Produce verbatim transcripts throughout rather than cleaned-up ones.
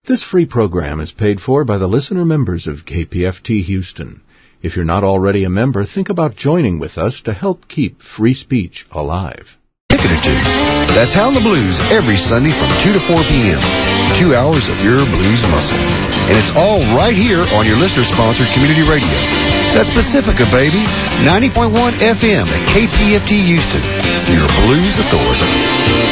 This free program is paid for by the listener members of K P F T Houston. If you're not already a member, think about joining with us to help keep free speech alive. Ticket or two. That's Hound the Blues every Sunday from two to four p.m. Two hours of your blues muscle. And it's all right here on your listener-sponsored community radio. That's Pacifica, baby. ninety point one F M at K P F T Houston, your blues authority.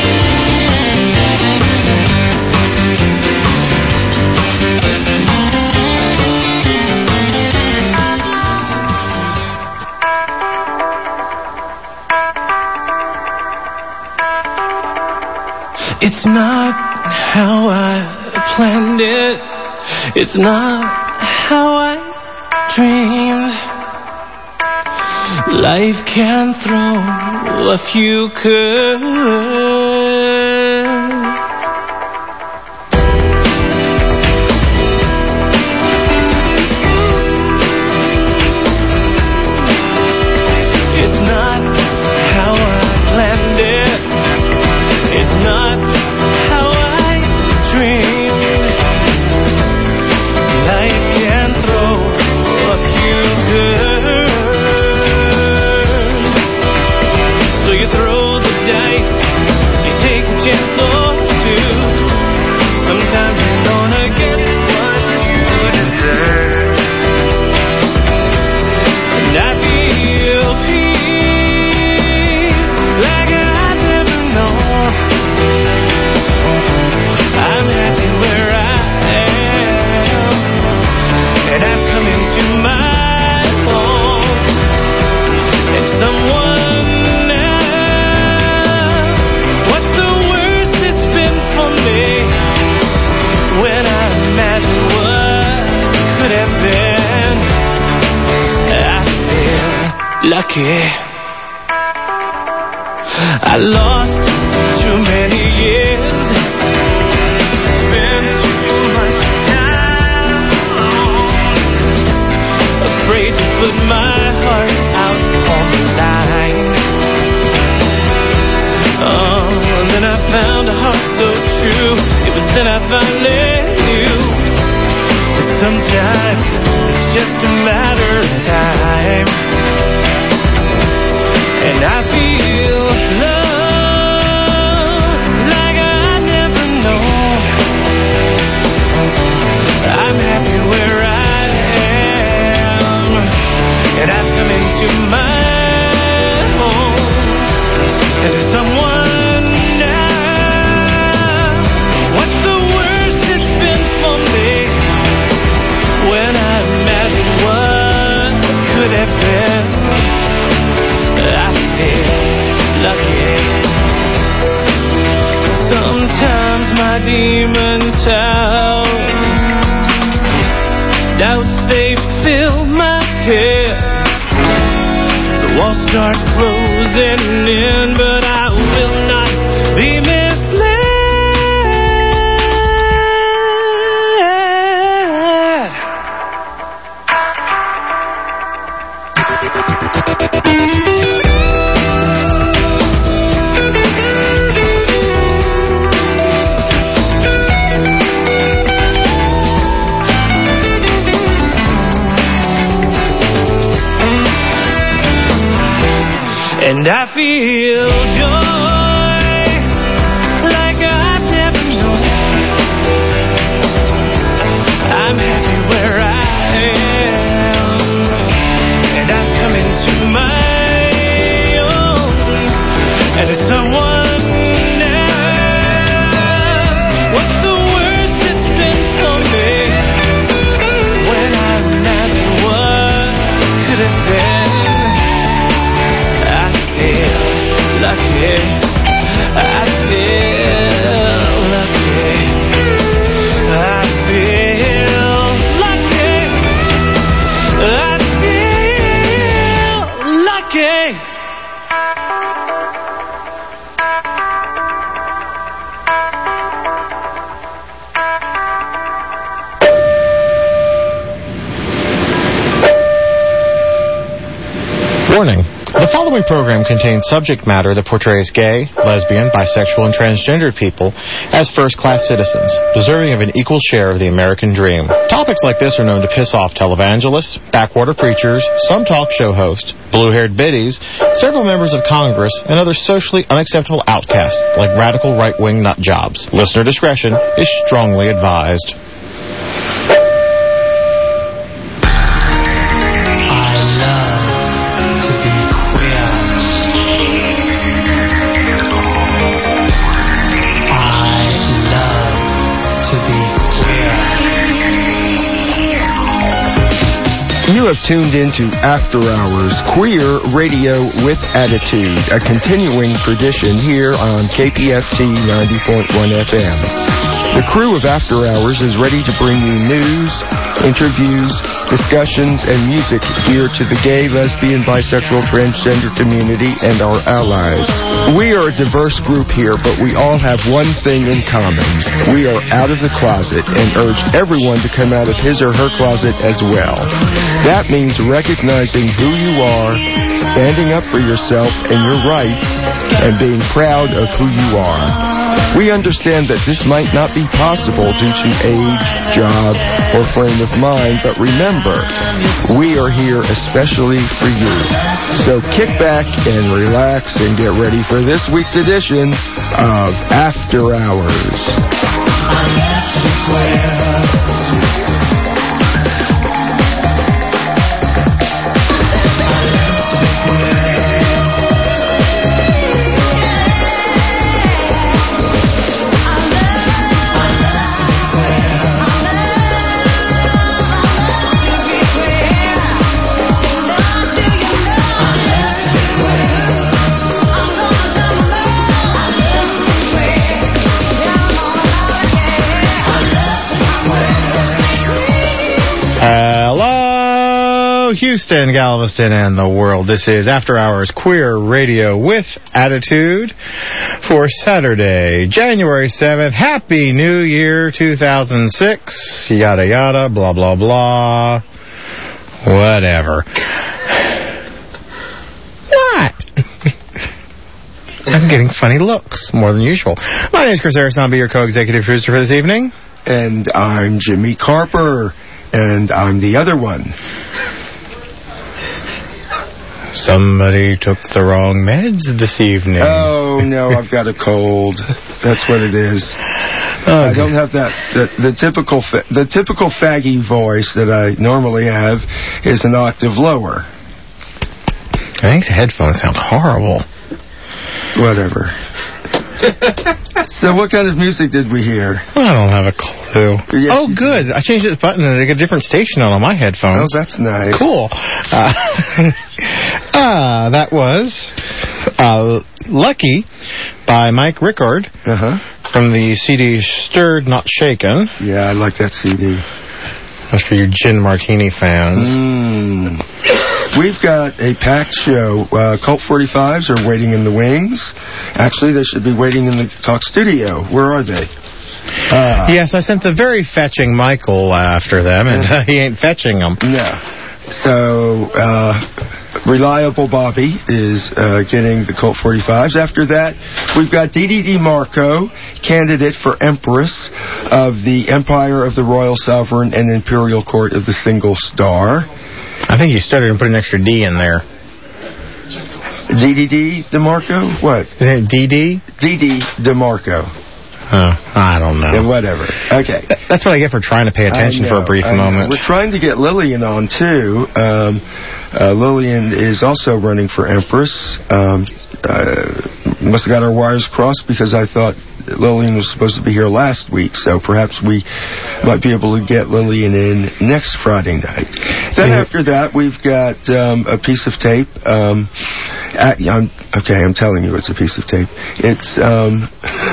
It's not how I planned it. It's not how I dreamed. Life can throw a few curves. It's not how I planned it. It's not how I dreamed. Life can throw a few curves. So you throw the dice, you take a chance or two. Sometimes you're gonna get what you deserve. And I feel peace like I've never known. I'm happy where I am, and I'm coming to my home. If someone asks, what's the worst it's been for me? When I imagine what could have been, I feel lucky. I lost too many years, spent too much time alone, afraid to put my heart out on the line. Oh, and then I found a heart so true. It was then I finally knew that sometimes it's just a matter of time. And I feel love like I never known. I'm happy where I am, and I've come into my home. And if someone asks, what's the worst it's been for me? When I imagine what could have been, I feel lucky. Sometimes my demon town doubts they fill my head. The walls start closing in, but I will not be misled. And I feel joy like I've never known. I'm happy where I am, and I've come into my own. And if someone asks, what's the worst it's been for me? When I imagine what could have been, lucky, I feel lucky, I feel lucky, I feel lucky. Warning. The following program contains subject matter that portrays gay, lesbian, bisexual, and transgendered people as first-class citizens, deserving of an equal share of the American dream. Topics like this are known to piss off televangelists, backwater preachers, some talk show hosts, blue-haired biddies, several members of Congress, and other socially unacceptable outcasts like radical right-wing nut jobs. Listener discretion is strongly advised. You have tuned into After Hours, Queer Radio with Attitude, a continuing tradition here on K P F T ninety point one F M. The crew of After Hours is ready to bring you news, interviews, discussions, and music geared to the gay, lesbian, bisexual, transgender community and our allies. We are a diverse group here, but we all have one thing in common. We are out of the closet and urge everyone to come out of his or her closet as well. That means recognizing who you are, standing up for yourself and your rights, and being proud of who you are. We understand that this might not be possible due to age, job, or frame of mind, but remember, we are here especially for you. So kick back and relax and get ready for this week's edition of After Hours. Houston, Galveston, and the world. This is After Hours Queer Radio with Attitude for Saturday, January seventh. Happy New Year two thousand six. Yada, yada, blah, blah, blah. Whatever. What? I'm getting funny looks, more than usual. My name is Chris Harrison. I'll be your co-executive producer for this evening. And I'm Jimmy Carper, and I'm the other one. Somebody took the wrong meds this evening. Oh, no, I've got a cold. That's what it is. Okay. I don't have that. The, the typical fa- the typical faggy voice that I normally have is an octave lower. I think the headphones sound horrible. Whatever. So what kind of music did we hear? I don't have a clue. Yes, oh, good. I changed this button and I got a different station on on my headphones. Oh, that's nice. Cool. Uh, uh, that was uh, Lucky by Mike Rickard uh-huh. from the C D Stirred Not Shaken. Yeah, I like that C D. That's for your gin martini fans. Mm. We've got a packed show. Uh, Cult forty-fives are waiting in the wings. Actually, they should be waiting in the talk studio. Where are they? Uh, yes, I sent the very fetching Michael after them, and uh, he ain't fetching them. No. So, uh, Reliable Bobby is uh, getting the Colt forty-fives. After that, we've got Dee Dee DeMarco, candidate for Empress of the Empire of the Royal Sovereign and Imperial Court of the Single Star. I think you started and put an extra D in there. Dee Dee DeMarco? What? Dee Dee? Dee Dee DeMarco. Oh, I don't know. Yeah, whatever. Okay. That's what I get for trying to pay attention know, for a brief moment. We're trying to get Lillian on, too. Um, uh, Lillian is also running for Empress. Um, uh, must have got our wires crossed because I thought Lillian was supposed to be here last week, so perhaps we might be able to get Lillian in next Friday night. Then yeah. After that, we've got um, a piece of tape. Um, at, I'm, okay, I'm telling you it's a piece of tape. It's... Um,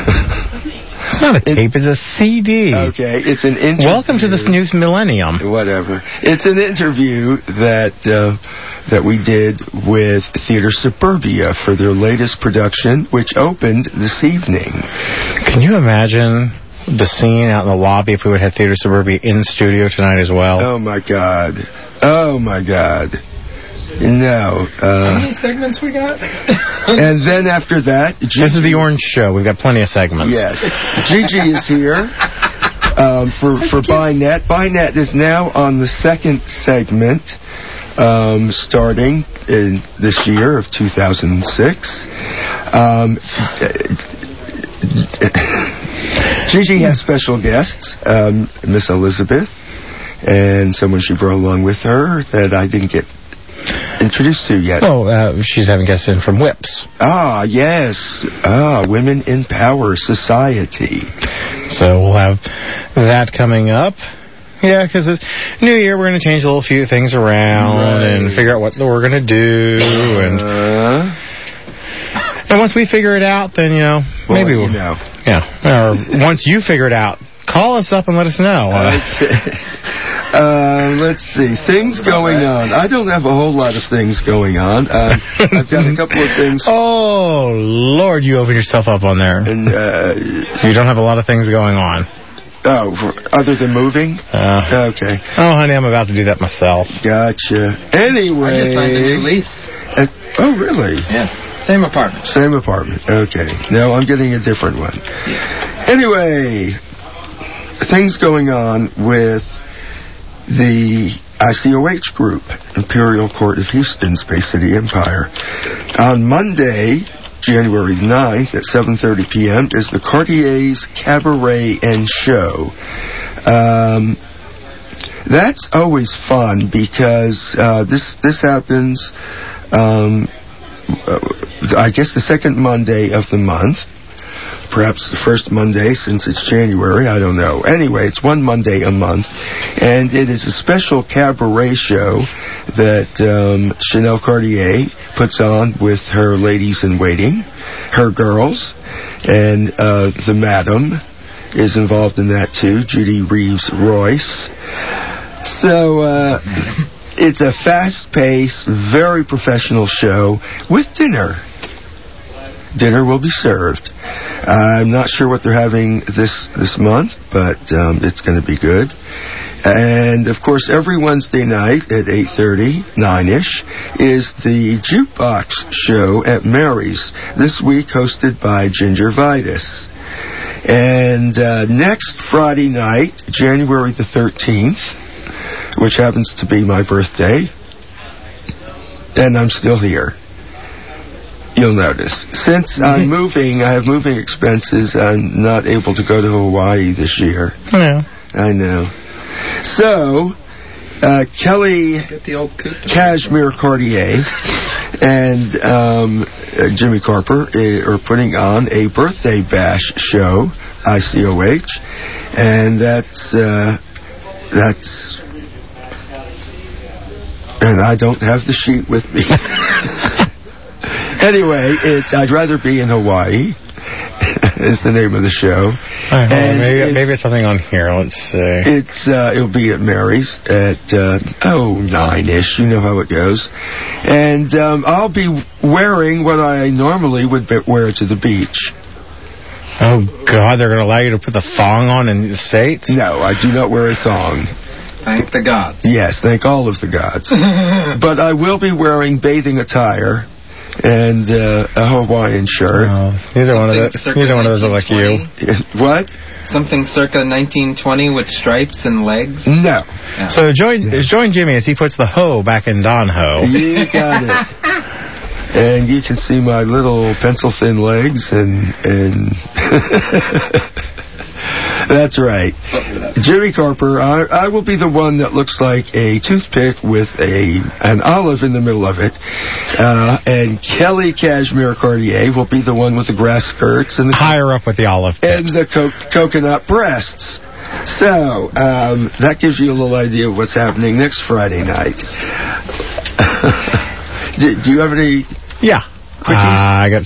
It's not a tape, it's a C D. Okay, it's an interview. Welcome to this new millennium. Whatever. It's an interview that uh, that we did with Theater Suburbia for their latest production, which opened this evening. Can you imagine the scene out in the lobby if we would have Theater Suburbia in studio tonight as well? Oh, my God. Oh, my God. No. Uh, How many segments we got? and then after that... Gigi, this is the Orange Show. We've got plenty of segments. Yes. Gigi is here um, for, for BuyNet. BuyNet is now on the second segment, um, starting in this year of two thousand six. Um, Gigi has special guests, um, Miss Elizabeth, and someone she brought along with her that I didn't get introduced to yet. Oh, uh, she's having guests in from Whips. Ah, yes. Ah, Women in Power Society. So we'll have that coming up. Yeah, because it's New Year, we're going to change a little few things around right. and figure out what we're going to do. And Uh, and once we figure it out, then, you know, well, maybe we'll... you know. Yeah. Or once you figure it out, call us up and let us know. Uh, Uh, let's see. Things going on. I don't have a whole lot of things going on. Uh, I've got a couple of things. Oh, Lord, you opened yourself up on there. And, uh, you don't have a lot of things going on. Oh, other than moving? Uh, okay. Oh, honey, I'm about to do that myself. Gotcha. Anyway. I just signed a new lease. Uh, oh, really? Yes. Same apartment. Same apartment. Okay. No, I'm getting a different one. Yes. Anyway, things going on with the I C O H group, Imperial Court of Houston, Space City Empire. On Monday, January ninth at seven thirty p.m. is the Cartier's Cabaret and Show. Um, that's always fun because uh, this this happens, um, uh, I guess, the second Monday of the month. Perhaps the first Monday since it's January, I don't know. Anyway, it's one Monday a month, and it is a special cabaret show that um, Chanel Cartier puts on with her ladies-in-waiting, her girls, and uh, the madam is involved in that too, Judy Reeves-Royce. So uh, it's a fast-paced, very professional show with dinner. Dinner will be served. I'm not sure what they're having this this month, but um, it's going to be good. And, of course, every Wednesday night at eight thirty, nine-ish, is the Jukebox Show at Mary's, this week hosted by Ginger Vitus. And uh, next Friday night, January the thirteenth, which happens to be my birthday, and I'm still here. You'll notice. Since I'm moving, I have moving expenses, I'm not able to go to Hawaii this year. Yeah. I know. So, uh, Kelly Get the old coot. Cashmere Cartier and um, uh, Jimmy Carper uh, are putting on a birthday bash show, I C O H, and that's, uh, that's, and I don't have the sheet with me. Anyway, it's I'd Rather Be in Hawaii is the name of the show. Right, and maybe, it's, maybe it's something on here. Let's see. It's uh, it'll be at Mary's at uh, oh nine-ish. You know how it goes. And um, I'll be wearing what I normally would be- wear to the beach. Oh God, they're going to allow you to put the thong on in the States? No, I do not wear a thong. Thank the gods. Yes, thank all of the gods. But I will be wearing bathing attire and uh, a Hawaiian shirt. Oh, neither one of those. Neither one of those are like you. What? Something circa nineteen twenty with stripes and legs. No. Yeah. So join join Jimmy as he puts the hoe back in Don Ho. You got it. And you can see my little pencil thin legs and and. That's right. Jimmy Carper, I, I will be the one that looks like a toothpick with a an olive in the middle of it. Uh, and Kelly Cashmere Cartier will be the one with the grass skirts and the higher up with the olive pit. and the co- coconut breasts. So, um, that gives you a little idea of what's happening next Friday night. do, do you have any Yeah. quickies? Uh, I got...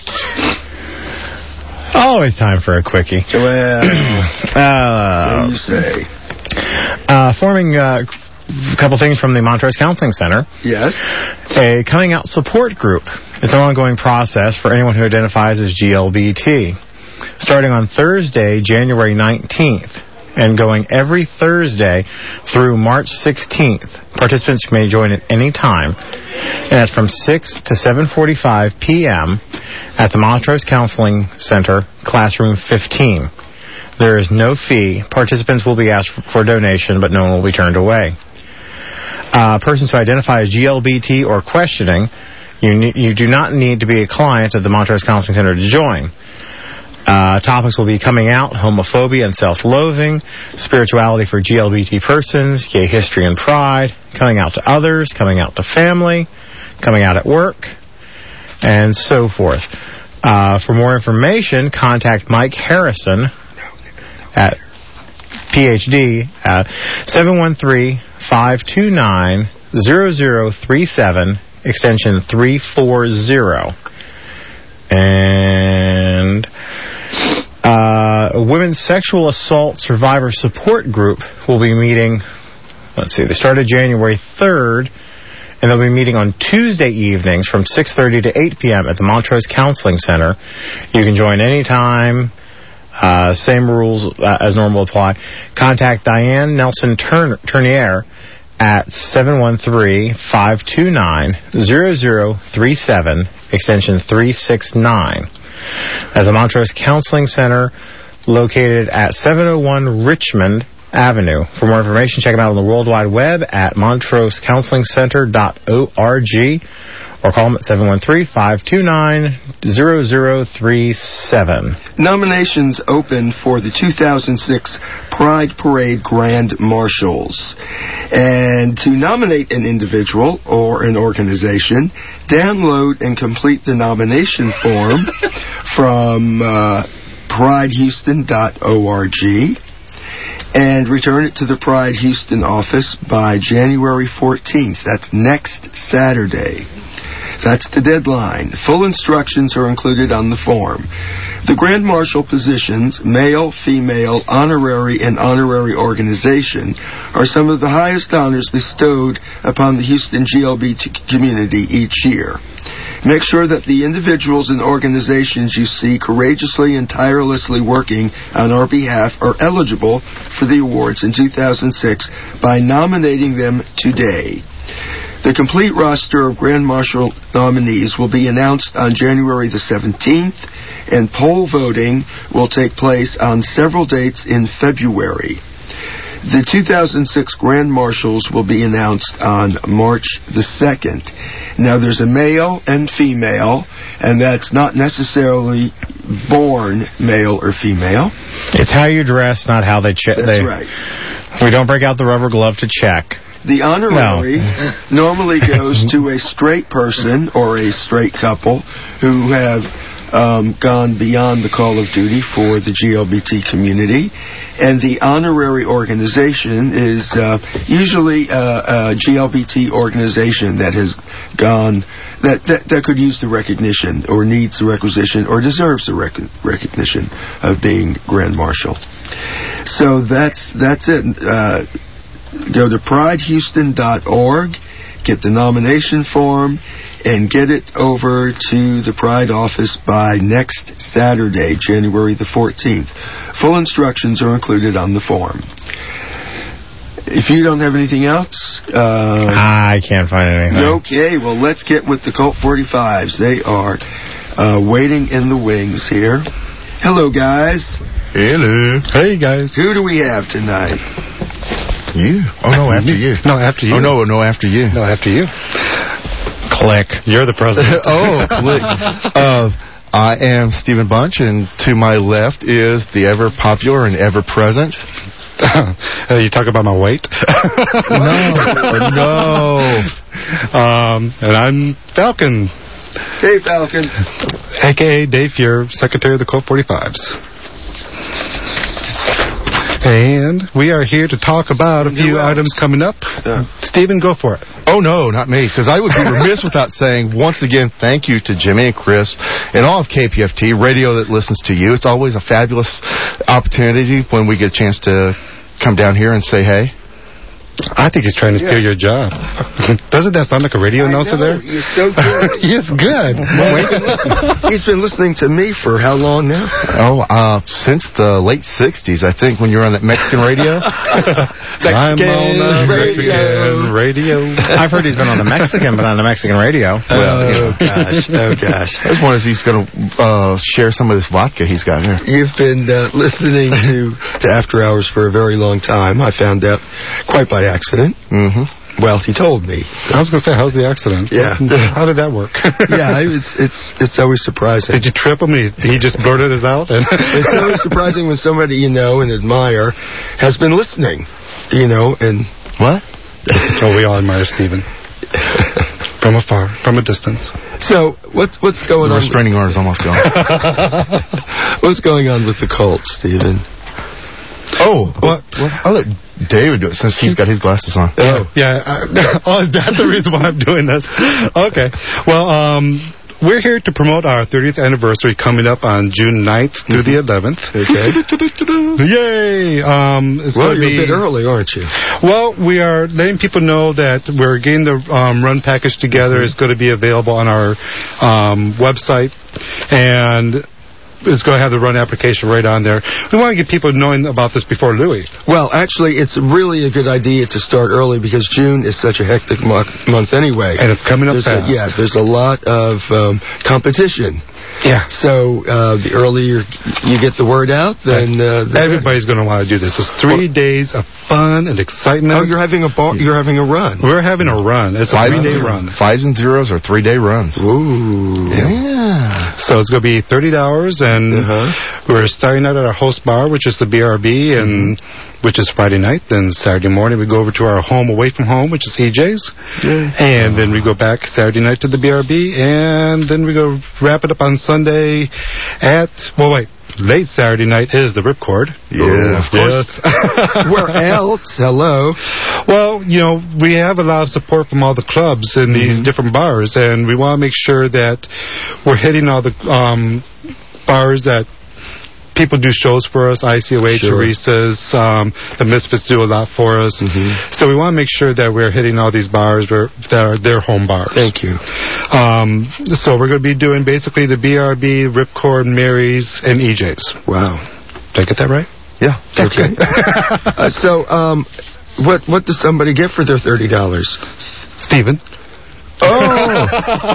Always time for a quickie. Well, Uh, what do you say? uh, forming uh, a couple things from the Montrose Counseling Center. Yes? A coming out support group. It's an ongoing process for anyone who identifies as G L B T. Starting on Thursday, January nineteenth. and going every Thursday through March sixteenth. Participants may join at any time, and it's from six to seven forty-five p.m. at the Montrose Counseling Center, Classroom fifteen. There is no fee. Participants will be asked for a donation, but no one will be turned away. Uh, persons who identify as G L B T or questioning, you, ne- you do not need to be a client of the Montrose Counseling Center to join. Uh, topics will be coming out, homophobia and self-loathing, spirituality for G L B T persons, gay history and pride, coming out to others, coming out to family, coming out at work, and so forth. Uh, for more information, contact Mike Harrison at P H D at seven one three, five two nine, zero zero three seven, extension three forty. And uh, a women's sexual assault survivor support group will be meeting, let's see, they started January third, and they'll be meeting on Tuesday evenings from six thirty to eight p.m. at the Montrose Counseling Center. You can join anytime. Uh, same rules uh, as normal apply. Contact Diane Nelson Turn- Turnier at seven one three, five two nine, zero zero three seven, extension three sixty-nine. As the Montrose Counseling Center, located at seven oh one Richmond Avenue. For more information, check them out on the World Wide Web at montrose counseling center dot org or call them at seven one three, five two nine, zero zero three seven. Nominations open for the two thousand six Pride Parade Grand Marshals. And to nominate an individual or an organization, download and complete the nomination form from uh, pride houston dot org and return it to the Pride Houston office by January fourteenth. That's next Saturday. That's the deadline. Full instructions are included on the form. The Grand Marshal positions, male, female, honorary, and honorary organization, are some of the highest honors bestowed upon the Houston G L B T community each year. Make sure that the individuals and organizations you see courageously and tirelessly working on our behalf are eligible for the awards in two thousand six by nominating them today. The complete roster of Grand Marshal nominees will be announced on January the seventeenth, and poll voting will take place on several dates in February. The two thousand six Grand Marshals will be announced on March the second. Now, there's a male and female, and that's not necessarily born male or female. It's how you dress, not how they check. That's they, right. We don't break out the rubber glove to check. The honorary no. normally goes to a straight person or a straight couple who have um, gone beyond the call of duty for the G L B T community. And the honorary organization is uh, usually a, a G L B T organization that has gone, that, that, that could use the recognition or needs the requisition or deserves the rec- recognition of being Grand Marshal. So that's, that's it. Uh, Go to pride houston dot org, get the nomination form, and get it over to the Pride office by next Saturday, January the fourteenth. Full instructions are included on the form. If you don't have anything else... Uh, I can't find anything. Okay, well, let's get with the Colt forty-fives. They are uh, waiting in the wings here. Hello, guys. Hello. Hey, guys. Who do we have tonight? You. Oh, no, after you. No, after you. Oh, no, no, after you. No, after you. Click. You're the president. oh, click. Uh, I am Stephen Bunch, and to my left is the ever-popular and ever-present... uh, you talk about my weight? no, no. Um, and I'm Falcon. Hey, Falcon. A K A Dave Fuhr, Secretary of the Colt forty-fives. And we are here to talk about a few items coming up. Yeah. Stephen, go for it. Oh, no, not me, because I would be remiss without saying, once again, thank you to Jimmy and Chris and all of K P F T, radio that listens to you. It's always a fabulous opportunity when we get a chance to come down here and say hey. I think he's trying to steal your job. Doesn't that sound like a radio announcer there? You're so good. Yes, good. Well, he's, been listening, he's been listening to me for how long now? Oh, uh, since the late sixties, I think, when you were on that Mexican radio. I'm on the Mexican radio. I've heard he's been on the Mexican, but on the Mexican radio. Well, oh, gosh. Oh, gosh. I was wondering if he's going to uh, share some of this vodka he's got here. You've been uh, listening to, to After Hours for a very long time. I found out quite by accident. Mm-hmm. Well, he told me. I was going to say, how's the accident? Yeah. How did that work? Yeah, it's it's it's always surprising. Did you trip him? He, he just blurted it out? And It's always surprising when somebody you know and admire has been listening, you know, and... What? Oh, we all admire Stephen. From afar, from a distance. So, what, what's going The on? restraining order is almost gone. What's going on with the Colts, Stephen? Oh, what? I'll let David do it since he's got his glasses on. Oh, yeah. I, oh, is that the reason why I'm doing this? Okay. Well, um... we're here to promote our thirtieth anniversary coming up on June ninth through the eleventh. Okay. Yay! Um, it's Well, gonna you're be, a bit early, aren't you? Well, we are letting people know that we're getting the um, run package together. It's going to be available on our um, website, and it's going to have the run application right on there. We want to get people knowing about this before Louis. Well, actually, it's really a good idea to start early because June is such a hectic month, month anyway. And it's coming up There's a, fast. yeah, there's a lot of um, competition. Yeah. So uh, the earlier you get the word out, then uh, the everybody's going to want to do this. It's three well, days of fun and excitement. Oh, you're having a bar, you're having a run. We're having a run. It's Fives a three-day and, run. Fives and zeros are three-day runs. Ooh. Yeah. So it's going to be thirty dollars, and uh-huh. we're starting out at our host bar, which is the B R B, and mm-hmm. which is Friday night. Then Saturday morning we go over to our home away from home, which is E J's, yeah. and then we go back Saturday night to the B R B, and then we go wrap it up on Sunday at well wait. Late Saturday night is the Ripcord. Yeah, of course. Yes. Where else? Hello. Well, you know, we have a lot of support from all the clubs in mm-hmm. these different bars, and we want to make sure that we're hitting all the um, bars that people do shows for us. I C O A, sure. Teresa's, um, the Misfits do a lot for us. Mm-hmm. So we want to make sure that we're hitting all these bars that are their home bars. Thank you. Um, so we're going to be doing basically the B R B, Ripcord, Mary's, and E J's. Wow. Did I get that right? Yeah. Okay. uh, so, um, what what does somebody get for their thirty dollars? Stephen. Oh.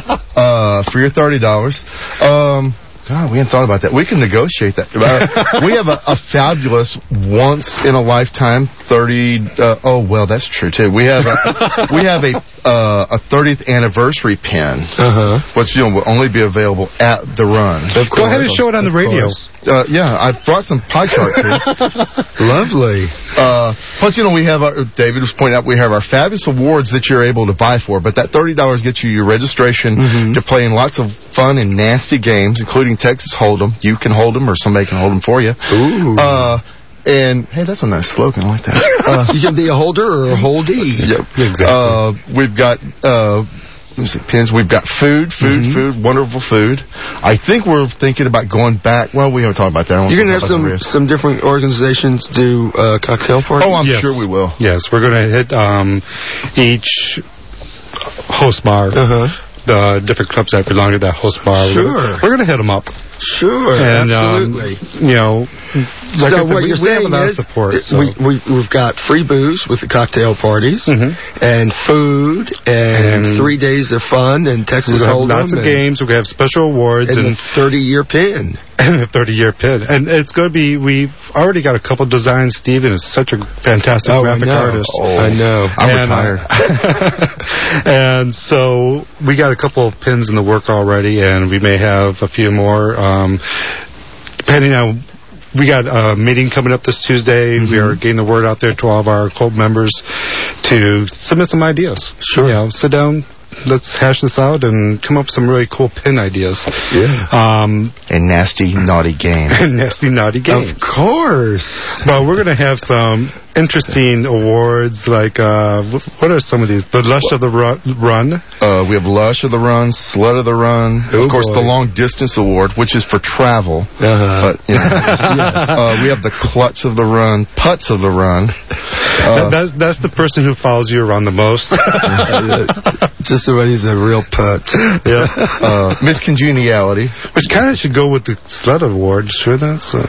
uh, for your thirty dollars. Um... God, we hadn't thought about that. We can negotiate that. Uh, we have a, a fabulous once-in-a-lifetime thirty... Uh, oh, well, that's true, too. We have a, we have a uh, a thirtieth anniversary pin, uh-huh. which you know, will only be available at the run. Of Go ahead and show it on the radio. Uh, yeah, I brought some pie charts here. Lovely. Uh, plus, you know, we have, our, David was pointing out, we have our fabulous awards that you're able to buy for, but that thirty dollars gets you your registration mm-hmm. to play in lots of fun and nasty games, including Texas Hold'em. You can hold them, or somebody can hold them for you. Ooh. Uh, and, hey, that's a nice slogan. I like that. Uh, you can be a holder or a holdee. Yep. Exactly. Uh, we've got... Uh, pins. We've got food, food, mm-hmm. food, wonderful food. I think we're thinking about going back. Well, we haven't talked about that. You're going to have some some different organizations do uh, cocktail parties? Oh, I'm yes. sure we will. Yes, we're going to hit um, each host bar, uh-huh. the different clubs that belong to that host bar. Sure. We're going to hit them up. Sure, and, absolutely. Um, you know, like so I said, what we, you're we saying have a lot is of support. So. We, we, we've got free booze with the cocktail parties, mm-hmm. and food, and, and three days of fun, and Texas Hold'em. Lots of games. We're going to have special awards. And, and the thirty-year pin. And the thirty-year pin. And it's going to be, we've already got a couple designs. Steven is such a fantastic oh, graphic I know. artist. Oh, I know. I'm and, retired. Uh, and so we got a couple of pins in the work already, and we may have a few more. Um, depending on, we got a meeting coming up this Tuesday. Mm-hmm. We are getting the word out there to all of our cult members to submit some ideas. Sure. You know, sit down. Let's hash this out and come up with some really cool pin ideas. Yeah. Um, and nasty, naughty games. and nasty, naughty games. Of course. Well, we're going to have some interesting awards, like, uh, what are some of these? The Lush of the Run. run. Uh, we have Lush of the Run, Slut of the Run. Oh, of course, boy. the Long Distance Award, which is for travel. Uh-huh. But, you know, yes. uh, we have the Klutz of the Run, Putz of the Run. Uh, that's that's the person who follows you around the most. Just somebody's a real putz. Yeah. Uh, Miss Congeniality. Which kind of should go with the Slut Award, shouldn't it? So.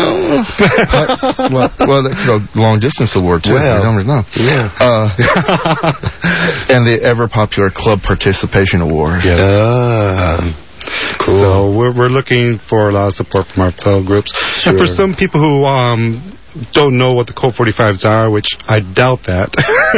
Putz, slut. Well, that's a long distance award, too. Well, I don't know. Yeah. Uh, and the ever-popular Club Participation Award. Yes. Uh, cool. So we're we're looking for a lot of support from our fellow groups. Sure. And for some people who um don't know what the Colt forty-fives are, which I doubt that.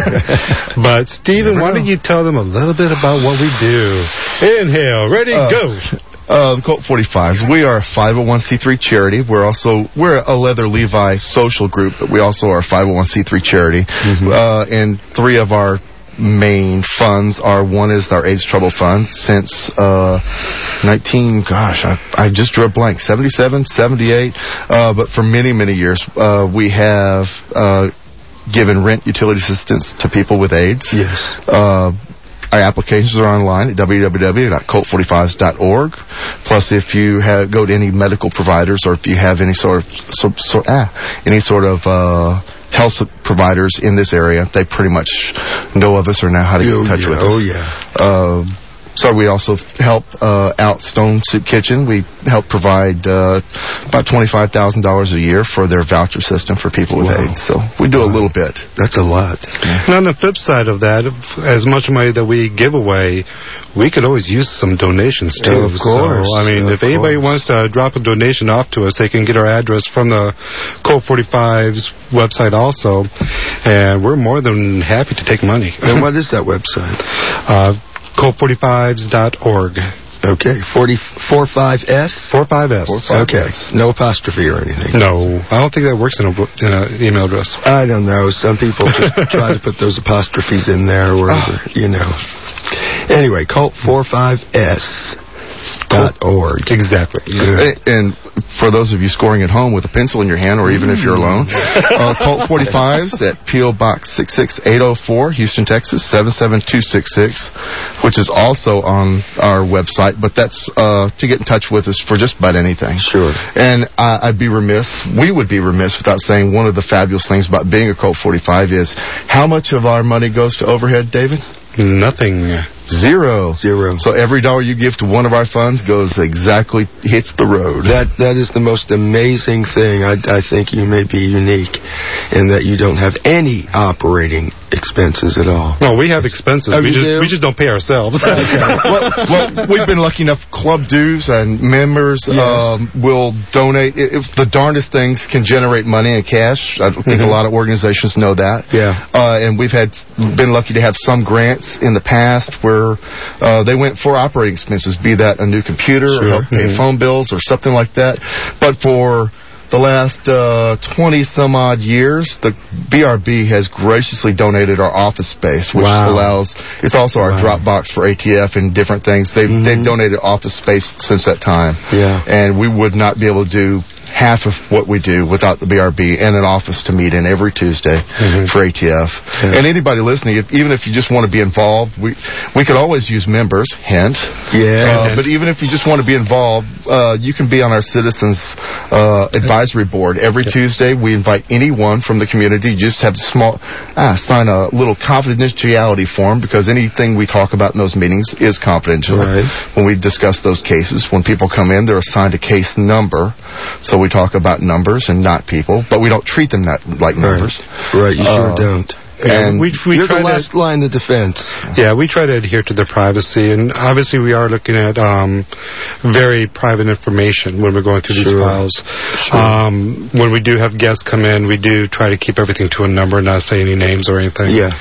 But Stephen, why don't you tell them a little bit about what we do? Inhale, ready, Uh, go. Uh, the Colt forty-fives. We are a five oh one c three charity. We're also we're a Leather Levi social group, but we also are a five oh one c three charity. Mm-hmm. Uh, and three of our main funds are, one is our AIDS Trouble Fund since uh, nineteen, gosh, I, I just drew a blank, seventy-seven, seventy-eight, uh, but for many, many years uh, we have uh, given rent utility assistance to people with AIDS. Yes. Uh, Our applications are online at w w w dot colt forty-fives dot org. Plus, if you have, go to any medical providers, or if you have any sort of so, so, ah, any sort of uh, health providers in this area, they pretty much know of us or know how to get oh, in touch yeah. with us. Oh yeah. Uh, So we also help uh, out Stone Soup Kitchen. We help provide uh, about twenty-five thousand dollars a year for their voucher system for people with Wow. AIDS. So we do wow. a little bit. That's a lot. And on the flip side of that, as much money that we give away, we could always use some donations too. Of course. So, I mean, of if anybody course. wants to drop a donation off to us, they can get our address from the Colt forty-fives website also, and we're more than happy to take money. And what is that website? Uh, colt forty-fives dot org. Okay, forty forty-five S? forty-five S. Okay, no apostrophe or anything. No, I don't think that works in an in a email address. I don't know. Some people just try to put those apostrophes in there, or whatever, you know. Anyway, colt forty-five S dot org. Exactly. Yeah. And for those of you scoring at home with a pencil in your hand, or even if you're alone, uh, Colt forty-fives at P O Box six six eight oh four, Houston, Texas, seven seven two six six, which is also on our website, but that's uh, to get in touch with us for just about anything. Sure. And uh, I'd be remiss, we would be remiss without saying one of the fabulous things about being a Colt forty-five is how much of our money goes to overhead, David? Nothing. Zero. Zero. So every dollar you give to one of our funds goes exactly, hits the road. That That is the most amazing thing. I, I think you may be unique in that you don't have any operating expenses at all. No, we have expenses. Oh, we you just do? we just don't pay ourselves. Okay. well, well, we've been lucky enough. Club dues and members Yes. um, will donate. If the darndest things can generate money in cash, I think Mm-hmm. a lot of organizations know that. Yeah. Uh, and we've had been lucky to have some grants in the past where uh, they went for operating expenses, be that a new computer Sure. or help pay Mm-hmm. phone bills or something like that. But for the last uh, twenty some odd years, the B R B has graciously donated our office space, which Wow. allows, it's also our Wow. drop box for A T F and different things. They've, Mhm. they've donated office space since that time. Yeah. And we would not be able to do half of what we do without the B R B and an office to meet in every Tuesday Mm-hmm. for A T F. Yeah. And anybody listening, if, even if you just want to be involved, we we could always use members, hint. Yeah. Uh, but even if you just want to be involved, uh, you can be on our Citizens uh, Advisory Board. Every Tuesday, we invite anyone from the community. You just have to small, ah, sign a little confidentiality form because anything we talk about in those meetings is confidential. Right. When we discuss those cases, when people come in, they're assigned a case number. So we talk about numbers and not people, but we don't treat them not like numbers. Right, you sure Uh, don't. And we, we You're try the to, last line of defense. yeah, we try to adhere to their privacy, and obviously we are looking at um, very private information when we're going through these Sure. files. Sure. Um, when we do have guests come in, we do try to keep everything to a number, not say any names or anything. Yeah.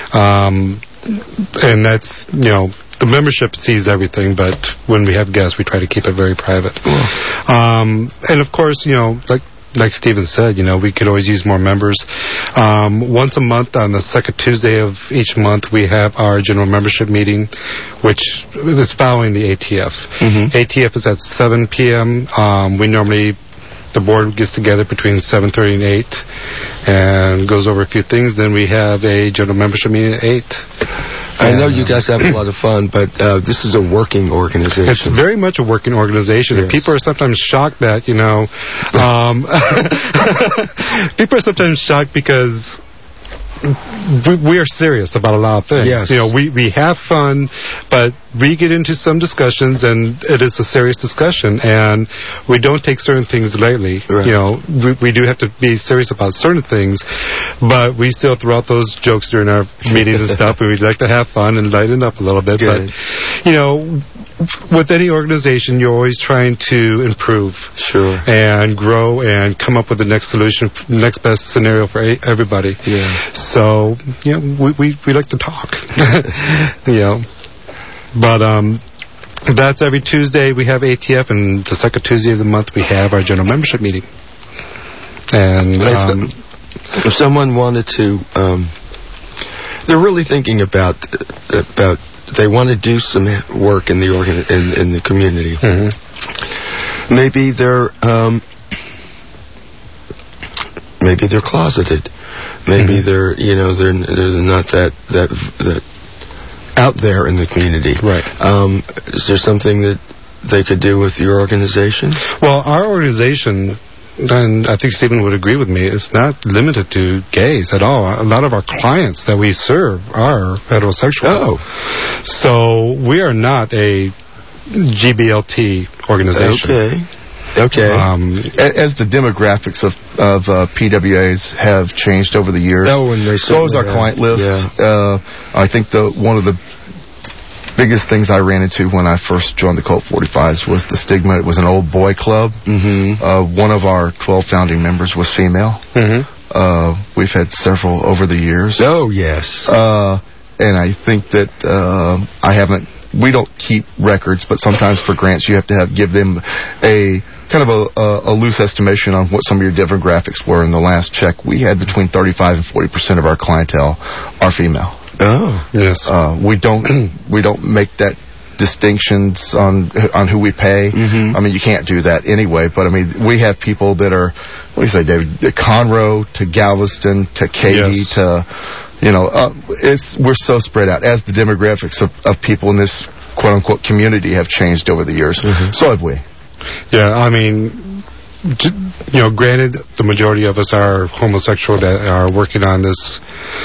Um, and that's, you know, the membership sees everything, but when we have guests, we try to keep it very private. Um, and of course, you know, like like Stephen said, you know, we could always use more members. Um, once a month, on the second Tuesday of each month, we have our general membership meeting, which is following the A T F. Mhm. A T F is at seven p.m. Um, we normally, the board gets together between seven thirty and eight and goes over a few things. Then we have a general membership meeting at eight. I know you guys have a lot of fun, but uh, this is a working organization. It's very much a working organization. Yes. And people are sometimes shocked that, you know, um, people are sometimes shocked because we, we are serious about a lot of things. Yes. You know, we, we have fun, but we get into some discussions, and it is a serious discussion, and we don't take certain things lightly. Right. You know, we, we do have to be serious about certain things, but we still throw out those jokes during our meetings and stuff. We like to have fun and lighten up a little bit. Good. But, you know, with any organization, you're always trying to improve. Sure. And grow and come up with the next solution, next best scenario for a- everybody. Yeah. So, you know, we, we, we like to talk. You know. But um, that's every Tuesday we have A T F, and the second Tuesday of the month we have our general membership meeting. And um, if someone wanted to, um, they're really thinking about about they want to do some work in the organ in, in the community. Mm-hmm. Maybe they're um, maybe they're closeted. Maybe mm-hmm. they're you know they're they're not that that that out there in the community. Right. Um, is there something that they could do with your organization? Well, our organization, and I think Stephen would agree with me, it's not limited to gays at all. A lot of our clients that we serve are heterosexual. Oh. So we are not a G B L T organization. Okay. Okay. Um, As the demographics of of uh, P W As have changed over the years, oh, and they so has our client list. Yeah. Uh, I think the one of the biggest things I ran into when I first joined the Colt forty-fives was the stigma. It was an old boy club. Mm-hmm. Uh, one of our twelve founding members was female. Mm-hmm. Uh, we've had several over the years. Oh, yes. Uh, and I think that uh, I haven't. We don't keep records, but sometimes for grants you have to have give them a kind of a, a, a loose estimation on what some of your demographics were. In the last check, we had between thirty-five and forty percent of our clientele are female. Oh, yes. Uh, we don't we don't make that distinctions on on who we pay. Mm-hmm. I mean, you can't do that anyway. But I mean, we have people that are, what do you say, David? Conroe to Galveston to Katy Yes. to, you know, uh, it's we're so spread out. As the demographics of, of people in this quote unquote community have changed over the years, Mm-hmm. so have we. Yeah, I mean, j- you know, granted, the majority of us are homosexual that are working on this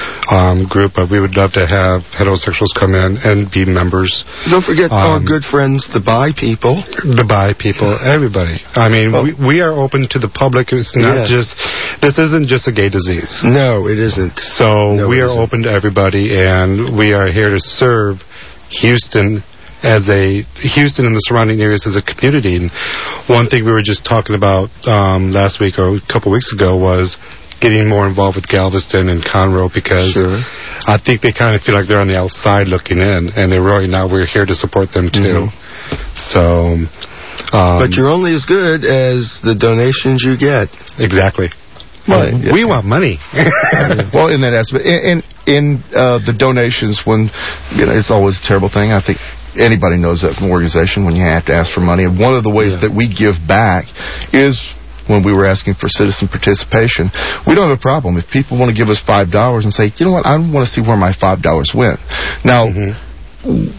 um, group, but we would love to have heterosexuals come in and be members. don't forget our Um, good friends, the bi people. The bi people, everybody. I mean, Oh. we, we are open to the public. It's not Yeah. just, this isn't just a gay disease. No, it isn't. So No, we it are isn't. open to everybody, and we are here to serve Houston as a Houston and the surrounding areas as a community. And one thing we were just talking about um, last week or a couple weeks ago was getting more involved with Galveston and Conroe, because Sure. I think they kind of feel like they're on the outside looking in, and they're really not. We're here to support them too. Mm-hmm. So, um, But you're only as good as the donations you get. exactly. Well, Uh, yeah. We want money. Well, in that aspect, in in, in uh, the donations, when you know, it's always a terrible thing. I think anybody knows that from an organization when you have to ask for money. And one of the ways Yeah. that we give back is when we were asking for citizen participation. We don't have a problem if people want to give us five dollars and say, you know what, I want to see where my five dollars went. Now. Mm-hmm.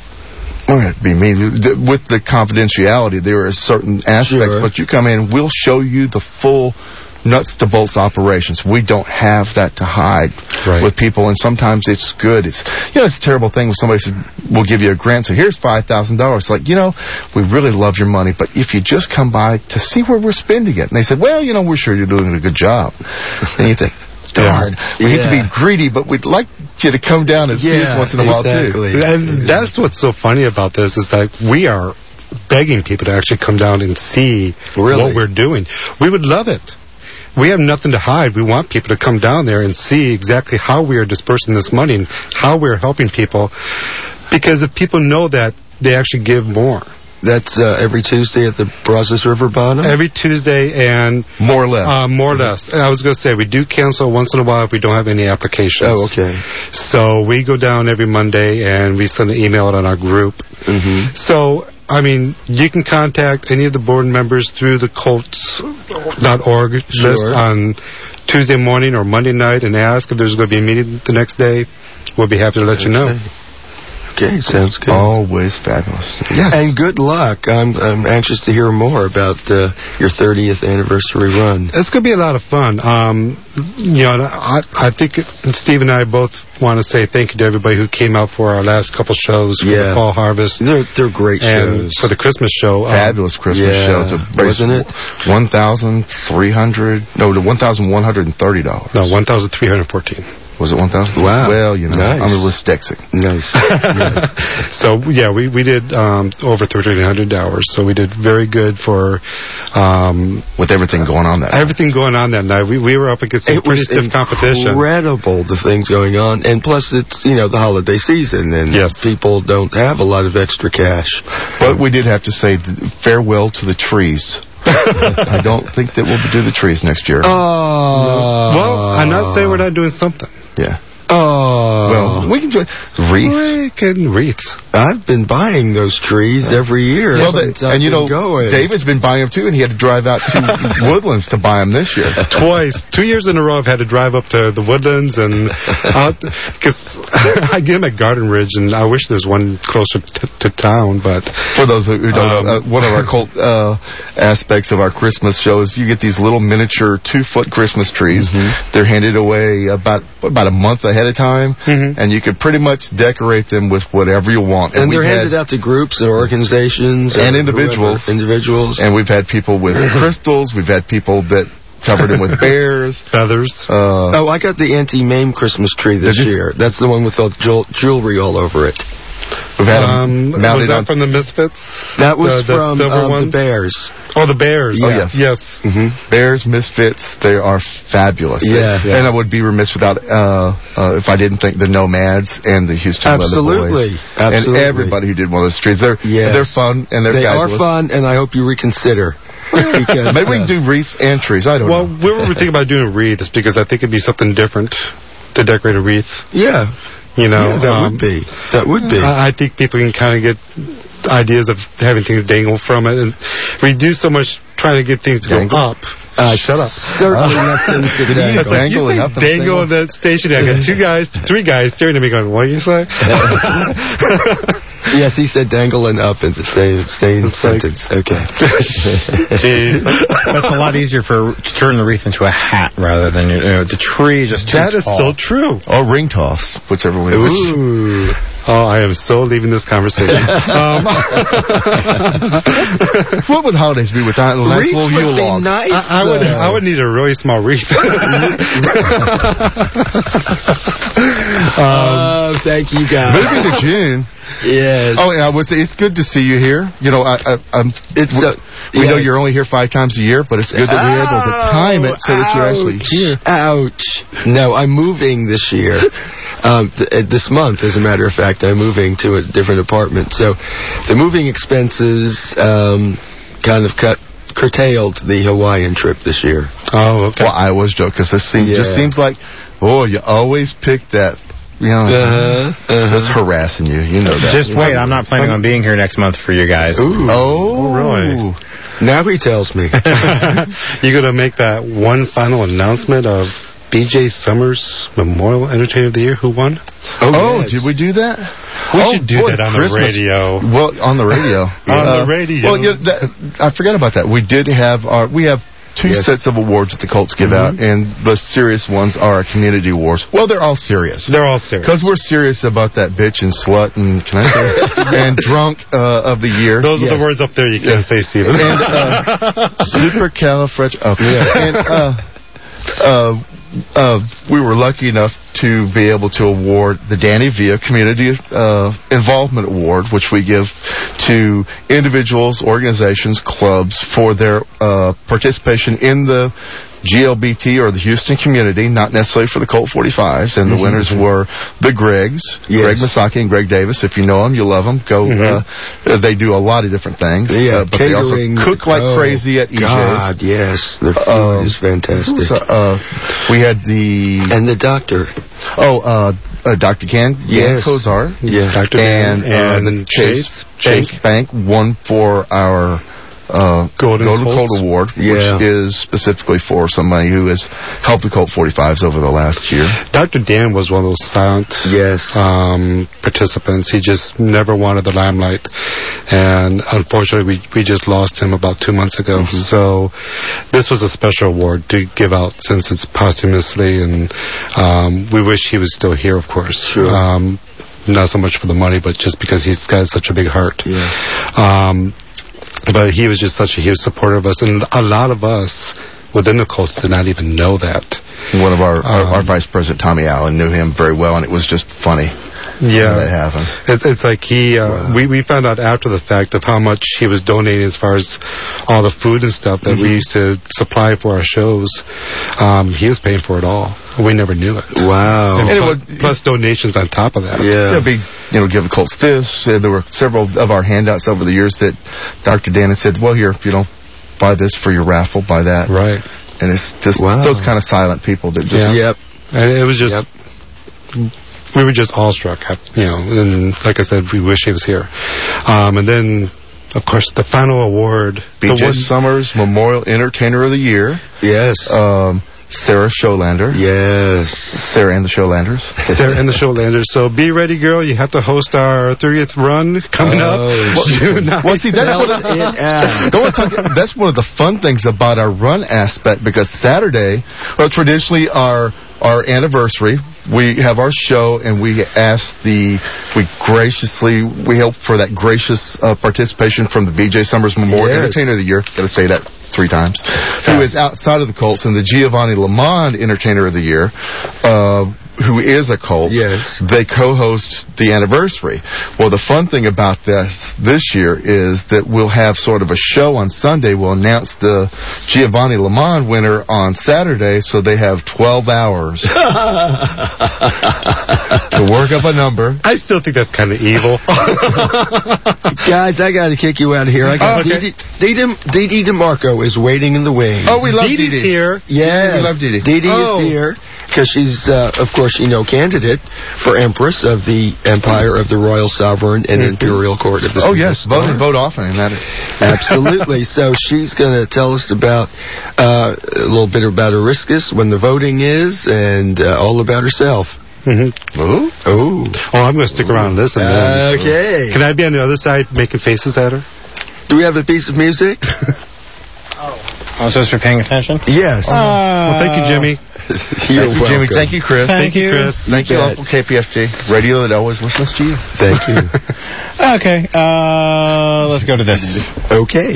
Well, it'd be mean. With the confidentiality, there are certain aspects, Sure. but you come in, we'll show you the full nuts to bolts operations. We don't have that to hide Right. with people, and sometimes it's good. It's you know, it's a terrible thing when somebody says, "We'll give you a grant, so here's five thousand dollars." Like, you know, we really love your money, but if you just come by to see where we're spending it, and they said, "Well, you know, we're sure you're doing a good job," and you think, darn, we hate to be Yeah. greedy, but we'd like you to come down and see us Yeah, once in a while exactly. too. And that's what's so funny about this is that we are begging people to actually come down and see Really? what we're doing. We would love it. We have nothing to hide. We want people to come down there and see exactly how we are dispersing this money and how we're helping people. Because if people know that, they actually give more. That's uh, every Tuesday at the Brazos River Bottom? Every Tuesday and... More or less. Uh, more or less. And I was going to say, we do cancel once in a while if we don't have any applications. Oh, okay. So we go down every Monday and we send an email out on our group. Mm-hmm. So, I mean, you can contact any of the board members through the colts dot org list Sure. on Tuesday morning or Monday night and ask if there's going to be a meeting the next day. We'll be happy to let you know. Okay. Okay, sounds good. Always fabulous. Yes. And good luck. I'm I'm anxious to hear more about uh, your thirtieth anniversary run. It's going to be a lot of fun. Um, you know, I, I think Steve and I both want to say thank you to everybody who came out for our last couple shows for Yeah. the Fall Harvest. They're they're great and shows. for the Christmas show. um, Fabulous Christmas yeah, show to raise wasn't it? one thousand three hundred no, to one thousand one hundred thirty dollars. No, one thousand three hundred fourteen. Was it one thousand? Wow. Well, you know, Nice. I'm a dyslexic. Nice. So yeah, we we did um, over thirteen hundred hours. So we did very good for um, With everything going on that night. everything going on that night. We we were up against some It pretty was stiff competition. incredible, the things going on. And plus, it's, you know, the holiday season, and Yes. people don't have a lot of extra cash. But we did have to say th- farewell to the trees. I don't think that we'll do the trees next year. Oh. Well, I'm not saying we're not doing something. Yeah. Oh. Well, we can do it. Wreaths. We can wreaths. I've been buying those trees every year. Well, the, since I've and you been know, going. David's been buying them too, and he had to drive out to Woodlands to buy them this year. Twice, two years in a row, I've had to drive up to the Woodlands and because I get them at Garden Ridge, and I wish there's one closer t- to town. But For those who don't Um, know, uh, one of our cult uh, aspects of our Christmas show is you get these little miniature two-foot Christmas trees. They're handed away about about a month ahead of time, Mhm. and you can pretty much decorate them with whatever you want. And they're we've handed had, out to groups and organizations. And or individuals. whoever. Individuals. And we've had people with crystals. We've had people that covered them with bears. feathers. Uh, Oh, I got the anti-Mame Christmas tree this Did you? year. That's the one with all the jewel- jewelry all over it. we've had Um, them was mounted that on. from the Misfits? That was the, the from silver um, one? the Bears. Oh, the Bears. Oh, yes. Yes. Mm-hmm. Bears, Misfits, they are fabulous. Yeah. And I would be remiss without, uh, uh, if I didn't thank the Nomads and the Houston Leather Absolutely. Boys. Absolutely. And everybody who did one of those trees. They're, Yes. they're fun and they're They fabulous. are fun, and I hope you reconsider. Because, Maybe we can uh, do wreaths and trees. I don't Well, know. we were thinking about doing wreaths because I think it'd be something different to decorate a wreath. Yeah. You know, Yeah, that um, would be. That would be. I, I think people can kind of get ideas of having things dangle from it, and we do so much trying to get things to Dangle? go up. Uh, Shut up. Certainly not things to Did you dangle. It's like you Dangling say up in the dangle single? in that station. I got two guys, three guys staring at me going, what do you say? Yes, he said dangle and up in the same, same sentence. Okay. Jeez. That's a lot easier for to turn the wreath into a hat rather than, you know, the tree just too That is tall. so true. Or ring toss, whichever way. Ooh. Oh, I am so leaving this conversation. um, What would holidays be without a nice Wreath little would Yule be log? nice, I, I would though. I would need a really small wreath. Uh, thank you, guys. Maybe to June. Yes. Oh, yeah, I would say it's good to see you here. You know, I, I, I'm. It's we, uh, we know yes. you're only here five times a year, but it's good that we're able to time it so that you're actually Ouch. here. Ouch. No, I'm moving this year. Um, th- uh, this month, as a matter of fact, I'm moving to a different apartment. So the moving expenses um, kind of cut curtailed the Hawaiian trip this year. Oh, okay. Well, I always joke because this seems, just Yeah. seems like, oh, you always pick that. You know, Uh-huh, uh-huh. just harassing you. You know that. Just wait, I'm not planning on being here next month for you guys. Ooh. Oh, really? Now he tells me. You're going to make that one final announcement of B J Summers Memorial Entertainer of the Year? Who won? Oh, yes. did we do that? We Oh, should do boy, that on Christmas. the radio. Well, on the radio. On the radio. Well, you know, that, I forgot about that. We did have our. We have two Yes. sets of awards that the Colts give out, and the serious ones are our community awards. Well, they're all serious. They're all serious. Because we're serious about that bitch and slut and can I say and drunk uh, of the year. Those are Yes. the words up there you can't say, Stephen. And uh, supercalifreg. Oh, yeah. And uh, uh, uh, we were lucky enough to be able to award the Danny Villa Community uh, Involvement Award, which we give to individuals, organizations, clubs for their uh, participation in the G L B T or the Houston community, not necessarily for the Colt forty-fives. And the winners were the Gregs, Yes. Greg Masaki and Greg Davis. If you know them, you love them. Go. Mhm. Uh, they do a lot of different things. Yeah, uh, but they also catering. cook like Oh, crazy at E J's. God, yes. The food Um, is fantastic. So, uh, we had the And the doctor. oh uh, uh, Doctor Gan Gan Yes. Kozar Yeah. Doctor and, Dan uh, and Chase Chase Chase Bank won for our uh, Golden, Golden Colts. Colt Award, Yeah. which is specifically for somebody who has helped the Colt forty-fives over the last year. Doctor Dan was one of those silent Yes. um, participants. He just never wanted the limelight, and unfortunately, we we just lost him about two months ago. Mm-hmm. So, this was a special award to give out since it's posthumously, and um, we wish he was still here, of course. Sure. Um, not so much for the money, but just because he's got such a big heart. Yeah. Um, but he was just such a huge supporter of us, and a lot of us within the Colts did not even know that. One of our, our, Um, our vice president, Tommy Allen, knew him very well, and it was just funny. Yeah, that happened. It's, it's like he. Uh, Wow. we we found out after the fact of how much he was donating as far as all the food and stuff that Mm-hmm. we used to supply for our shows. Um, he was paying for it all. We never knew it. Wow. And And it plus, was- plus donations on top of that. Yeah. It'd be, you know, give the Colts this. Uh, there were several of our handouts over the years that Doctor Dan had said, well, here, if you don't buy this for your raffle, buy that. Right. And it's just Wow. those kind of silent people that just... Yeah. Yep. And it was just. Yep. We were just awestruck, you know, and like I said, we wish he was here. Um, and then, of course, the final award. B the J one- Summers Memorial Entertainer of the Year. Yes. Um, Sarah Showlander. yes. Sarah and the Showlanders. There in the Showlanders. So be ready, girl. You have to host our thirtieth run coming up. Oh, June ninth. Well, see, that's one, of, It out. Go and talk- that's one of the fun things about our run aspect, because Saturday, well, traditionally our our anniversary, we have our show, and we ask the, we graciously, we hope for that gracious uh, participation from the B J Summers Memorial Yes. Entertainer of the Year. Got to say that three times. Who is outside of the Colts, and the Giovanni Lamond Entertainer of the Year, uh, who is a Colt. Yes. They co-host the anniversary. Well, the fun thing about this this year is that we'll have sort of a show on Sunday. We'll announce the Giovanni Lamond winner on Saturday, so they have twelve hours to work up a number. I still think that's kind of evil. Guys, I got to kick you out of here. I got Oh, okay. Dee Dee Dee Dee DeMarco is waiting in the wings. Oh, we love Dee Dee Dee's Dee. here. Yes. we love Dee Dee. Dee Dee Oh. is here because she's, uh, of course, you know, candidate for Empress of the Empire of the Royal Sovereign and Imperial Court of the Oh, yes. Swedish Vote and Empire. vote often. And that Absolutely. So she's going to tell us about uh, a little bit about Eriscus, when the voting is, and uh, all about herself. Mhm. Ooh. Oh. Oh, I'm going to stick around and listen. then. Okay. Can I be on the other side making faces at her? Do we have a piece of music? I was supposed to be paying attention? Yes. Well, thank you, Jimmy. You're Thank you, Jimmy. welcome. Thank you, Chris. Thank you. Chris. Thank you, bet. Uncle K P F T. Radio that always listens to you. Thank you. Okay, uh, let's go to this. Okay.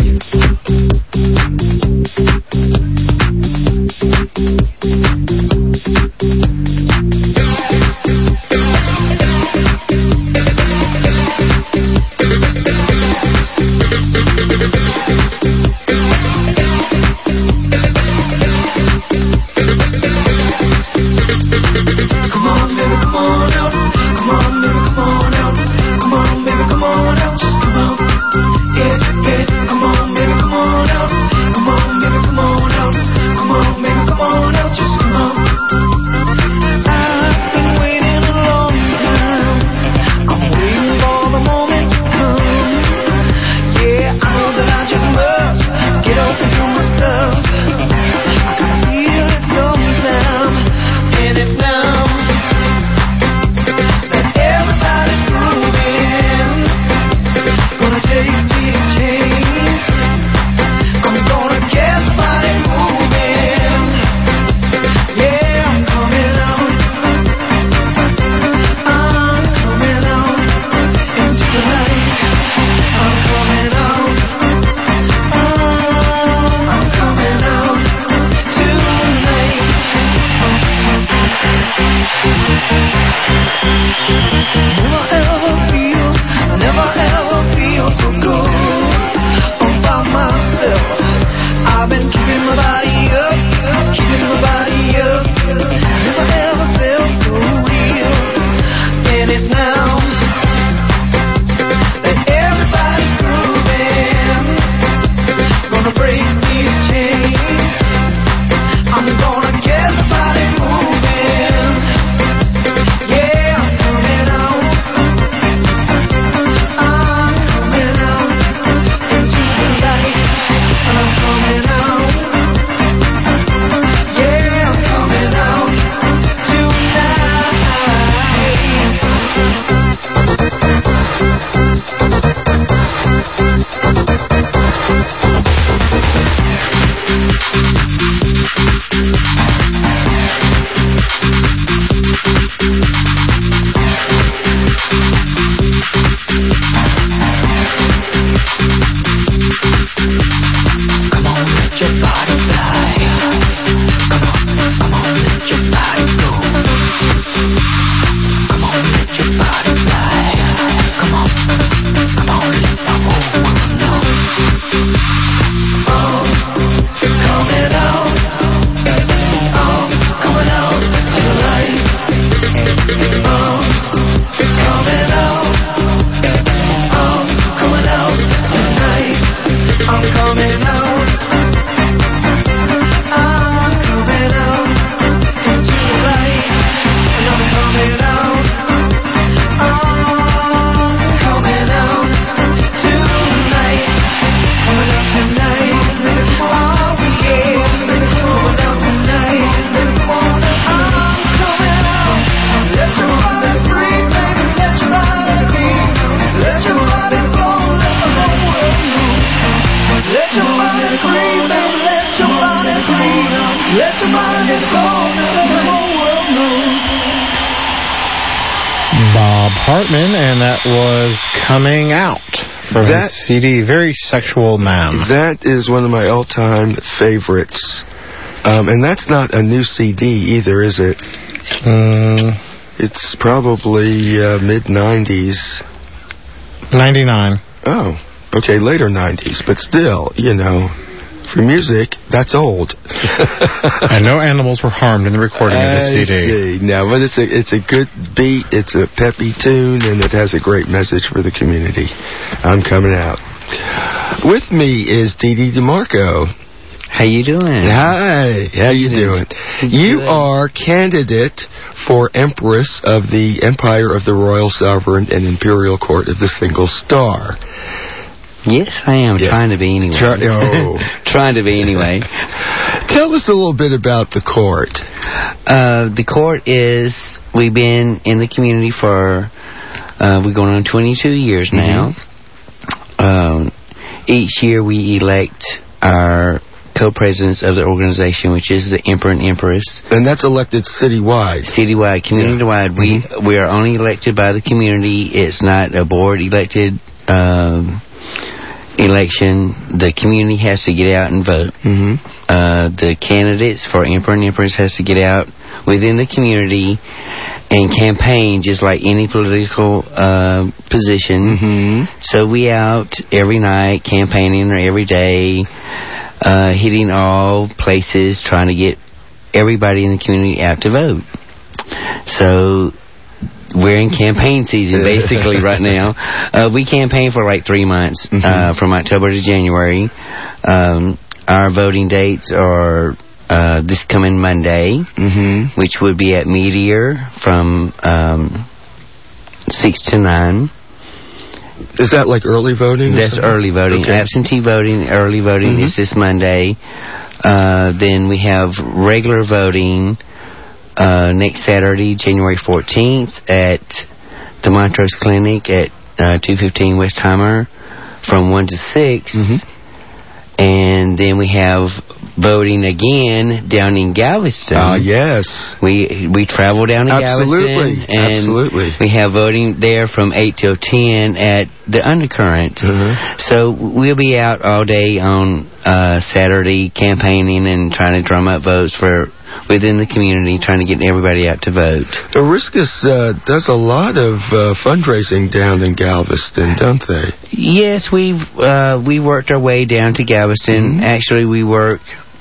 Come on, baby, come on out. Come on, baby, come on out. Come on, baby, come on out. Just come on. Yeah, yeah. Come on, baby, come on out. Come on, baby, come on out. Come on, baby, come on out. Just come on. I've been waiting a long time. I'm waiting for the moment to come. Yeah, I know that I just must get up and do my stuff. I can feel it sometime, and it's now. Everybody's grooving. Gonna take these chains. I'm gonna get the body moving. Yeah, I'm coming out. I'm coming out into the night. I'm coming out. I'm coming out tonight. Never ever feel, never ever feel so good all by myself. I've been keeping my body up, keeping my body up. Never ever felt so real, and it's now that everybody's grooving. Gonna break these chains. I'm gonna get the body moving. Yeah, I'm coming out. Bob Hartman, and that was Coming Out from That- his C D, Very Sexual Man. That is one of my all-time favorites. Um, and that's not a new C D either, is it? Mm, It's probably uh, mid nineties. ninety-nine. Oh, okay, later nineties. But still, you know, for music, that's old. And no animals were harmed in the recording of the C D. I see. No, but it's a, it's a good beat, it's a peppy tune, and it has a great message for the community. I'm coming out. With me is Dee Dee DeMarco. How you doing? Hi, how you doing? You are candidate for Empress of the Empire of the Royal Sovereign and Imperial Court of the Single Star. Yes, I am. Yes. Trying to be anyway. Try, oh. Trying to be anyway. Tell us a little bit about the court. Uh, the court is, we've been in the community for, uh, we're going on twenty-two years now. Mm-hmm. Um, each year we elect our co-presidents of the organization, which is the Emperor and Empress. And that's elected citywide. Citywide, community-wide. Yeah. We mm-hmm. we are only elected by the community. It's not a board-elected um, election. The community has to get out and vote. Mm-hmm. Uh, the candidates for Emperor and Empress has to get out within the community and campaign just like any political uh, position. Mm-hmm. So we out every night campaigning or every day. Uh, hitting all places, trying to get everybody in the community out to vote. So we're in campaign season basically right now. Uh, we campaign for like three months, mm-hmm. uh, from October to January. Um, our voting dates are uh, this coming Monday, mm-hmm. which would be at Meteor from um, six to nine. Is that like early voting? That's early voting. Okay. Absentee voting, early voting mm-hmm. is this Monday. Uh, then we have regular voting uh, next Saturday, January fourteenth, at the Montrose Clinic at uh, two fifteen Westheimer from one to six. Mm-hmm. And then we have voting again down in Galveston. Ah, uh, yes. We we travel down to Absolutely. Galveston. And Absolutely. we have voting there from eight till ten at the Undercurrent. Mm-hmm. So we'll be out all day on uh, Saturday campaigning and trying to drum up votes for within the community, trying to get everybody out to vote. Oriscus uh, does a lot of uh, fundraising down in Galveston, don't they? Yes, we've uh, we worked our way down to Galveston. Mm-hmm. Actually, we work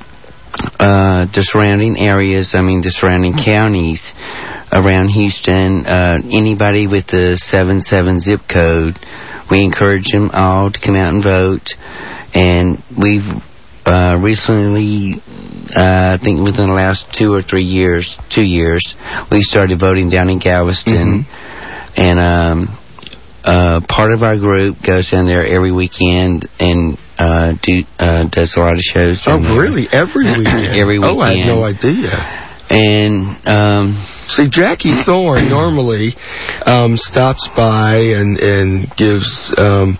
uh, the surrounding areas, I mean the surrounding counties around Houston. Uh, anybody with the seven seven zip code, we encourage them all to come out and vote. And we've uh, recently, uh, I think within the last two or three years, two years, we started voting down in Galveston. Mm-hmm. And um, uh, part of our group goes down there every weekend and uh, do uh, does a lot of shows down Oh, there. really? Every weekend? Every weekend. Oh, I had no idea. And um, see, Jackie Thorne normally um, stops by and and gives um,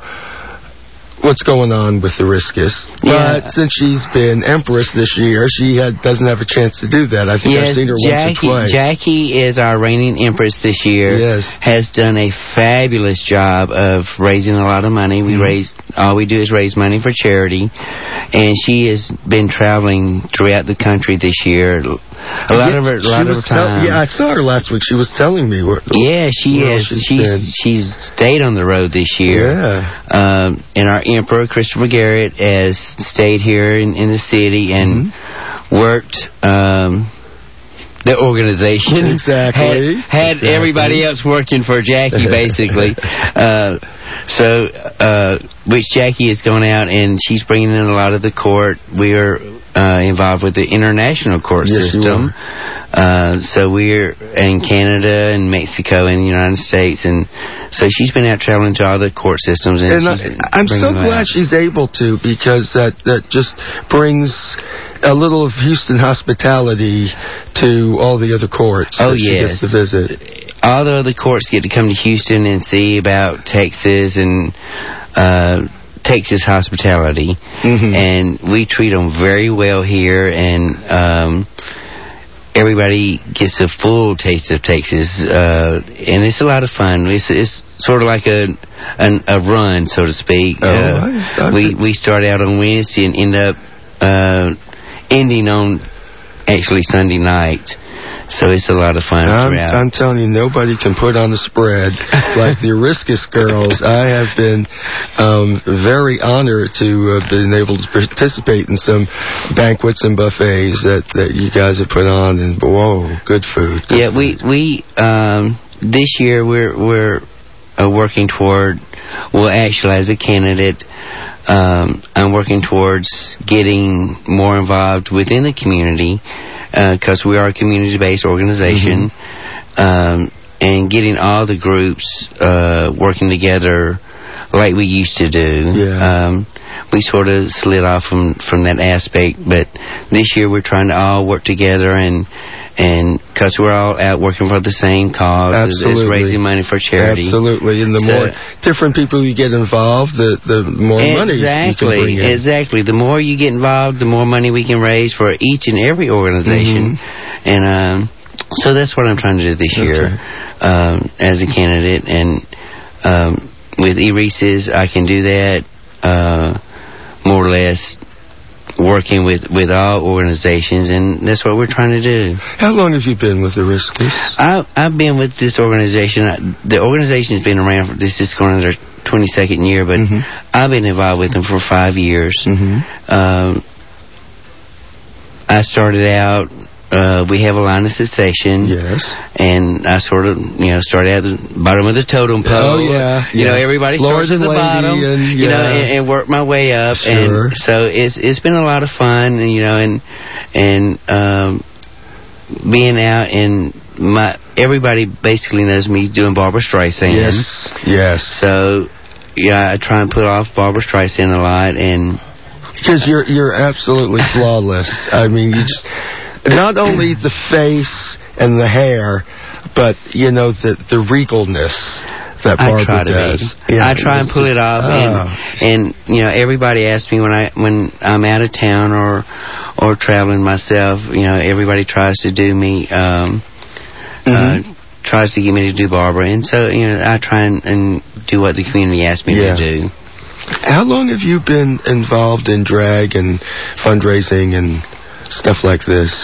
what's going on with Oriscus. Yeah. But since she's been Empress this year, she had, doesn't have a chance to do that. I think yes, I've seen her Jackie, once or twice. Jackie is our reigning Empress this year. Yes. Has done a fabulous job of raising a lot of money. We mm-hmm. raise all we do is raise money for charity, and she has been traveling throughout the country this year. A lot yeah, of her, a lot of her time. Yeah, I saw her last week. She was telling me where. Yeah, she where has. She's She's been. she's stayed on the road this year. Yeah. Um, and our Emperor Christopher Garrett has stayed here in, in the city and mm-hmm. worked um, the organization. Exactly. Had, had exactly. everybody else working for Jackie, basically. uh, so, uh, which Jackie is going out and she's bringing in a lot of the court. We are uh, involved with the international court yes, system. Uh, so we're in Canada and Mexico and the United States, and so she's been out traveling to all the court systems. And, and I, I'm so glad out. she's able to, because that, that just brings a little of Houston hospitality to all the other courts. Oh, that she yes. gets to visit. All the other courts get to come to Houston and see about Texas and uh, Texas hospitality. Mm-hmm. And we treat them very well here, and um, everybody gets a full taste of Texas, uh, and it's a lot of fun. It's, it's sort of like a an, a run, so to speak. Oh, uh, I, I we we start out on Wednesday and end up uh, ending on actually Sunday night. So it's a lot of fun I'm, throughout. I'm telling you, nobody can put on a spread like the Ariscus girls. I have been um, very honored to have been able to participate in some banquets and buffets that, that you guys have put on, and whoa, good food. Good yeah, food. we we um, this year we're we're uh, working toward. Well, actually, as a candidate, um, I'm working towards getting more involved within the community. Because uh, we are a community-based organization, mm-hmm. um, and getting all the groups uh, working together like we used to do. Yeah. Um, we sort of slid off from, from that aspect, but this year we're trying to all work together, and and because we're all out working for the same cause, as, as raising money for charity. Absolutely, and the so, more different people you get involved, the the more exactly, money you can bring in. Exactly, the more you get involved, the more money we can raise for each and every organization, mm-hmm. and um, so that's what I'm trying to do this okay. year um, as a candidate, and um, with E-Reese's, I can do that uh, more or less. Working with, with all organizations, and that's what we're trying to do. How long have you been with the Ariscus? I, I've been with this organization. The organization's been around for this is going on their twenty-second year, but mm-hmm. I've been involved with them for five years. Mm-hmm. Um, I started out. Uh, we have a line of succession. Yes. And I sort of, you know, started at the bottom of the totem pole. Oh, yeah. You yeah. know, everybody Lord starts at the bottom, and, yeah. you know, and, and work my way up. Sure. And so it's it's been a lot of fun, and, you know, and, and um, being out and my, everybody basically knows me doing Barbra Streisand. Yes. Yes. So, yeah, I try and put off Barbra Streisand a lot, and... Because you're, you're absolutely flawless. I mean, you just... Not only the face and the hair, but, you know, the the regalness that Barbra I try to does. Be. Yeah, I try and pull just, it off, oh. and, and, you know, everybody asks me when, I, when I'm out of town or or traveling myself, you know, everybody tries to do me, um, mm-hmm. uh, tries to get me to do Barbra, and so, you know, I try and, and do what the community asks me yeah. to do. How long have you been involved in drag and fundraising and stuff like this?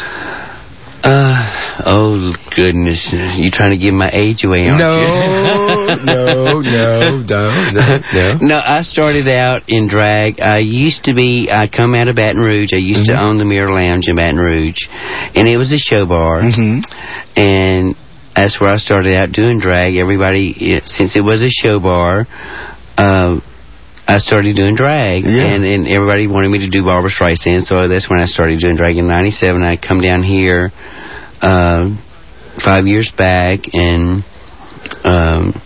Uh, oh, goodness. You trying to give my age away, aren't no, you? no, no, no, no, no. No, I started out in drag. I used to be, I come out of Baton Rouge. I used mm-hmm. to own the Mirror Lounge in Baton Rouge. And it was a show bar. Mm-hmm. And that's where I started out doing drag. Everybody, it, since it was a show bar, uh, I started doing drag, yeah. and, and everybody wanted me to do Barbra Streisand, so that's when I started doing drag in ninety-seven. I come down here uh, five years back, and um,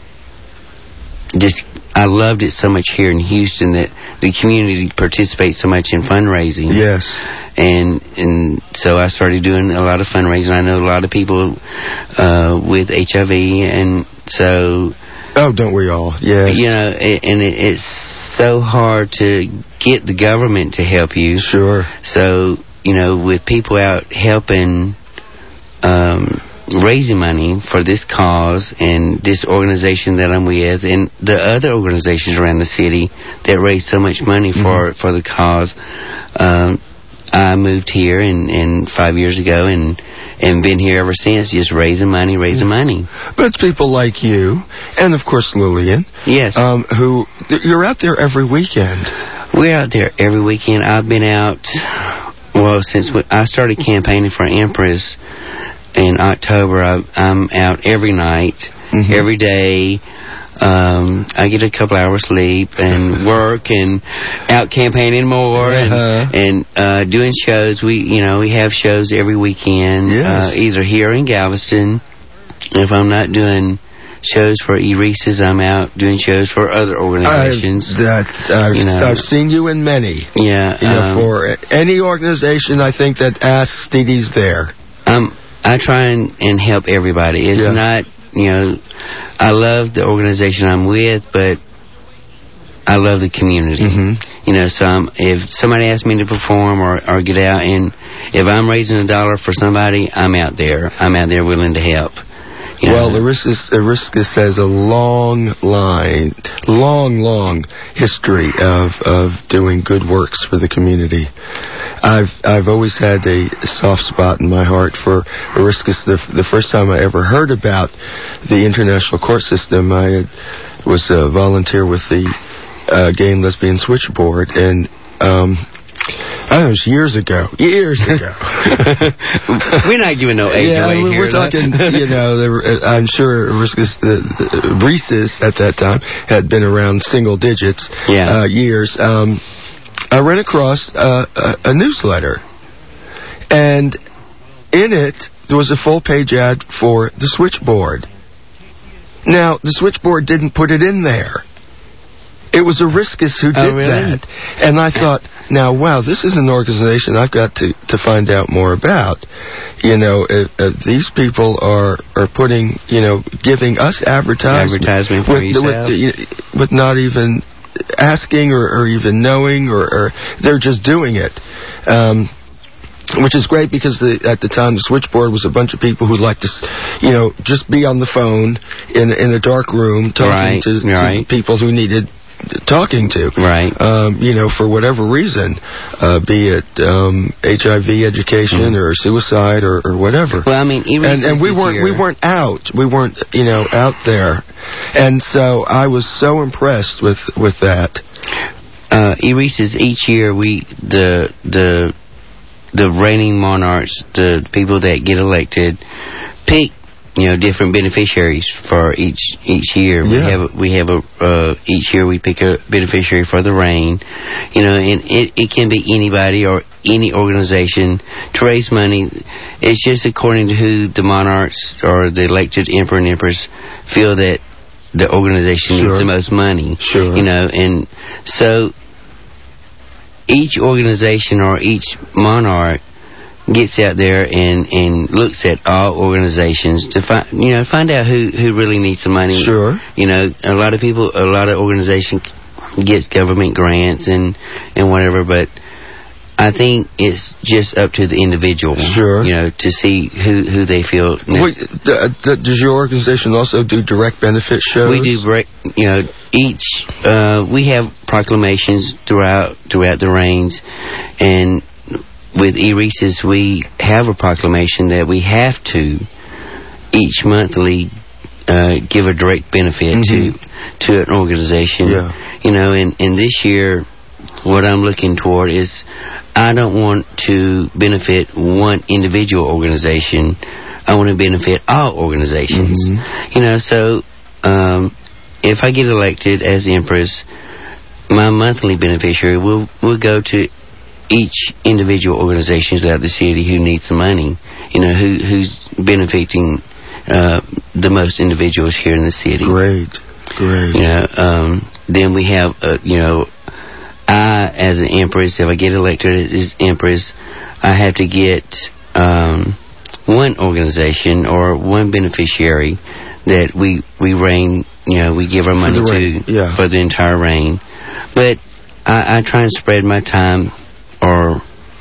just I loved it so much here in Houston that the community participates so much in fundraising. Yes. And and so I started doing a lot of fundraising. I know a lot of people uh, with H I V, and so... Oh, don't we all? Yes. You know, it, and it, it's so hard to get the government to help you. Sure. So, you know, with people out helping, um, raising money for this cause and this organization that I'm with and the other organizations around the city that raise so much money for, mm-hmm. for the cause, um, I moved here and, and five years ago and and been here ever since, just raising money, raising money. But it's people like you, and of course Lillian. Yes. Um, who, you're out there every weekend. We're out there every weekend. I've been out, well, since we, I started campaigning for Empress in October, I, I'm out every night, mm-hmm. every day. Um, I get a couple hours sleep and work and out campaigning more uh-huh. and and uh, doing shows. We you know we have shows every weekend, yes. uh, either here in Galveston. If I'm not doing shows for E-Reese's, I'm out doing shows for other organizations. I've, that, I've, you know, I've seen you in many. Yeah. You know, um, for any organization, I think that asks Dee Dee's there. Um, I try and, and help everybody. It's yeah. not, you know, I love the organization I'm with, but I love the community. Mm-hmm. You know, so I'm, if somebody asks me to perform or, or get out and if I'm raising a dollar for somebody, I'm out there. I'm out there willing to help. You know? Well, Eriscus, Eriscus has a long line, long, long history of, of doing good works for the community. I've I've always had a soft spot in my heart for Eriscus. The, the first time I ever heard about the international court system, I had, was a volunteer with the uh, Gay and Lesbian Switchboard, and um, I don't know, it was years ago. Years ago. We're not giving no age yeah, away we're here. talking, you know, there were, uh, I'm sure Eriscus, uh, Reese's at that time had been around single digits yeah. uh, years. Um, I ran across uh, a, a newsletter, and in it, there was a full-page ad for the Switchboard. Now, the Switchboard didn't put it in there. It was Eriscus who did oh, really? that. And I thought, now, wow, this is an organization I've got to, to find out more about. You know, uh, uh, these people are, are putting, you know, giving us advertisement. Advertisement for with, yourself. with, with not even asking or, or even knowing, or, or they're just doing it. Um, which is great, because the, at the time the Switchboard was a bunch of people who'd like to, you know, just be on the phone in in a dark room talking right, to, right. to people who needed talking to. Right. Um, you know, for whatever reason, uh, be it um, H I V education mm. or suicide or, or whatever. Well, I mean, even and, and we weren't year. we weren't out. We weren't, you know, out there. And so I was so impressed with with that. Uh, Eris's each year, we the the the reigning monarchs, the people that get elected, pick, you know, different beneficiaries for each each year. Yeah. We have we have a uh, each year we pick a beneficiary for the reign, you know, and it it can be anybody or any organization to raise money. It's just according to who the monarchs or the elected emperor and empress feel that the organization sure. needs the most money. Sure. You know, and so each organization or each monarch gets out there and, and looks at all organizations to find, you know, find out who, who really needs the money. Sure. You know, a lot of people, a lot of organizations gets government grants and, and whatever, but I think it's just up to the individual. Sure. You know, to see who, who they feel. Wait, th- th- does your organization also do direct benefit shows? We do, direct, you know, each, uh, we have proclamations throughout, throughout the reigns, and with Eris's, we have a proclamation that we have to each monthly uh, give a direct benefit mm-hmm. to to an organization. Yeah. You know, and, and this year, what I'm looking toward is I don't want to benefit one individual organization. I want to benefit all organizations. Mm-hmm. You know, so um, if I get elected as Empress, my monthly beneficiary will will go to each individual organization throughout the city who needs the money, you know, who who's benefiting uh, the most individuals here in the city. Great, great. You know, um, then we have, uh, you know, I, as an Empress, if I get elected as Empress, I have to get um, one organization or one beneficiary that we, we reign, you know, we give our money to yeah. for the entire reign. But I, I try and spread my time or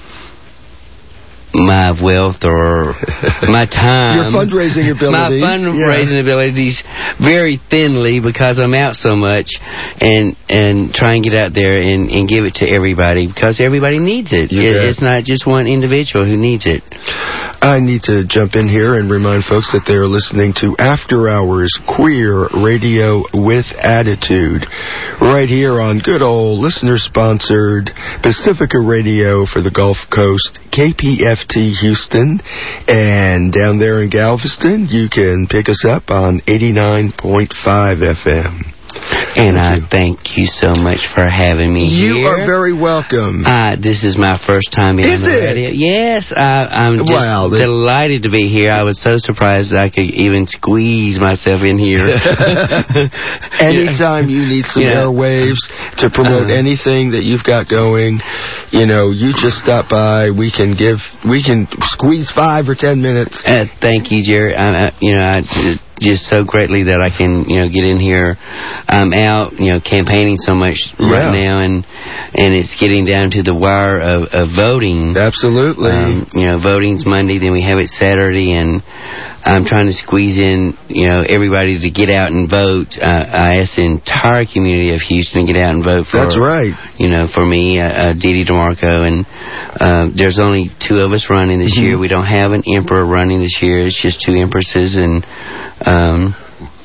my wealth or my time. Your fundraising abilities. My fundraising yeah. abilities very thinly because I'm out so much, and and try and get out there and, and give it to everybody because everybody needs it. it it's not just one individual who needs it. I need to jump in here and remind folks that they are listening to After Hours Queer Radio with Attitude right here on good old listener-sponsored Pacifica Radio for the Gulf Coast, K P F T Houston, and down there in Galveston, you can pick us up on eighty-nine point five F M. And thank I you. thank you so much for having me you here. You are very welcome. Uh, this is my first time being is on the it? radio. Yes, I, I'm just wow, delighted to be here. I was so surprised I could even squeeze myself in here. Anytime you need some yeah. airwaves to promote uh, anything that you've got going, you know, you just stop by. We can give, we can squeeze five or ten minutes. Uh, thank you, Jerry. I, I, you know, I... just so greatly that I can, you know, get in here. I'm out, you know, campaigning so much Yeah. right now, and and it's getting down to the wire of, of voting. Absolutely. Um, you know, voting's Monday, then we have it Saturday, and I'm trying to squeeze in, you know, everybody to get out and vote. Uh, I asked the entire community of Houston to get out and vote for. That's right. You know, for me, uh, uh, Dee Dee DeMarco, and uh, there's only two of us running this Mm-hmm. year. We don't have an emperor running this year. It's just two empresses, and um,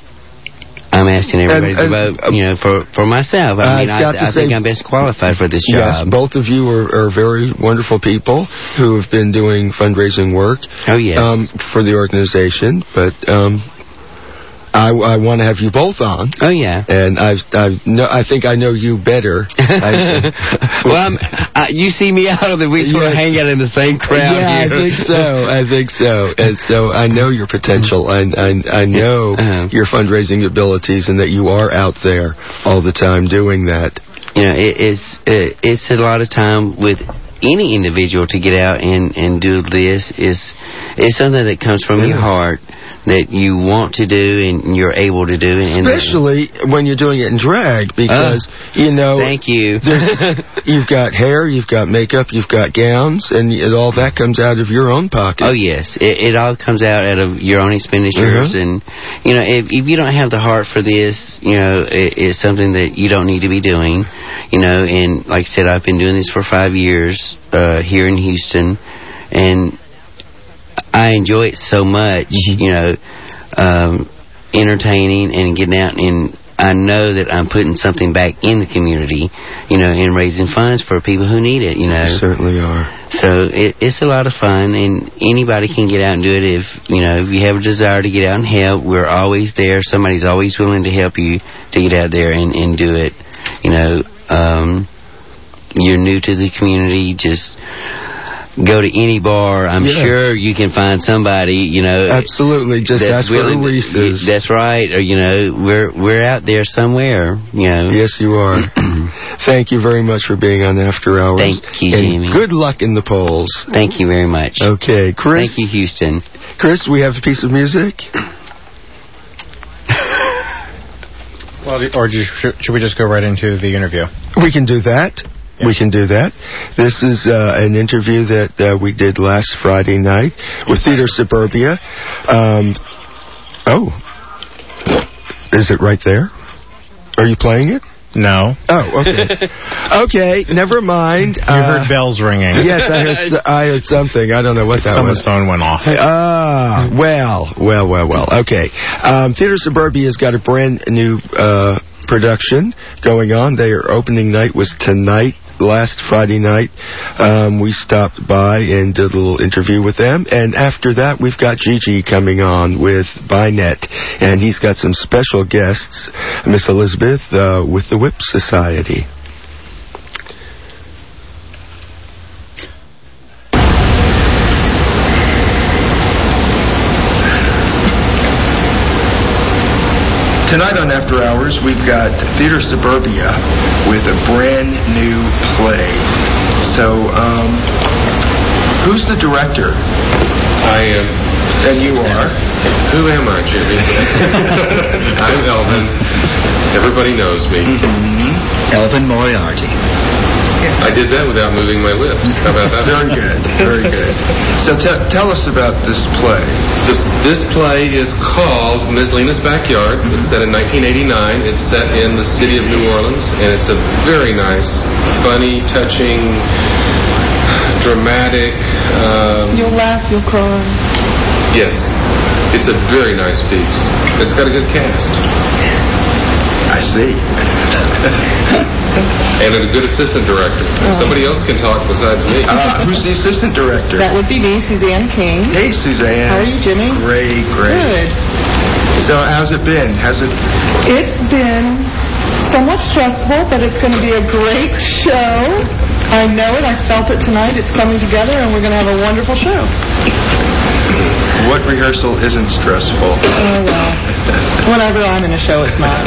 I'm asking everybody And- and, to vote, you know, for, for myself. I mean, I've got I, to I think say- I'm best qualified for this Yes, job. both of you are, are very wonderful people who have been doing fundraising work Oh, yes. um, for the organization. But um, I, I want to have you both on. Oh, yeah. And I've, I've no, I think I know you better. I, well, I'm, uh, you see me out of the, we sort of Yeah. hang out in the same crowd yeah, here. I think so. I think so. And so I know your potential. I, I, I know Uh-huh. your fundraising abilities and that you are out there all the time doing that. You know, it, it's it, it's a lot of time with any individual to get out and, and do this. Is it's something that comes from Yeah. your heart that you want to do and you're able to do. And Especially when you're doing it in drag, because, you know... Thank you. there's- you've got hair, you've got makeup, you've got gowns, and it, all that comes out of your own pocket. Oh, yes. It, it all comes out out of your own expenditures. Uh-huh. And, you know, if, if you don't have the heart for this, you know, it, it's something that you don't need to be doing. You know, and like I said, I've been doing this for five years uh, here in Houston. And I enjoy it so much, Mm-hmm. you know, um, entertaining and getting out, and I know that I'm putting something back in the community, you know, and raising funds for people who need it, you know. You certainly are. So it, it's a lot of fun, and anybody can get out and do it if, you know, if you have a desire to get out and help. We're always there. Somebody's always willing to help you to get out there and, and do it. You know, um, you're new to the community, just go to any bar. I'm Yeah. sure you can find somebody, you know. Absolutely. Just that's ask for willing to- Reese's. That's right. Or, you know, we're we're out there somewhere, you know. Yes, you are. Thank you very much for being on After Hours. Thank you, and Jamie. good luck in the polls. Thank you very much. Okay, Chris. Thank you, Houston. Chris, we have a piece of music. Well, or do you, should, should we just go right into the interview? We can do that. We can do that. This is uh, an interview that uh, we did last Friday night with Theater Suburbia. Um, oh. Is it right there? Are you playing it? No. Oh, okay. Okay, never mind. You Uh, heard bells ringing. Yes, I heard, s- I heard something. I don't know what that Someone's was. phone went off. Ah, well, well, well, well. Okay. Um, Theater Suburbia's got a brand new uh, production going on. Their opening night was tonight. Last Friday night, um, we stopped by and did a little interview with them. And after that, we've got Gigi coming on with Bynet. And he's got some special guests, Miss Elizabeth uh, with the Whip Society. Tonight on After Hours, we've got Theater Suburbia with a brand new play. So, um, who's the director? I am. And you are? Who am I, Jimmy? I'm Elvin. Everybody knows me. Elvin Moriarty. I did that without moving my lips. How about that? Very good, very good. So t- tell us about this play. This, this play is called Miz Lena's Backyard. It's set in nineteen eighty-nine. It's set in the city of New Orleans, and it's a very nice, funny, touching, dramatic... Um, You'll laugh, you'll cry. Yes. It's a very nice piece. It's got a good cast. I see. And a good assistant director. Oh. Somebody else can talk besides me. Uh, who's the assistant director? That would be me, Suzanne King. Hey, Suzanne. How are you, Jimmy? Great, great. Good. So, how's it been? Has it? It's been somewhat stressful, but it's going to be a great show. I know it. I felt it tonight. It's coming together, and we're going to have a wonderful show. What rehearsal isn't stressful? Oh, well. Whenever I'm in a show, it's not.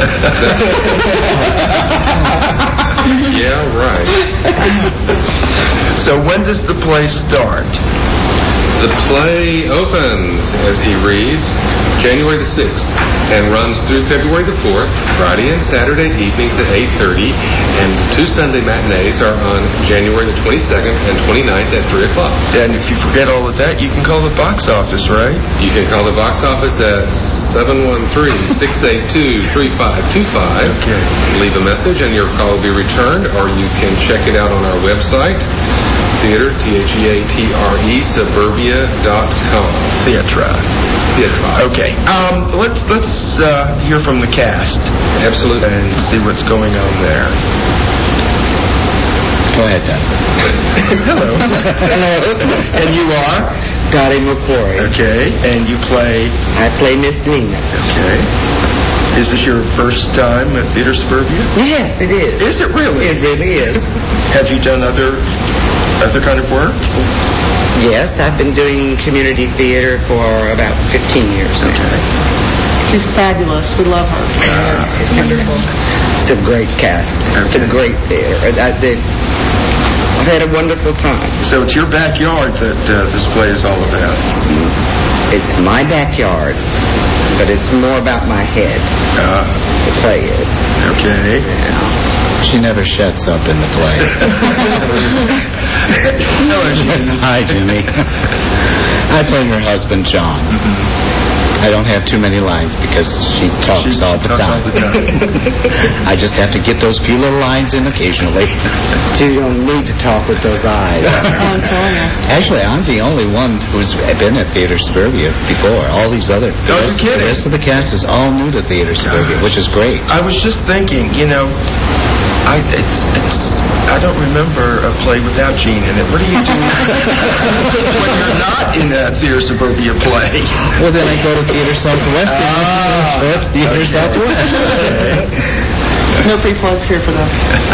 Yeah, right. So when does the play start? The play opens, as he reads, January the sixth and runs through February the fourth, Friday and Saturday evenings at eight thirty, and two Sunday matinees are on January the twenty-second and twenty-ninth at three o'clock. And if you forget all of that, you can call the box office, right? You can call the box office at seven one three, six eight two, three five two five. Okay. Leave a message and your call will be returned, or you can check it out on our website, Theater, T H E A T R E, suburbia dot com. Theatra. Theatra. Okay. Um, let's let's uh, hear from the cast. Absolutely. And see what's going on there. Go ahead, Doug. Hello. Hello. And you are? Dottie McQuarrie. Okay. And you play? I play Miss Lena. Okay. Is this your first time at Theater Suburbia? Yes, it is. Is it really? It really is. Have you done other other kind of work? Yes, I've been doing community theater for about fifteen years now. Okay. She's fabulous. We love her. Uh, She's wonderful. It's a great cast. It's a great theater. I, I did, I've had a wonderful time. So it's your backyard that uh, this play is all about? It's my backyard, but it's more about my head. Uh, the play is. Okay. Yeah. She never shuts up in the play. Hello, Jimmy. Hi, Jimmy. I play her husband, John. I don't have too many lines because she talks She all the talks time. all the time. I just have to get those few little lines in occasionally. You don't need to talk with those eyes. I'm telling you. Actually, I'm the only one who's been at Theater Suburbia before. All these other, the, Oh, rest, you're kidding. the rest of the cast is all new to Theater Suburbia, which is great. I was just thinking, you know, I it's, it's I don't remember a play without Gene in it. What do you do when you're not in a Theater Suburbia play? Well, then I go to Theater Southwest. Ah, and Theater okay. Southwest. No free plugs here for them.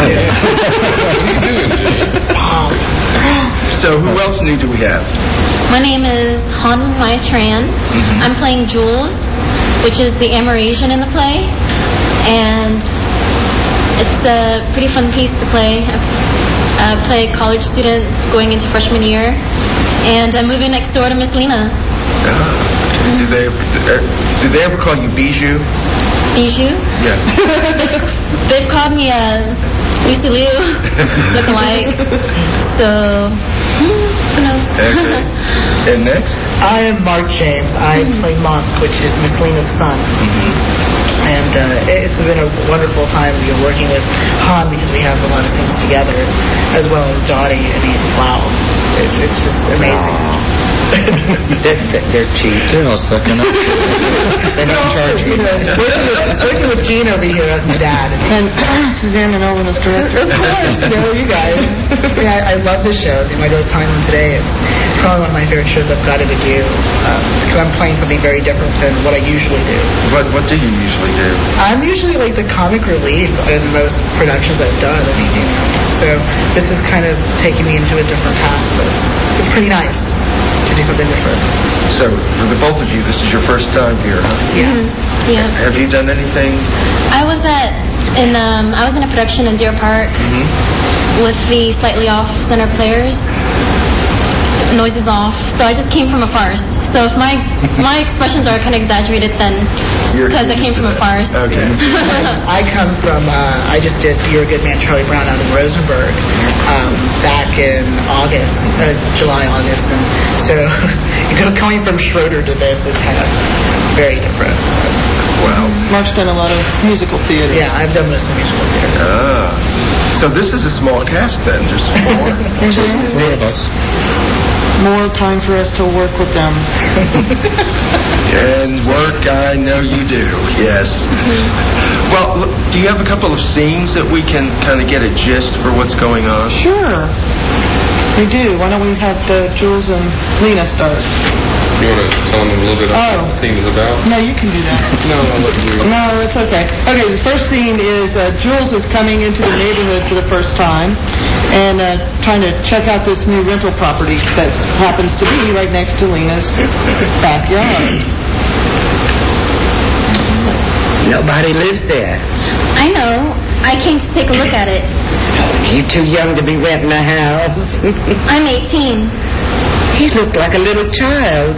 So who else new do we have? My name is Han Mai Tran. Mm-hmm. I'm playing Jules, which is the Amerasian in the play, and it's a pretty fun piece to play. I uh, play a college student going into freshman year, and I'm moving next door to Miss Lena. Uh, do they uh, do they ever call you Bijou? Bijou? Yeah. They've called me a Lucy Liu look-alike, so who knows? Okay. And next? I am Mark James. I play Monk, which is Miss Lena's son. Mm-hmm. And uh, it's been a wonderful time you know, working with Han because we have a lot of scenes together, as well as Dottie. I mean, wow, it's it's just amazing. they're, they're cheap. They're all sucking up. They're not charging. You know, working, with, working with Gene over here as my dad, and Suzanne Manolan as director. Of course, you know, you guys. Yeah, I, I love this show. When I go to Thailand today, it's probably one of my favorite shows I've got to do um, because I'm playing something very different than what I usually do. What What do you usually do? I'm usually like the comic relief in most productions I've done. I mean, you know, so this is kind of taking me into a different path. So it's, it's pretty nice to do something different. So for the both of you, this is your first time here, huh? Yeah. Yeah. Have you done anything? I was at in um I was in a production in Deer Park Mm-hmm. with the Slightly Off Center Players. Noises off. So I just came from a farce. So if my my expressions are kind of exaggerated, then because I came from a farce. Okay. I come from, uh, I just did You're a Good Man, Charlie Brown out in Rosenberg um, back in August, uh, July, August. And so, you know, coming from Schroeder to this is kind of very different. So. Wow. Mark's done a lot of musical theater. Yeah, I've done most of the musical theater. Ah. So this is a small cast then, just four? Just four of us. More time for us to work with them. And work, I know you do, yes. Well, look, do you have a couple of scenes that we can kind of get a gist for what's going on? Sure. We do. Why don't we have uh, Jules and Lena start? You want to tell them a little bit about Oh. what the scene is about? No, you can do that. No, I'll let you. No, it's okay. Okay, the first scene is uh, Jules is coming into the neighborhood for the first time and uh, trying to check out this new rental property that happens to be right next to Lena's backyard. Nobody lives there. I know. I came to take a look at it. You too young to be renting a house. I'm eighteen. He looked like a little child.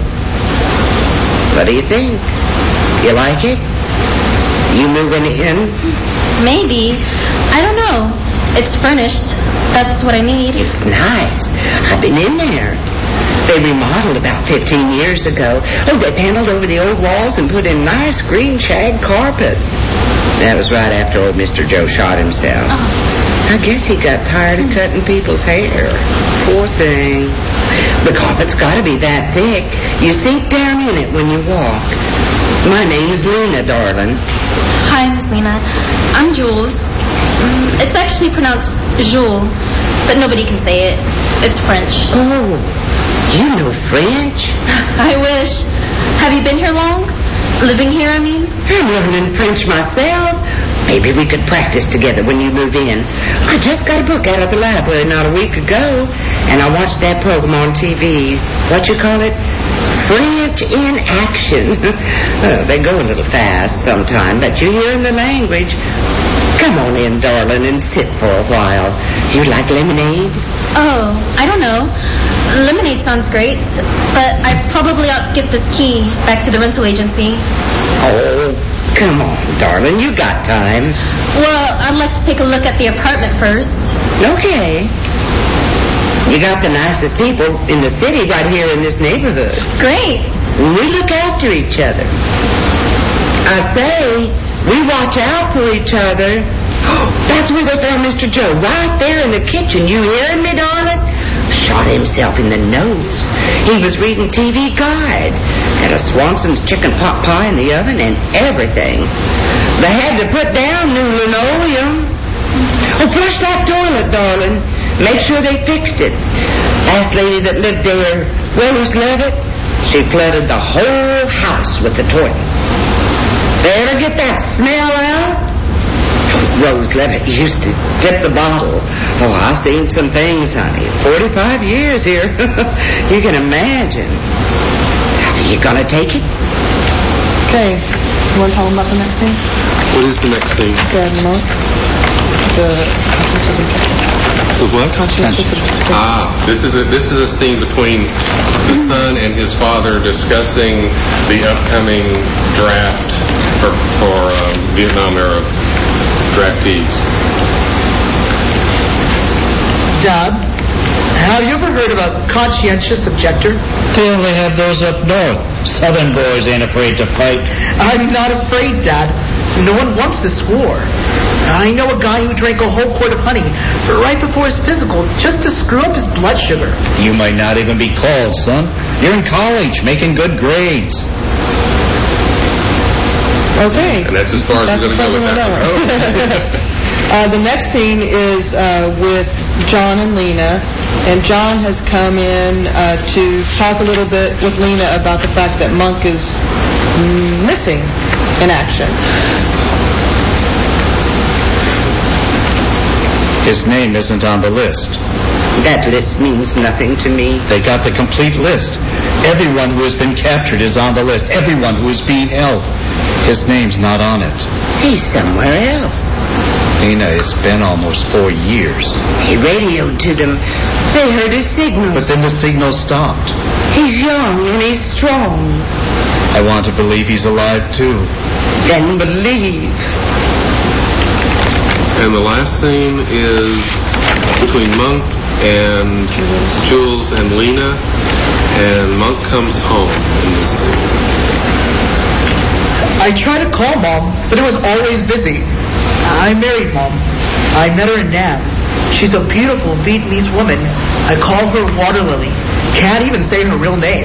What do you think? You like it? You moving in? Maybe. I don't know. It's furnished. That's what I need. It's nice. I've been in there. They remodeled about fifteen years ago. Oh, they paneled over the old walls and put in nice green shag carpets. That was right after old Mister Joe shot himself. Oh. I guess he got tired of cutting people's hair. Poor thing. The carpet's got to be that thick. You sink down in it when you walk. My name's Lena, darling. Hi, Miss Lena. I'm Jules. It's actually pronounced Jules, but nobody can say it. It's French. Oh, you know French? I wish. Have you been here long? Living here, I mean? I'm learning French myself. Maybe we could practice together when you move in. I just got a book out of the library not a week ago, and I watched that program on T V. What you call it? French in action. uh, they go a little fast sometimes, but you hear the language. Come on in, darling, and sit for a while. You like lemonade? Oh, I don't know. Lemonade sounds great, but I probably ought to get this key back to the rental agency. Oh, come on, darling. You got time. Well, I'd like to take a look at the apartment first. Okay. You got the nicest people in the city right here in this neighborhood. Great. We look after each other. I say, we watch out for each other. That's where they found Mister Joe, right there in the kitchen. You hearing me, darling? Shot himself in the nose. He was reading T V Guide. Had a Swanson's chicken pot pie in the oven and everything. They had to put down new linoleum. Oh, flush that toilet, darling. Make sure they fixed it. Last lady that lived there, Rose Levitt, she flooded the whole house with the toilet. They ever get that smell out? Rose Levitt used to dip the bottle. Oh, I've seen some things, honey. Forty-five years here. You can imagine. Are you gonna take it? Okay. You want to tell them about the next scene? What is the next scene? Go ahead, Mark. The The what? Ah, this is a this is a scene between the son and his father discussing the upcoming draft for for um, Vietnam era draftees. Dad, have you ever heard of a conscientious objector? They only have those up north. Southern boys ain't afraid to fight. I'm not afraid, Dad. No one wants this war. I know a guy who drank a whole quart of honey right before his physical just to screw up his blood sugar. You might not even be called, son. You're in college, making good grades. Okay. And that's as far as we're going to go with that. uh, the next scene is uh, with John and Lena. And John has come in uh, to talk a little bit with Lena about the fact that Monk is missing in action. His name isn't on the list. That list means nothing to me. They got the complete list. Everyone who has been captured is on the list. Everyone who is being held. His name's not on it. He's somewhere else. Lena, it's been almost four years. He radioed to them. They heard his signals. But then the signal stopped. He's young and he's strong. I want to believe he's alive, too. Then believe. And the last scene is between Monk and Jules and Lena, and Monk comes home in this scene. I tried to call Mom, but it was always busy. I married Mom. I met her in Nam. She's a beautiful Vietnamese woman. I call her Water Lily. Can't even say her real name.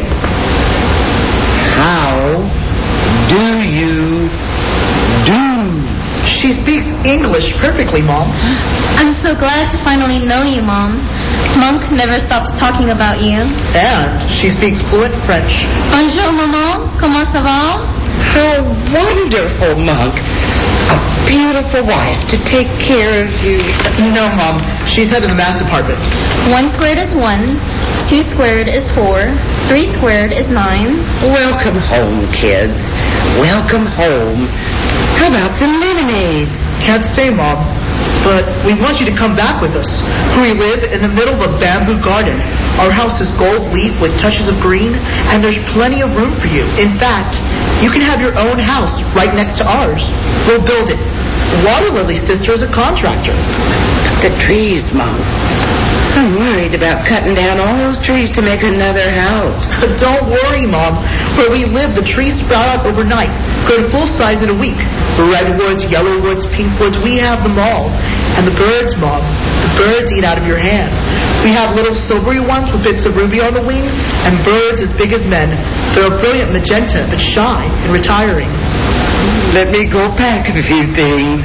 How do you do? She speaks English perfectly, Mom. I'm so glad to finally know you, Mom. Monk never stops talking about you. And she speaks fluent French. Bonjour, maman. Comment ça va? How wonderful, Monk. A beautiful wife to take care of you. No, Mom. She's head of the math department. One squared is one. Two squared is four. Three squared is nine. Welcome home, kids. Welcome home. How about some lemonade? Can't stay, Mom. But we want you to come back with us. We live in the middle of a bamboo garden. Our house is gold leaf with touches of green, and there's plenty of room for you. In fact, you can have your own house right next to ours. We'll build it. Water Lily's sister is a contractor. The trees, Mom. I'm worried about cutting down all those trees to make another house. Don't worry, Mom. Where we live, the trees sprout out overnight, grow to full size in a week. Redwoods, yellow woods, pink woods, we have them all. And the birds, Mom, the birds eat out of your hand. We have little silvery ones with bits of ruby on the wing, and birds as big as men. They're a brilliant magenta, but shy and retiring. Let me go pack a few things.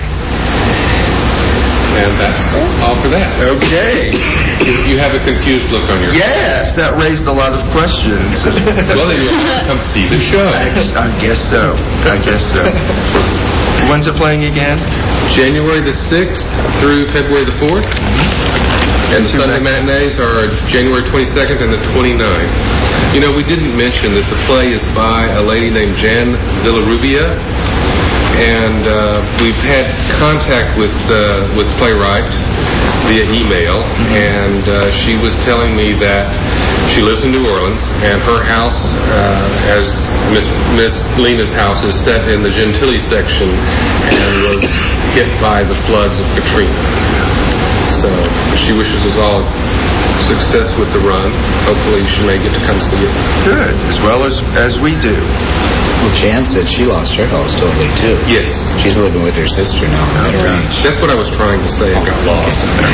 And that's all for that. Okay. You have a confused look on your face. Yes, that raised a lot of questions. Well, then you'll have to come see the show. I, I guess so. I guess so. When's it playing again? January the sixth through February the fourth. And the Sunday matinees are January twenty-second and the twenty-ninth. You know, we didn't mention that the play is by a lady named Jan Villarubia. And uh, we've had contact with uh, with playwright via email, and uh, she was telling me that she lives in New Orleans, and her house, uh, as Miss Miss Lena's house, is set in the Gentilly section and was hit by the floods of Katrina. So she wishes us all success with the run. Hopefully she may get to come see it. Good, as well as as we do. Well, Jan said she lost her house totally, too. Yes. She's living with her sister now. Okay. That's what I was trying to say. I got lost.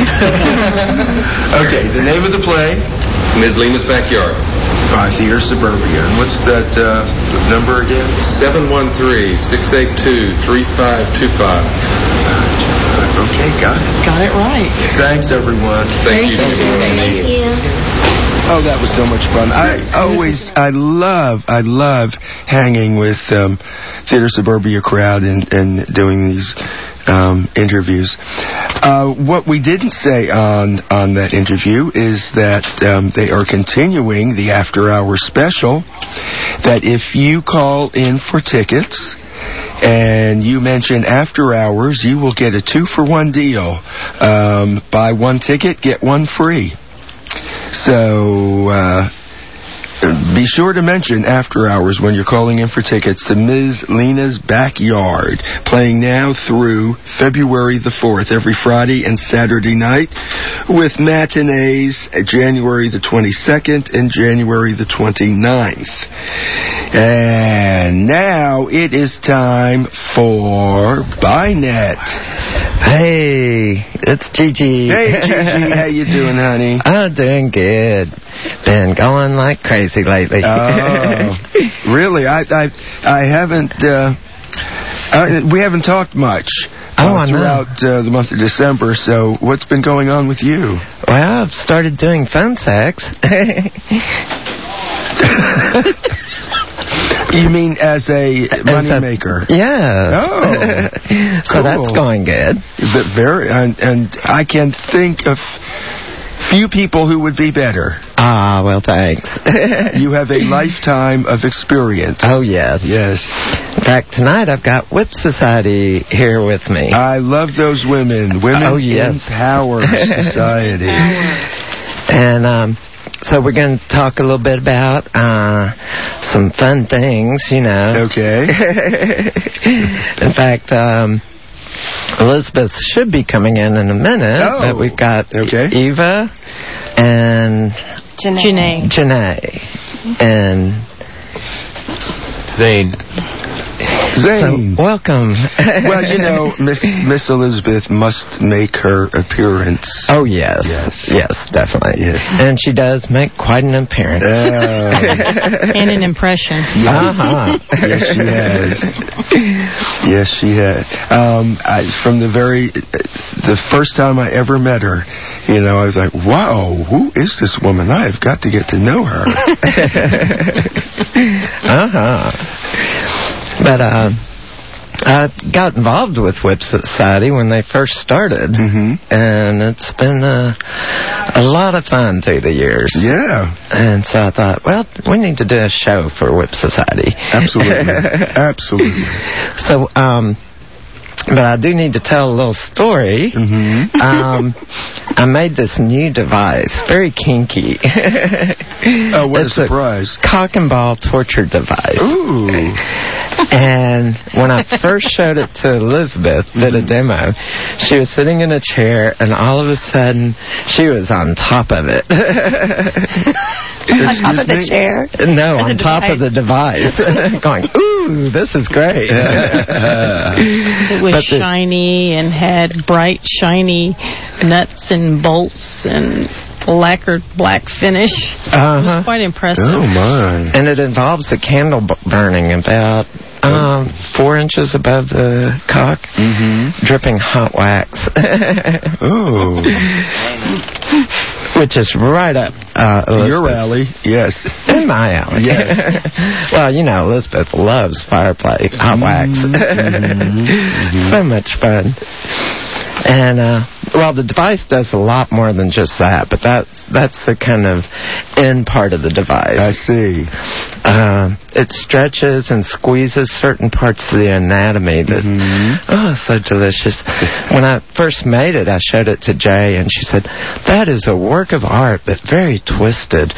Okay, the name of the play? Miz Lena's Backyard. By Theater Suburbia. And what's that uh, number again? seven one three, six eight two, three five two five. Okay, got it. Got it right. Thanks, everyone. Thank, you. Thank you. Oh, that was so much fun. I always, I love, I love hanging with um, Theater Suburbia crowd and, and doing these um, interviews. Uh, what we didn't say on, on that interview is that um, they are continuing the After Hours special, that if you call in for tickets and you mention After Hours, you will get a two-for-one deal. Um, buy one ticket, get one free. So, uh, be sure to mention After Hours when you're calling in for tickets to Miz Lena's Backyard, playing now through February the fourth, every Friday and Saturday night, with matinees January the twenty-second and January the twenty-ninth. And now it is time for BuyNet. Hey, it's Gigi. Hey, Gigi, how you doing, honey? I'm doing good. Been going like crazy lately. Oh, really? I I I haven't. Uh, I, we haven't talked much. Uh, oh, I throughout uh, the month of December. So, what's been going on with you? Well, I've started doing phone sex. You mean as a money maker? Yeah. Oh, so cool. that's going good. But very, and, and I can think of few people who would be better. Ah, well, thanks. You have a lifetime of experience. Oh, yes. Yes. In fact, tonight I've got Whip Society here with me. I love those women. Women oh, yes. in Power Society. And, um... so we're going to talk a little bit about uh, some fun things, you know. Okay. In fact, um, Elizabeth should be coming in in a minute, oh. but we've got okay. Eva and Janae. Janae. And Zane. Zane. So, welcome. Well, you know, Miss Miss Elizabeth must make her appearance. Oh, yes. Yes. Yes, definitely. Yes. And she does make quite an appearance. Uh, And an impression. Yes. Uh-huh. Yes, she has. Yes, she has. Um, I, from the very, the first time I ever met her, you know, I was like, wow, who is this woman? I've got to get to know her. Uh-huh. But uh, I got involved with Whip Society when they first started, mm-hmm. and it's been uh, a lot of fun through the years. Yeah. And so I thought, well, we need to do a show for Whip Society. Absolutely. Absolutely. So, um... but I do need to tell a little story. Mm-hmm. um, I made this new device, very kinky. Oh, what it's a surprise. A cock and ball torture device. Ooh. And when I first showed it to Elizabeth, did a demo, she was sitting in a chair, and all of a sudden, she was on top of it. On top of the chair? No, on the top device. of the device. Going, ooh, this is great. It was But the- shiny and had bright, shiny nuts and bolts and lacquered black finish. Uh-huh. It was quite impressive. Oh, my. And it involves the candle b- burning about um, four inches above the cock, Mm-hmm. dripping hot wax. Ooh. Which is right up uh, Your Elizabeth's- alley, yes. In my alley. Yes. Well, you know, Elizabeth loves fireplace, hot wax. Mm-hmm. So much fun. And, uh, well, the device does a lot more than just that, but that's, that's the kind of end part of the device. I see. Um, it stretches and squeezes certain parts of the anatomy that, Mm-hmm. oh, so delicious. When I first made it, I showed it to Jay, and she said, that is a work of art, but very twisted.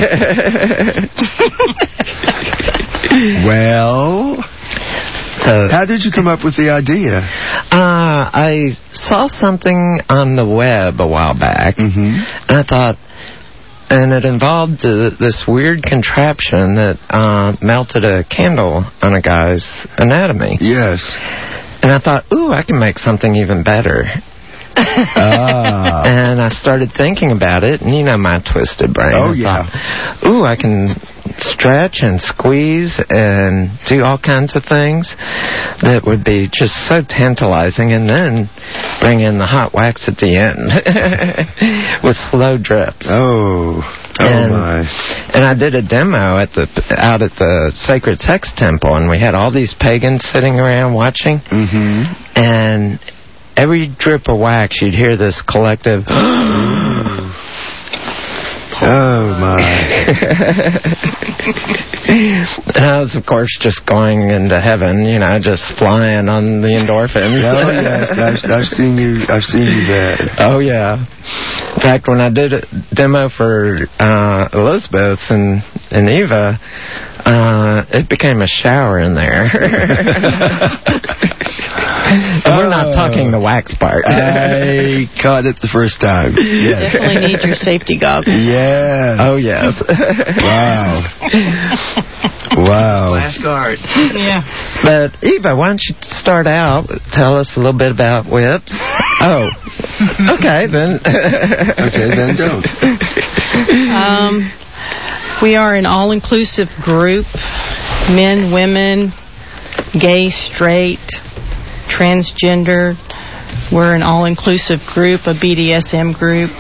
Well, So, how did you come up with the idea? Uh, I saw something on the web a while back, Mm-hmm. and I thought, and it involved uh, this weird contraption that uh, melted a candle on a guy's anatomy. Yes. And I thought, ooh, I can make something even better. Ah. And I started thinking about it, and you know my twisted brain. Oh, I yeah. thought, ooh, I can stretch and squeeze and do all kinds of things that would be just so tantalizing, and then bring in the hot wax at the end with slow drips. Oh. Oh, and, my. and I did a demo at the out at the Sacred Sex Temple, and we had all these pagans sitting around watching. Mm-hmm. And every drip of wax, you'd hear this collective. Oh, my. And I was, of course, just going into heaven, you know, just flying on the endorphins. Oh, yes. I've, I've seen you. I've seen you there. Oh, yeah. In fact, when I did a demo for uh, Elizabeth and, and Eva, uh, it became a shower in there. And we're not talking the wax part. I caught it the first time. Yes. Definitely need your safety goggles. Yes. Oh, yes. Wow. Wow. Last guard. Yeah. But, Eva, why don't you start out? Tell us a little bit about whips. Oh. Okay, then. Okay, then don't. Um, we are an all-inclusive group. Men, women, gay, straight, transgender. We're an all-inclusive group, a B D S M group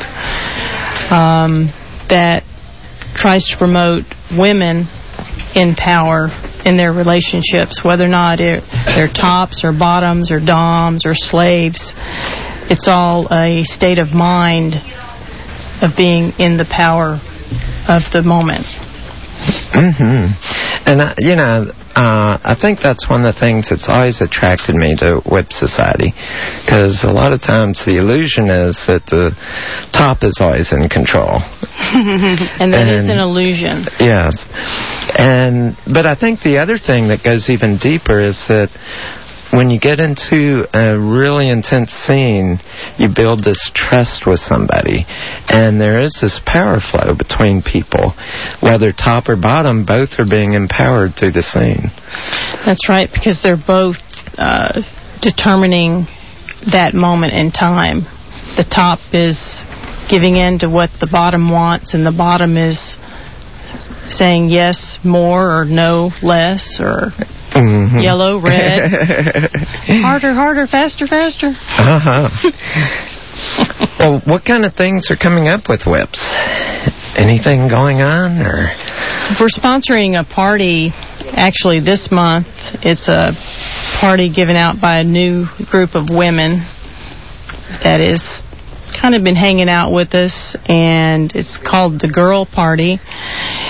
um, that tries to promote women in power in their relationships, whether or not it, they're tops or bottoms or doms or slaves. It's all a state of mind of being in the power of the moment. Mm-hmm. And, uh, you know, uh, I think that's one of the things that's always attracted me to Whip Society. Because a lot of times the illusion is that the top is always in control. And that is an illusion. Yes. And, but I think the other thing that goes even deeper is that when you get into a really intense scene, you build this trust with somebody. And there is this power flow between people. Whether top or bottom, both are being empowered through the scene. That's right, because they're both uh, determining that moment in time. The top is giving in to what the bottom wants, and the bottom is saying yes, more, or no, less, or Mm-hmm. yellow, red. Harder, harder, faster, faster. Uh-huh. Well, what kind of things are coming up with whips? Anything going on, or? We're sponsoring a party actually this month. It's a party given out by a new group of women that is kind of been hanging out with us, and it's called the Girl Party,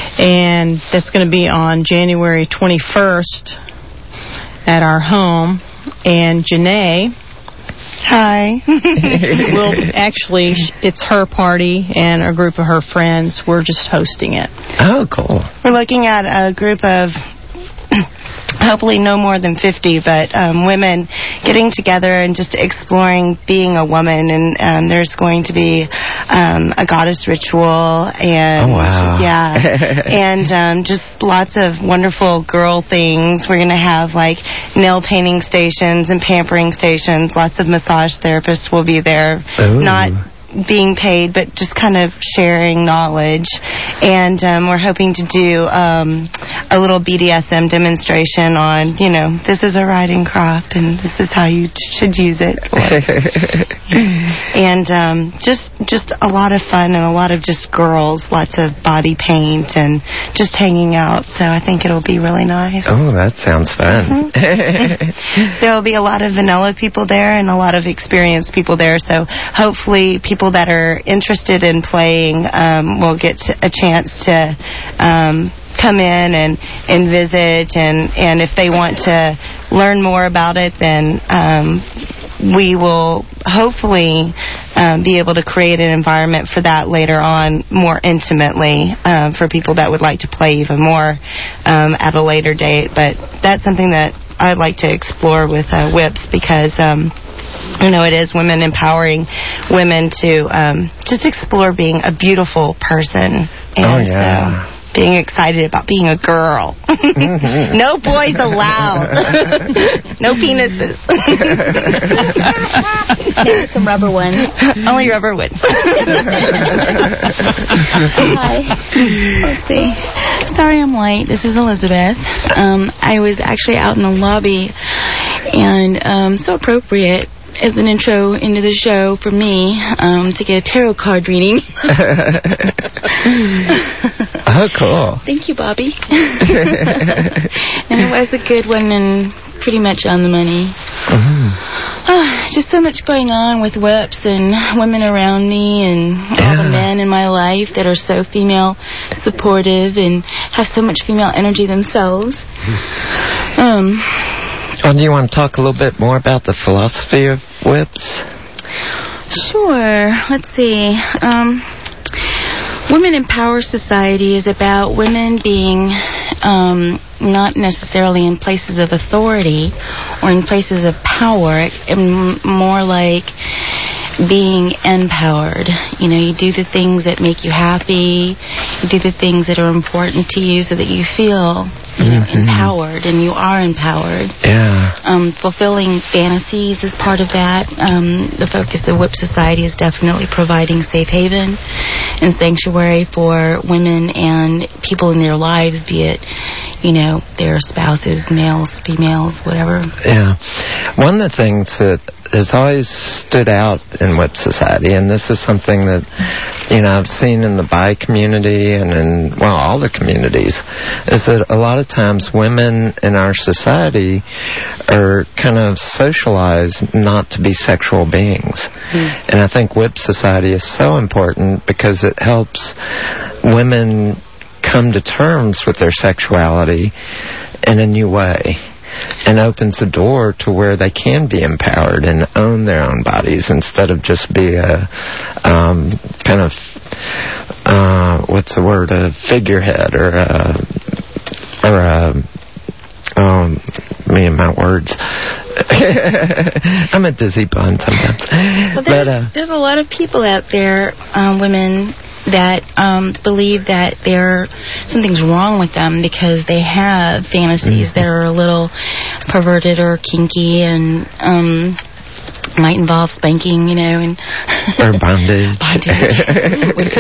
and that's going to be on January twenty-first at our home, and Janae. Hi. Well, actually, it's her party and a group of her friends. We're just hosting it. Oh, cool. We're looking at a group of hopefully no more than fifty, but um, women getting together and just exploring being a woman. And um, there's going to be um, a goddess ritual and oh, wow. yeah, and um, just lots of wonderful girl things. We're going to have like nail painting stations and pampering stations. Lots of massage therapists will be there. Ooh. Not being paid, but just kind of sharing knowledge. And um, we're hoping to do um, a little B D S M demonstration on, you know, this is a riding crop and this is how you t- should use it. And um, just just a lot of fun and a lot of just girls, lots of body paint and just hanging out. So I think it'll be really nice. Oh, that sounds fun. Mm-hmm. There'll be a lot of vanilla people there and a lot of experienced people there. So hopefully people that are interested in playing um, will get to a chance to um, come in and, and visit, and, and if they want to learn more about it, then um, we will hopefully um, be able to create an environment for that later on more intimately um, for people that would like to play even more um, at a later date. But that's something that I'd like to explore with uh, Whips, because um, you know, it is women empowering women to um, just explore being a beautiful person. And oh, yeah. so being excited about being a girl. Mm-hmm. No boys allowed. No penises. Maybe some rubber ones. Only rubber ones. Hi. Let's see. Sorry I'm late. This is Elizabeth. Um, I was actually out in the lobby, and um, so appropriate as an intro into the show for me um, to get a tarot card reading. Oh, cool. Thank you, Bobby. And it was a good one and pretty much on the money. Mm-hmm. Oh, just so much going on with Whips and women around me and yeah. all the men in my life that are so female supportive and have so much female energy themselves. Um... Well, do you want to talk a little bit more about the philosophy of Whips? Sure. Let's see. Um, Women in Power Society is about women being um, not necessarily in places of authority or in places of power, and more like being empowered. You know, you do the things that make you happy, you do the things that are important to you so that you feel you know, mm-hmm. empowered, and you are empowered. Yeah. Um, fulfilling fantasies is part of that. Um, the focus of Whip Society is definitely providing safe haven and sanctuary for women and people in their lives, be it, you know, their spouses, males, females, whatever. Yeah. One of the things that has always stood out in Whip Society, and this is something that, you know, I've seen in the bi community and in, well, all the communities, is that a lot of times women in our society are kind of socialized not to be sexual beings. Mm. And I think Whip Society is so important because it helps women come to terms with their sexuality in a new way, and opens the door to where they can be empowered and own their own bodies instead of just be a um, kind of, uh, what's the word, a figurehead or a, or a, um, me and my words. I'm a dizzy bun sometimes. Well, there's, but, uh, there's a lot of people out there, um, women, that um, believe that there something's wrong with them because they have fantasies mm-hmm. that are a little perverted or kinky and um, might involve spanking, you know, and or bondage. Bondage. With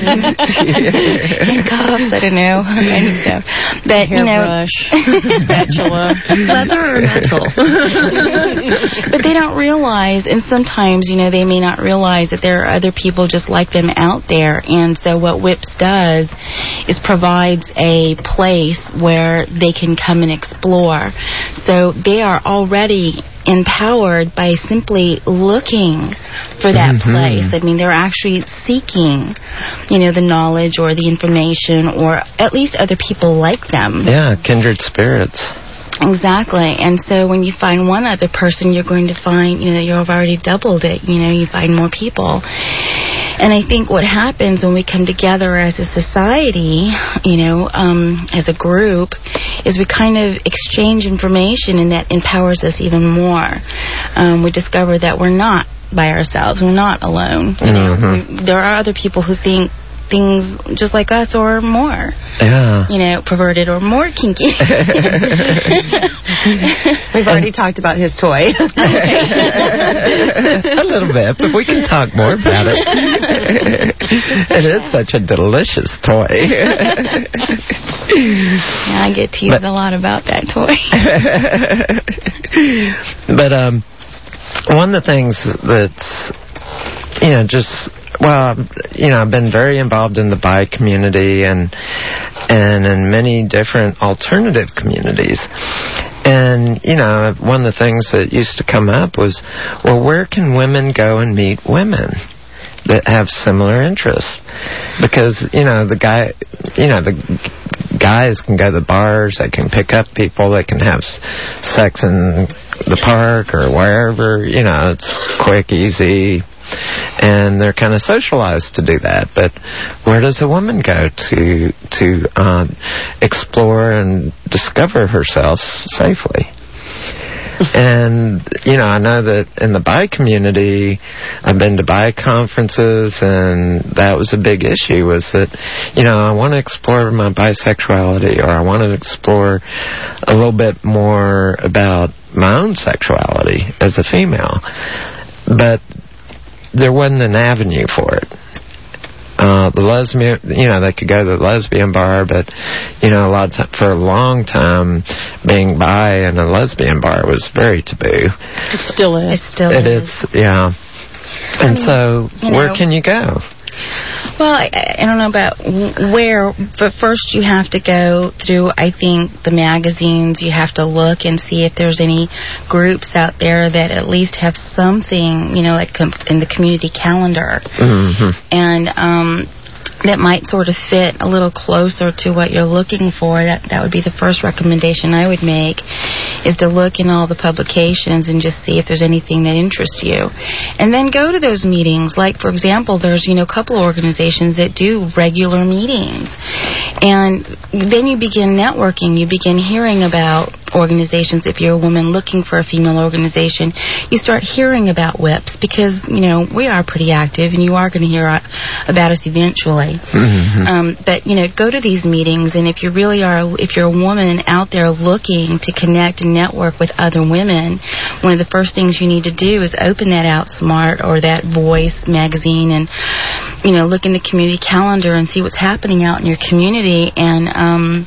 handcuffs, I don't know. Kind of stuff. But, you know, brush, spatula, leather or metal. But they don't realize, and sometimes, you know, they may not realize that there are other people just like them out there. And so what Whips does is provides a place where they can come and explore. So they are already empowered by simply looking for that mm-hmm. place. I mean, they're actually seeking, you know, the knowledge or the information or at least other people like them. Yeah, kindred spirits. Exactly. And so when you find one other person, you're going to find, you know, you've already doubled it. You know, you find more people. And I think what happens when we come together as a society, you know, um, as a group, is we kind of exchange information, and that empowers us even more. Um, we discover that we're not by ourselves. We're not alone. You know, Mm-hmm. we, there are other people who think things just like us or more. Yeah. You know, perverted or more kinky. We've already talked about his toy. A little bit, but we can talk more about it. It is such a delicious toy. Yeah, I get teased But- a lot about that toy. But um, one of the things that's, you know, just, well, you know, I've been very involved in the bi community and and in many different alternative communities. And, you know, one of the things that used to come up was, well, where can women go and meet women that have similar interests? Because, you know, the guy, you know, the guys can go to the bars, they can pick up people, they can have s- sex in the park or wherever, you know, it's quick, easy, and they're kind of socialized to do that. But where does a woman go to to uh, explore and discover herself safely? And, you know, I know that in the bi community, I've been to bi conferences, and that was a big issue, was that, you know, I want to explore my bisexuality, or I want to explore a little bit more about my own sexuality as a female. But there wasn't an avenue for it. Uh, the lesbian, you know, they could go to the lesbian bar, but, you know, a lot of time, for a long time, being bi in a lesbian bar was very taboo. It still is. It still It is. is, yeah. And I mean, so, you where know- can you go? Well, I, I don't know about w- where, but first you have to go through, I think, the magazines. You have to look and see if there's any groups out there that at least have something, you know, like com- in the community calendar. Mm-hmm. And um, that might sort of fit a little closer to what you're looking for. That that would be the first recommendation I would make, is to look in all the publications and just see if there's anything that interests you. And then go to those meetings. Like, for example, there's, you know, a couple organizations that do regular meetings. And then you begin networking. You begin hearing about organizations. If you're a woman looking for a female organization, you start hearing about W I P S, because, you know, we are pretty active, and you are going to hear uh, about us eventually. Mm-hmm. Um, but, you know, go to these meetings, and if you really are, if you're a woman out there looking to connect and network with other women, one of the first things you need to do is open that Outsmart or that Voice magazine, and, you know, look in the community calendar and see what's happening out in your community, and um,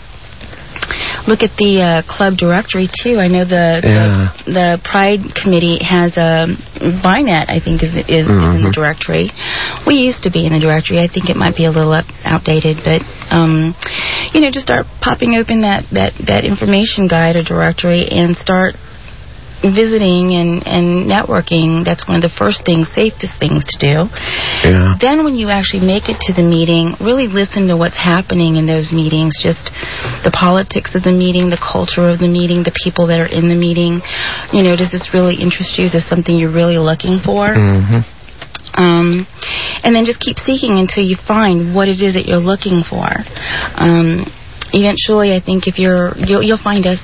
look at the uh, club directory too. I know the, Yeah. the the Pride Committee has a BiNet, I think, is is, is in the Mhm. directory. We used to be in the directory. I think it might be a little up, outdated, but um, you know, just start popping open that that that information guide or directory and start visiting and, and networking. That's one of the first things, safest things to do. Yeah. Then when you actually make it to the meeting, really listen to what's happening in those meetings, just the politics of the meeting, the culture of the meeting, the people that are in the meeting. You know, does this really interest you? Is this something you're really looking for? Mm-hmm. Um, and then just keep seeking until you find what it is that you're looking for. Um, eventually, I think if you're, you'll, you'll find us.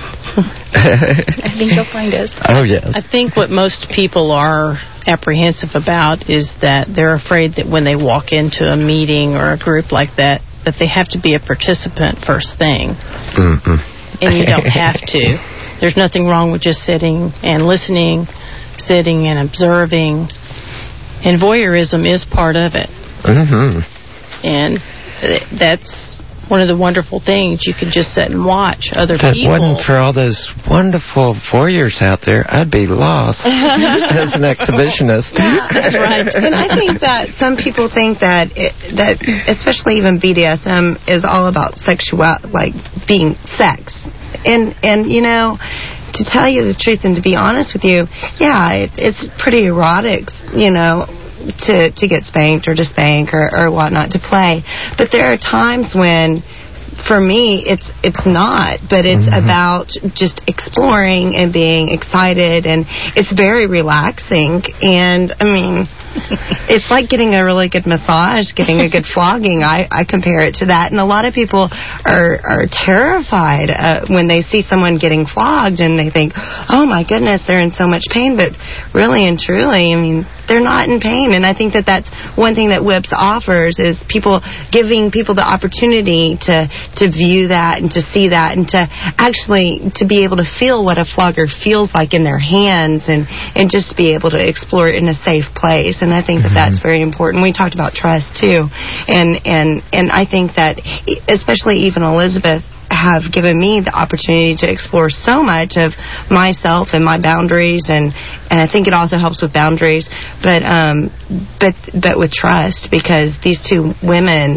I think you'll find us. Oh, yes. I think what most people are apprehensive about is that they're afraid that when they walk into a meeting or a group like that, that they have to be a participant first thing. Mm-mm. And you don't have to. There's nothing wrong with just sitting and listening, sitting and observing. And voyeurism is part of it. Mm-hmm. And th- that's one of the wonderful things. You can just sit and watch other If it people. wasn't for all those wonderful voyeurs out there, I'd be lost as an exhibitionist. That's right. And I think that some people think that it, that especially even B D S M is all about sexual, like being sex, and and you know, to tell you the truth and to be honest with you, yeah, it, it's pretty erotic, you know, to to get spanked or to spank or, or whatnot, to play. But there are times when for me, it's it's not, but it's Mm-hmm. about just exploring and being excited, and it's very relaxing. And I mean, it's like getting a really good massage, getting a good flogging. I, I compare it to that. And a lot of people are are terrified uh, when they see someone getting flogged, and they think, oh my goodness, they're in so much pain. But really and truly, I mean, they're not in pain. And I think that that's one thing that Whips offers, is people giving people the opportunity to to view that and to see that, and to actually to be able to feel what a flogger feels like in their hands, and and just be able to explore it in a safe place. And I think that that's very important. We talked about trust too, and and and I think that especially even Elizabeth have given me the opportunity to explore so much of myself and my boundaries, and and I think it also helps with boundaries, but um but but with trust, because these two women,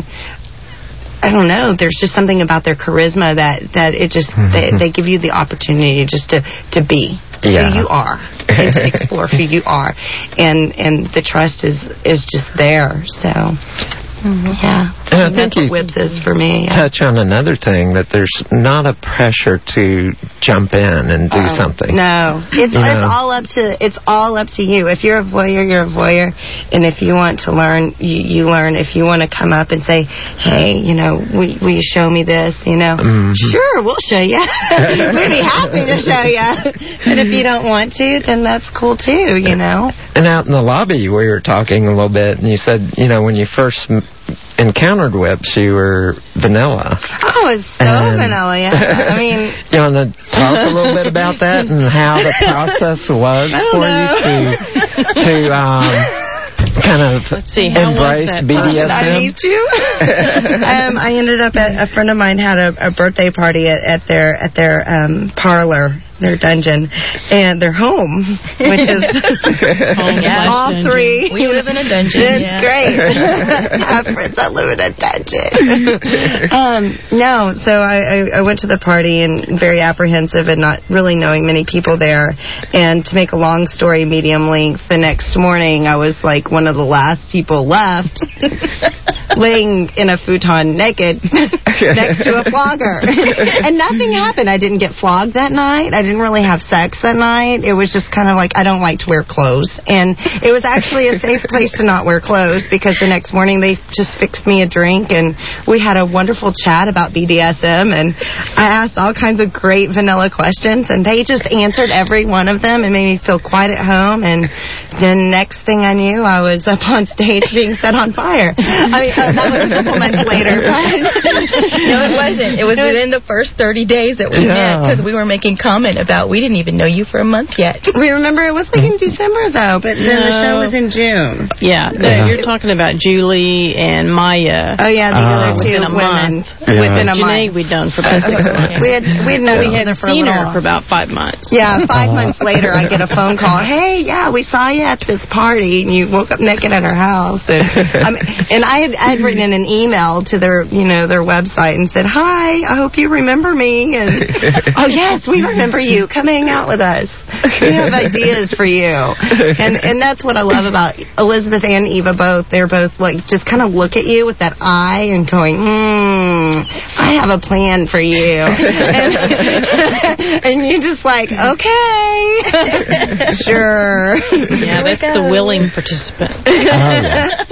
I don't know, there's just something about their charisma that that it just mm-hmm. they, they give you the opportunity just to to be yeah. who you are, and to explore who you are, and and the trust is is just there. So mm-hmm. yeah, and I, I think that's what Whips is for me. Yeah. Touch on another thing, that there's not a pressure to jump in and do Oh, something. No, it's You it's know? all up to it's all up to you. If you're a voyeur, you're a voyeur, and if you want to learn, you, you learn. If you want to come up and say, hey, you know, will, will you show me this? You know, Mhm. sure, we'll show you. We'd be happy to show you. And if you don't want to, then that's cool too. You know. And out in the lobby, we were talking a little bit, and you said, you know, when you first m- encountered Whips, you were vanilla. Oh, it's so And- vanilla. Yeah. I mean, You want to talk a little bit about that and how the process was I don't for know. you to to um, kind of see, how was embrace that B D S M? I need to. um, I ended up at a friend of mine had a, a birthday party at, at their at their um, parlor, their dungeon, and their home, which is Home slash all dungeon. three. We live in a dungeon, It's yeah. great. I have friends that live in a dungeon. um, no, so I, I, I went to the party and very apprehensive and not really knowing many people there. And to make a long story medium length, the next morning I was like one of the last people left, laying in a futon naked next to a flogger. And nothing happened. I didn't get flogged that night. I didn't really have sex that night. It was just kind of like, I don't like to wear clothes. And it was actually a safe place to not wear clothes, because the next morning they just fixed me a drink, and we had a wonderful chat about B D S M, and I asked all kinds of great vanilla questions, and they just answered every one of them and made me feel quite at home. And then next thing I knew, I was up on stage being set on fire. I mean, uh, that was a couple months later. But No, it wasn't. It was within the first thirty days that we Yeah. met, because we were making comment about we didn't even know you for a month yet. We remember it was like in December, though, but then the show was in June. Yeah, no, Yeah. you're talking about Julie and Maya. Oh, yeah, the uh, other two within a women. month. Yeah. Within a Janae, month. we'd done for about six months. We had we had known we each other hadn't for a seen little her while. for about five months. Yeah, five months later, I get a phone call. Hey, yeah, we saw you at this party, and you woke up naked at our house. And, um, and I had I had written in an email to their you know their website and said, hi, I hope you remember me. And oh yes, we remember you. Come hang out with us. We have ideas for you. And and that's what I love about Elizabeth and Eva both. They're both like just kind of look at you with that eye and going, hmm, I have a plan for you. And, and you're just like, okay, sure. Yeah, that's the willing participant. Oh, yeah.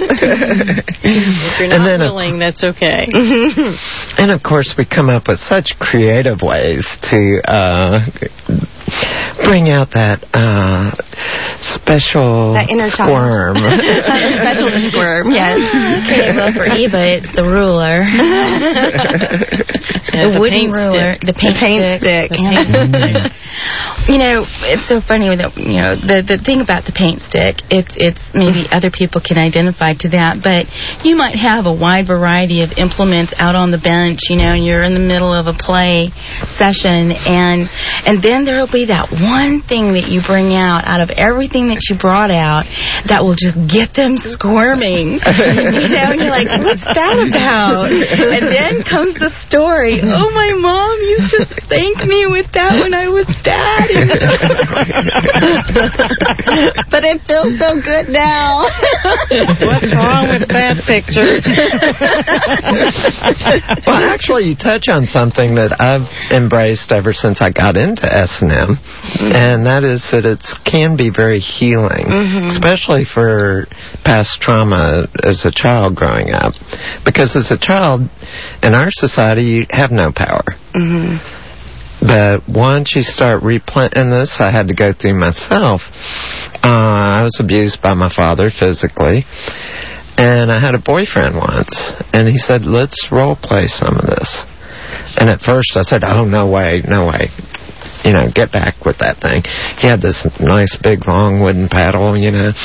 If you're not And then, uh, willing, that's okay. And of course, we come up with such creative ways to uh, bring out that uh, special That inner child. squirm. Special squirm, yes. Okay, well, for Eva, it's the ruler. Yeah, the the wooden paint ruler. stick. The paint, The paint stick. stick. The paint stick. You know, it's so funny that, you know, the the thing about the paint stick, it's it's maybe other people can identify to that, but you might have a wide variety of implements out on the bench, you know, and you're in the middle of a play session, and and then there'll be that one thing that you bring out out of everything that you brought out that will just get them squirming. You know, and you're like, what's that about? And then comes the story. Oh, my mom used to spank me with that when I was daddy. But it feels so good now. What's wrong with that picture? Well, actually, you touch on something that I've embraced ever since I got into S and M, mm-hmm. and that is that it can be very healing, mm-hmm. especially for past trauma as a child growing up. Because as a child, in our society, you have no power. Mm-hmm. But once you start replanting this, I had to go through myself. Uh, I was abused by my father physically. And I had a boyfriend once, and he said, let's role play some of this. And at first I said, oh, no way, no way. You know, get back with that thing. He had this nice big long wooden paddle, you know.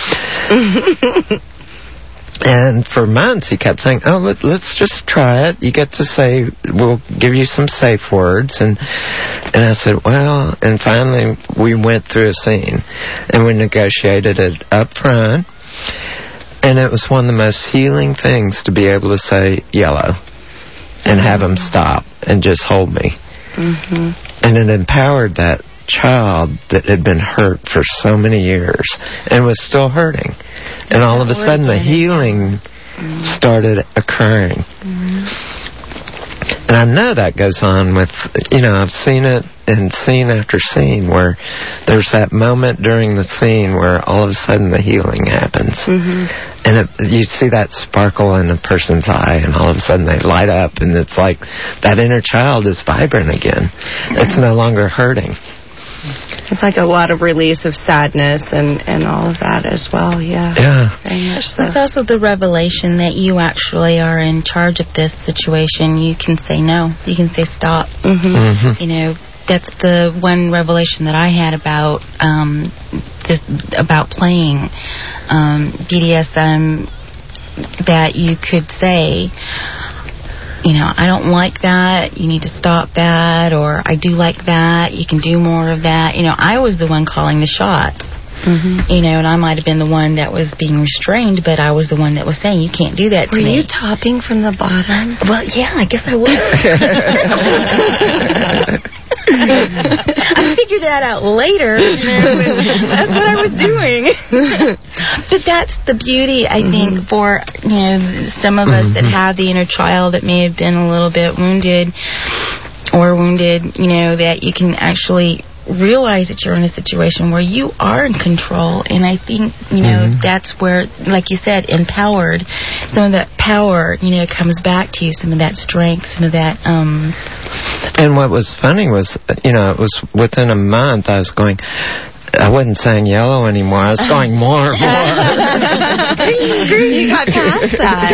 And for months he kept saying, oh, let, let's just try it. You get to say, we'll give you some safe words. And and I said, well, and finally we went through a scene, and we negotiated it up front. And it was one of the most healing things to be able to say yellow and have him stop and just hold me. Mm-hmm. And it empowered that child that had been hurt for so many years and was still hurting. And all of a sudden the healing started occurring. Mm-hmm. And I know that goes on with, you know, I've seen it in scene after scene where there's that moment during the scene where all of a sudden the healing happens. Mm-hmm. And it, you see that sparkle in a person's eye, and all of a sudden they light up, and it's like that inner child is vibrant again. It's no longer hurting. It's like a lot of release of sadness and, and all of that as well, yeah. Yeah. Very much so. It's also the revelation that you actually are in charge of this situation. You can say no. You can say stop. Mm-hmm. Mm-hmm. You know, that's the one revelation that I had about um, this, about playing um, B D S M, that you could say, you know, I don't like that, you need to stop that, or I do like that, you can do more of that. You know, I was the one calling the shots. Mm-hmm. You know, and I might have been the one that was being restrained, but I was the one that was saying, you can't do that to Were me. Were you topping from the bottom? Well, yeah, I guess I was. I figured that out later. You know, that's what I was doing. But that's the beauty, I think, mm-hmm. for, you know, some of us mm-hmm. that have the inner child that may have been a little bit wounded or wounded, you know, that you can actually realize that you're in a situation where you are in control. And I think, you know, mm-hmm. that's where, like you said, empowered, some of that power, you know, comes back to you, some of that strength, some of that um and what was funny was, you know, it was within a month I was going, I wasn't saying yellow anymore. I was going more and more. green, green. You got past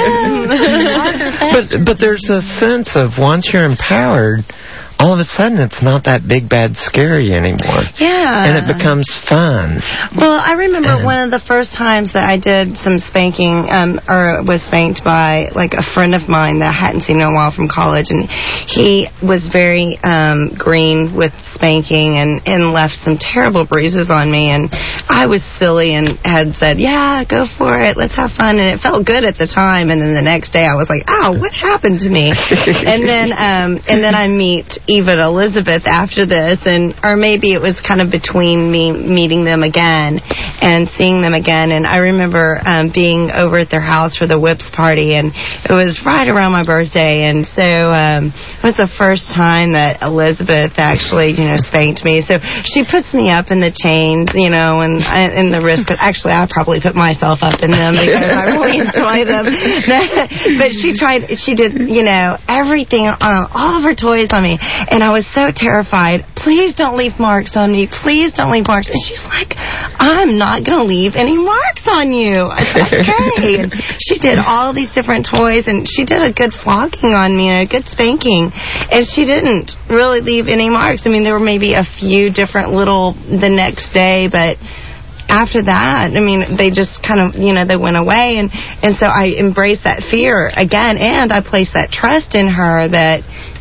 that. but but there's a sense of once you're empowered, all of a sudden it's not that big, bad, scary anymore. Yeah. And it becomes fun. Well, I remember and one of the first times that I did some spanking, um, or was spanked by, like, a friend of mine that I hadn't seen in a while from college, and he was very um, green with spanking and, and left some terrible bruises on me, and I was silly and had said, yeah, go for it, let's have fun, and it felt good at the time, and then the next day I was like, ow, what happened to me? and then um, and then I meet Eva and Elizabeth after this, and or maybe it was kind of between me meeting them again and seeing them again. And I remember um, being over at their house for the Whips party, and it was right around my birthday, and so um, it was the first time that Elizabeth actually, you know, spanked me. So she puts me up in the chains, you know, and in the wrist. But actually, I probably put myself up in them because I really enjoy them. But she tried, she did, you know, everything, uh, all of her toys on me. And I was so terrified. Please don't leave marks on me. Please don't leave marks. And she's like, I'm not going to leave any marks on you. I said, okay. And she did all these different toys, and she did a good flogging on me and a good spanking. And she didn't really leave any marks. I mean, there were maybe a few different little the next day, but after that, I mean, they just kind of, you know, they went away. And, and so I embraced that fear again, and I placed that trust in her that,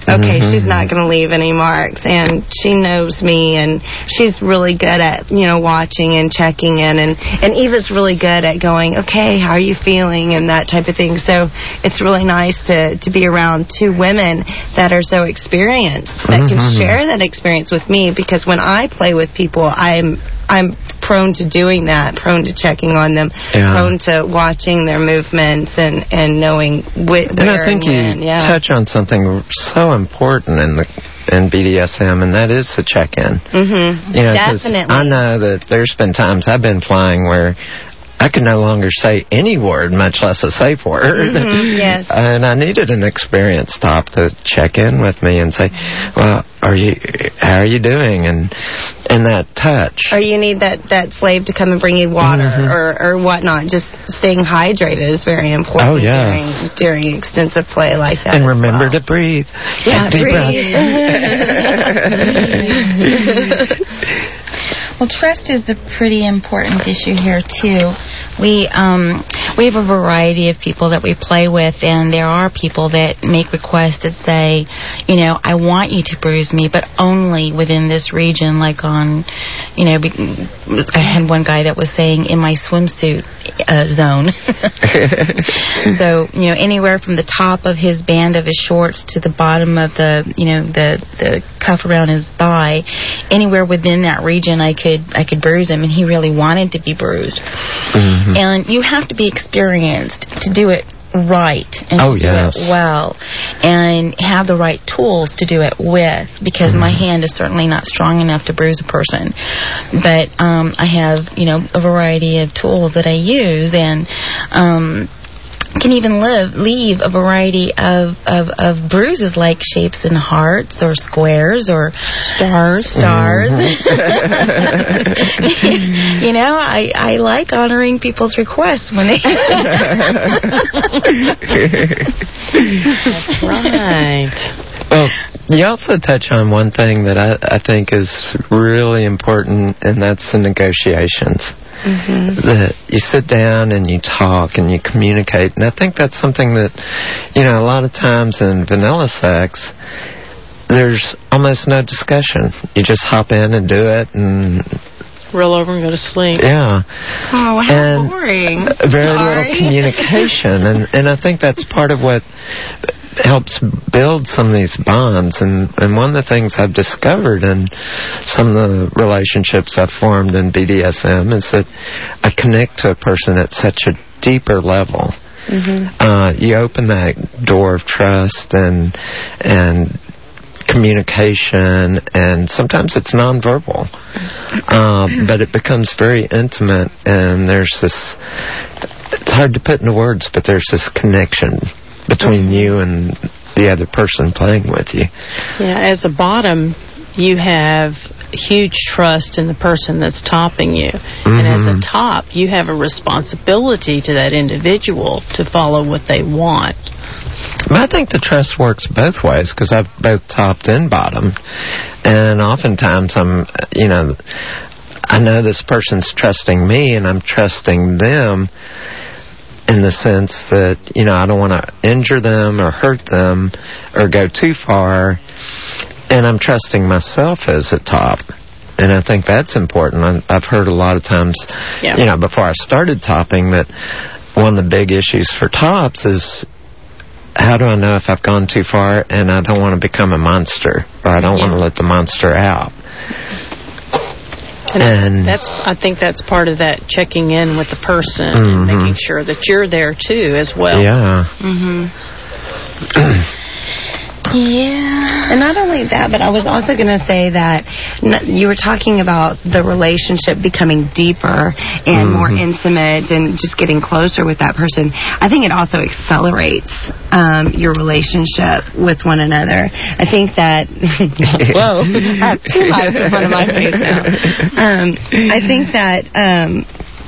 okay, Mhm. she's not going to leave any marks, and she knows me, and she's really good at, you know, watching and checking in, and, and Eva's really good at going, okay, how are you feeling, and that type of thing. So it's really nice to, to be around two women that are so experienced, that can Mhm. share that experience with me, because when I play with people, I'm I'm prone to doing that, prone to checking on them, Yeah. prone to watching their movements and, and knowing wh- And where I think and you when. Yeah. touch on something so important in the in B D S M, and that is the check-in. Mm-hmm. You know, 'cause Definitely. I know that there's been times I've been flying where I could no longer say any word, much less a safe word. Mhm, yes. And I needed an experienced stop to check in with me and say, "Well, are you? How are you doing?" And and that touch. Or you need that, that slave to come and bring you water Mhm. or, or whatnot. Just staying hydrated is very important Oh, yes. during, during extensive play like that. And as remember well. to breathe. Yeah, Take deep breathe. Well, trust is a pretty important issue here too. We um, we have a variety of people that we play with, and there are people that make requests that say, you know, I want you to bruise me, but only within this region. Like on, you know, be- I had one guy that was saying in my swimsuit uh, zone. So, you know, anywhere from the top of his band of his shorts to the bottom of the, you know, the the cuff around his thigh, anywhere within that region, I could I could bruise him, and he really wanted to be bruised. Mhm. And you have to be experienced to do it right and Oh, to do yes. it well, and have the right tools to do it with, because Mm-hmm. my hand is certainly not strong enough to bruise a person. But um, I have, you know, a variety of tools that I use, and um, can even live, leave a variety of, of, of bruises, like shapes in hearts or squares or stars. Stars. You know, I, I like honoring people's requests when they. That's right. Well, you also touch on one thing that I, I think is really important, and that's the negotiations. Mm-hmm. That you sit down and you talk and you communicate, and I think that's something that, you know, a lot of times in vanilla sex, there's almost no discussion. You just hop in and do it, and Roll over and go to sleep. yeah. Oh, how And boring. very Sorry. little communication, and and I think that's part of what helps build some of these bonds. And and one of the things I've discovered in some of the relationships I've formed in B D S M is that I connect to a person at such a deeper level. Mm-hmm. Uh, you open that door of trust and and communication, and sometimes it's nonverbal, um, but it becomes very intimate, and there's this, it's hard to put into words, but there's this connection between you and the other person playing with you. Yeah, as a bottom, you have huge trust in the person that's topping you. And as a Mhm. top, you have a responsibility to that individual to follow what they want. But I think the trust works both ways, because I've both topped and bottomed, and oftentimes I'm, you know, I know this person's trusting me, and I'm trusting them in the sense that, you know, I don't want to injure them or hurt them or go too far, and I'm trusting myself as a top. And I think that's important. I'm- I've heard a lot of times, Yeah. you know, before I started topping, that one of the big issues for tops is, how do I know if I've gone too far and I don't want to become a monster, or I don't want to let the monster out? And, And- that's, I think that's part of that checking in with the person Mhm. and making sure that you're there too as well. Yeah. Mm-hmm. Yeah. And not only that, but I was also going to say that n- you were talking about the relationship becoming deeper and more intimate and just getting closer with that person. I think it also accelerates um, your relationship with one another. I think that... Whoa. I have two eyes in front of my face now. Um, I think that... Um,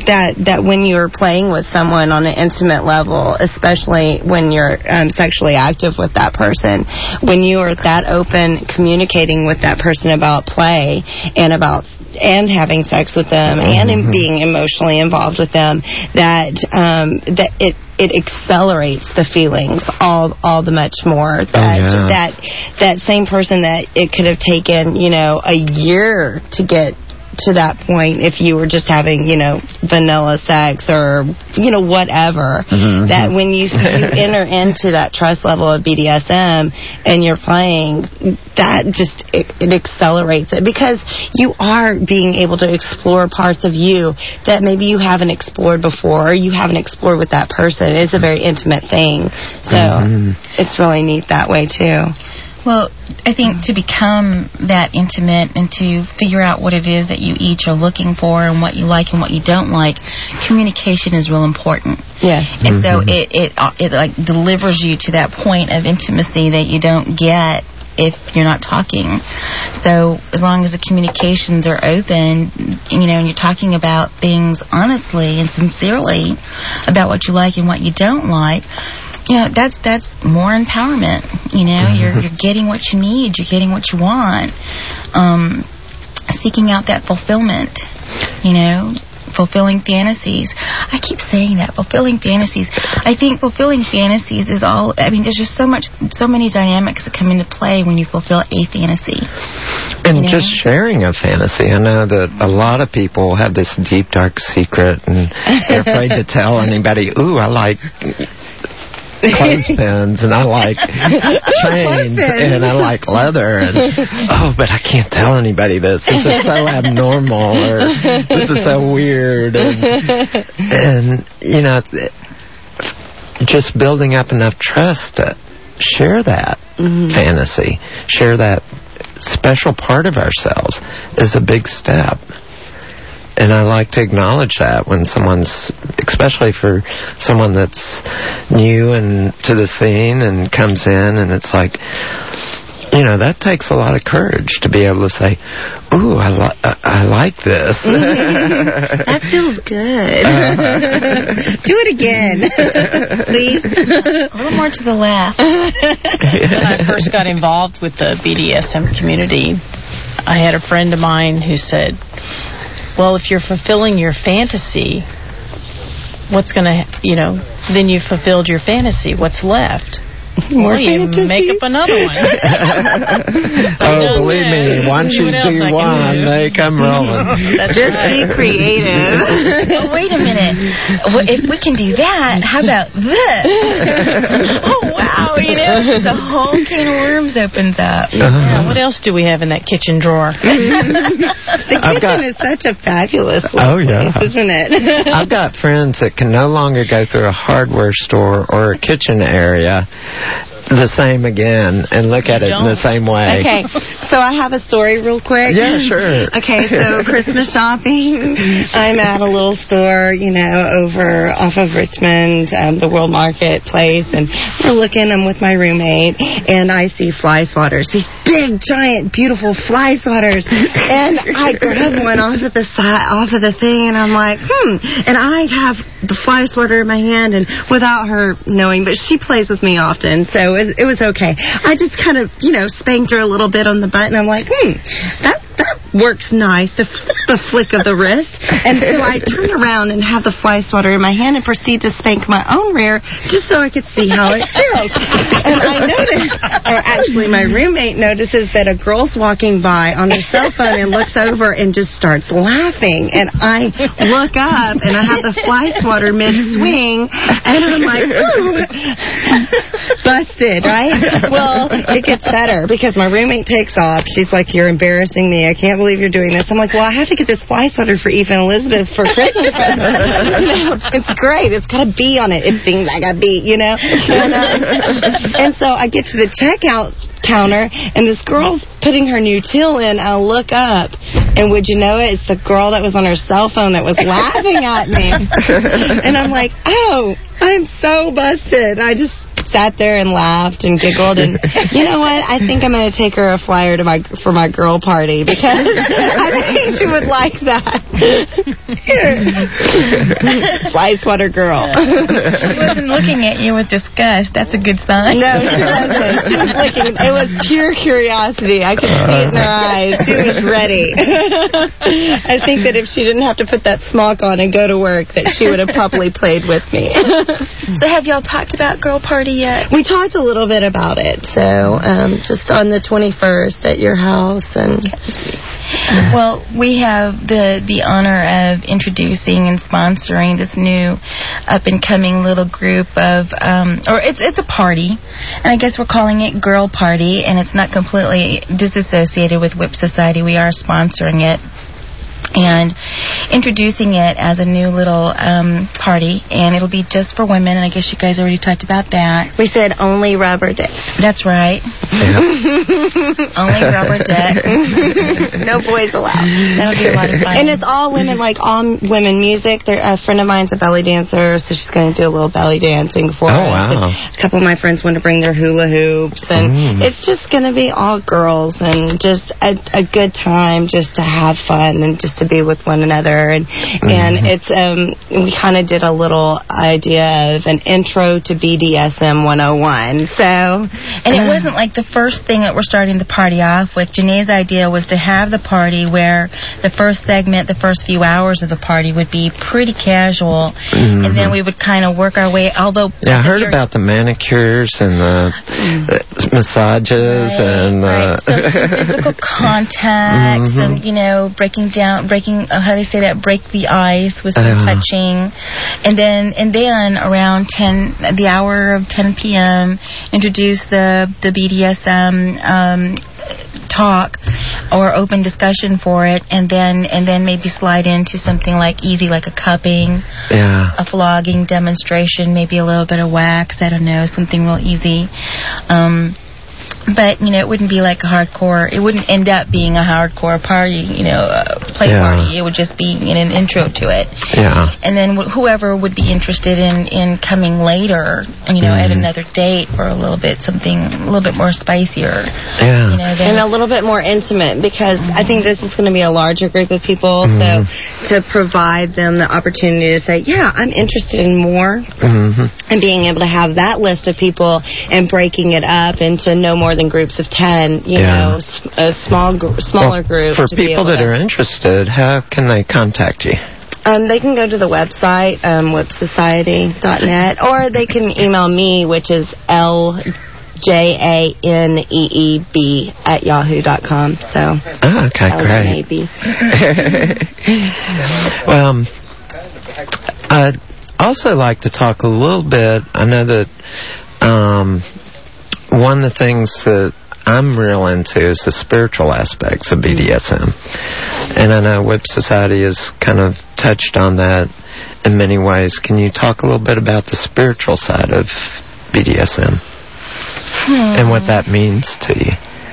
that that when you're playing with someone on an intimate level, especially when you're um, sexually active with that person, when you are that open communicating with that person about play and about and having sex with them and in being emotionally involved with them, that um, that it it accelerates the feelings all all the much more. That oh, yeah. that that same person that it could have taken, you know, a year to get to that point if you were just having, you know, vanilla sex or, you know, whatever. Mm-hmm. That when you, you enter into that trust level of B D S M and you're playing, that just, it, it accelerates it because you are being able to explore parts of you that maybe you haven't explored before or you haven't explored with that person. It's a very intimate thing. So mm-hmm. it's really neat that way, too. Well, I think to become that intimate and to figure out what it is that you each are looking for and what you like and what you don't like, communication is real important. Yes. And mm-hmm. so it, it, it like delivers you to that point of intimacy that you don't get if you're not talking. So as long as the communications are open, you know, and you're talking about things honestly and sincerely about what you like and what you don't like, you know, that's that's more empowerment. You know, you're you're getting what you need, you're getting what you want, um, seeking out that fulfillment. You know, fulfilling fantasies. I keep saying that, fulfilling fantasies. I think fulfilling fantasies is all. I mean, there's just so much, so many dynamics that come into play when you fulfill a fantasy. And you know? Just sharing a fantasy. I know that a lot of people have this deep, dark secret, and they're afraid to tell anybody. Ooh, I like clothespins, and I like chains, and I like leather, and oh, but I can't tell anybody this. This is so abnormal, or this is so weird, and, and you know, just building up enough trust to share that mm-hmm. fantasy, share that special part of ourselves is a big step. And I like to acknowledge that when someone's, especially for someone that's new and to the scene and comes in, and it's like, you know, that takes a lot of courage to be able to say, ooh, I, li- I-, I like this. That feels good. Uh, Do it again, please. A little more to the left. When I first got involved with the B D S M community, I had a friend of mine who said, well, if you're fulfilling your fantasy, what's going to, you know, then you've fulfilled your fantasy. What's left? More well, you fantasies? make up another one. Oh, believe me, once you do one, they come rolling. Just right. be creative. Oh, wait a minute. Well, if we can do that, how about this? Oh, wow, you know, the whole can of worms opens up. Uh-huh. Yeah, what else do we have in that kitchen drawer? The kitchen got, is such a fabulous oh, yeah. place, isn't it? I've got friends that can no longer go through a hardware store or a kitchen area the same again and look at it in the same way. Okay, so I have a story real quick. Yeah, sure. Okay, so Christmas shopping. I'm at a little store, you know, over off of Richmond, um, the World Market place, and we're looking. I'm with my roommate, and I see fly swatters. These big, giant, beautiful fly swatters, and I grab one off of the side, off of the thing, and I'm like, hmm. And I have the fly swatter in my hand, and without her knowing, but she plays with me often, so it was, it was okay. I just kind of, you know, spanked her a little bit on the butt, and I'm like, hmm, that that works nice, the, the flick of the wrist. And so I turn around and have the fly swatter in my hand and proceed to spank my own rear just so I could see how it feels. And I noticed, or actually my roommate notices that a girl's walking by on her cell phone and looks over and just starts laughing. And I look up, and I have the fly swatter mid-swing, and I'm like, ooh, busted, right? Well, it gets better because my roommate takes off. She's like, you're embarrassing me. I can't believe you're doing this. I'm like, well, I have to get this fly swatter for Eve and Elizabeth for Christmas. You know, it's great. It's got a bee on it. It sings like a bee, you know? And, uh, and so I get to the checkout counter, and this girl's putting her new till in. I'll look up, and would you know it? It's the girl that was on her cell phone that was laughing at me. And I'm like, oh, I'm so busted. I just sat there and laughed and giggled. And you know what? I think I'm going to take her a flyer to my for my girl party because I think she would like that. Here. Fly sweater girl. She wasn't looking at you with disgust. That's a good sign. No, she wasn't. She was looking. It was pure curiosity. I could see it in her eyes. She was ready. I think that if she didn't have to put that smock on and go to work, that she would have probably played with me. So have y'all talked about girl party yet? We talked a little bit about it. So um, just on the twenty-first at your house. And well, we have the the honor of introducing and sponsoring this new up and coming little group of um, or it's it's a party, and I guess we're calling it Girl Party, and it's not completely disassociated with Whip Society. We are sponsoring it and introducing it as a new little um, party, and it'll be just for women, and I guess you guys already talked about that. We said only rubber dick. That's right. Only rubber dick. No boys allowed. That'll be a lot of fun. And it's all women, like all women music. There, a friend of mine's a belly dancer, so she's going to do a little belly dancing for oh, us. Wow. And a couple of my friends want to bring their hula hoops, and mm. it's just going to be all girls and just a, a good time just to have fun and just to be with one another. And mm-hmm. and it's um we kind of did a little idea of an intro to B D S M one oh one. So and it uh, wasn't like the first thing that we're starting the party off with. Janae's idea was to have the party where the first segment, the first few hours of the party would be pretty casual, mm-hmm. and then we would kind of work our way. Although yeah, I heard about the manicures and the, the massages right, and the right. So physical contact, mm-hmm. and you know, breaking down. breaking uh, how do they say that break the ice with some uh, touching, and then and then around ten the hour of ten p.m. introduce the the B D S M um, talk or open discussion for it, and then and then maybe slide into something like easy, like a cupping, yeah, a flogging demonstration, maybe a little bit of wax, I don't know, something real easy. um But, you know, it wouldn't be like a hardcore, it wouldn't end up being a hardcore party, you know, uh, play yeah. party. It would just be in an intro to it. Yeah. And then wh- whoever would be interested in, in coming later, you know, mm. at another date for a little bit, something a little bit more spicier. Yeah. You know, and a little bit more intimate, because mm-hmm. I think this is going to be a larger group of people. Mm-hmm. So to provide them the opportunity to say, yeah, I'm interested in more, mm-hmm. and being able to have that list of people and breaking it up into no more than groups of ten, you yeah. know, a small, gr- smaller well, group. For people that to, are interested, how can they contact you? Um, they can go to the website, um, whip society dot net, or they can email me, which is L J A N E E B at yahoo dot com. So, oh, okay, great. Well, um, I'd also like to talk a little bit. I know that um, one of the things that I'm real into is the spiritual aspects of B D S M. And I know Whip Society has kind of touched on that in many ways. Can you talk a little bit about the spiritual side of B D S M hmm. and what that means to you?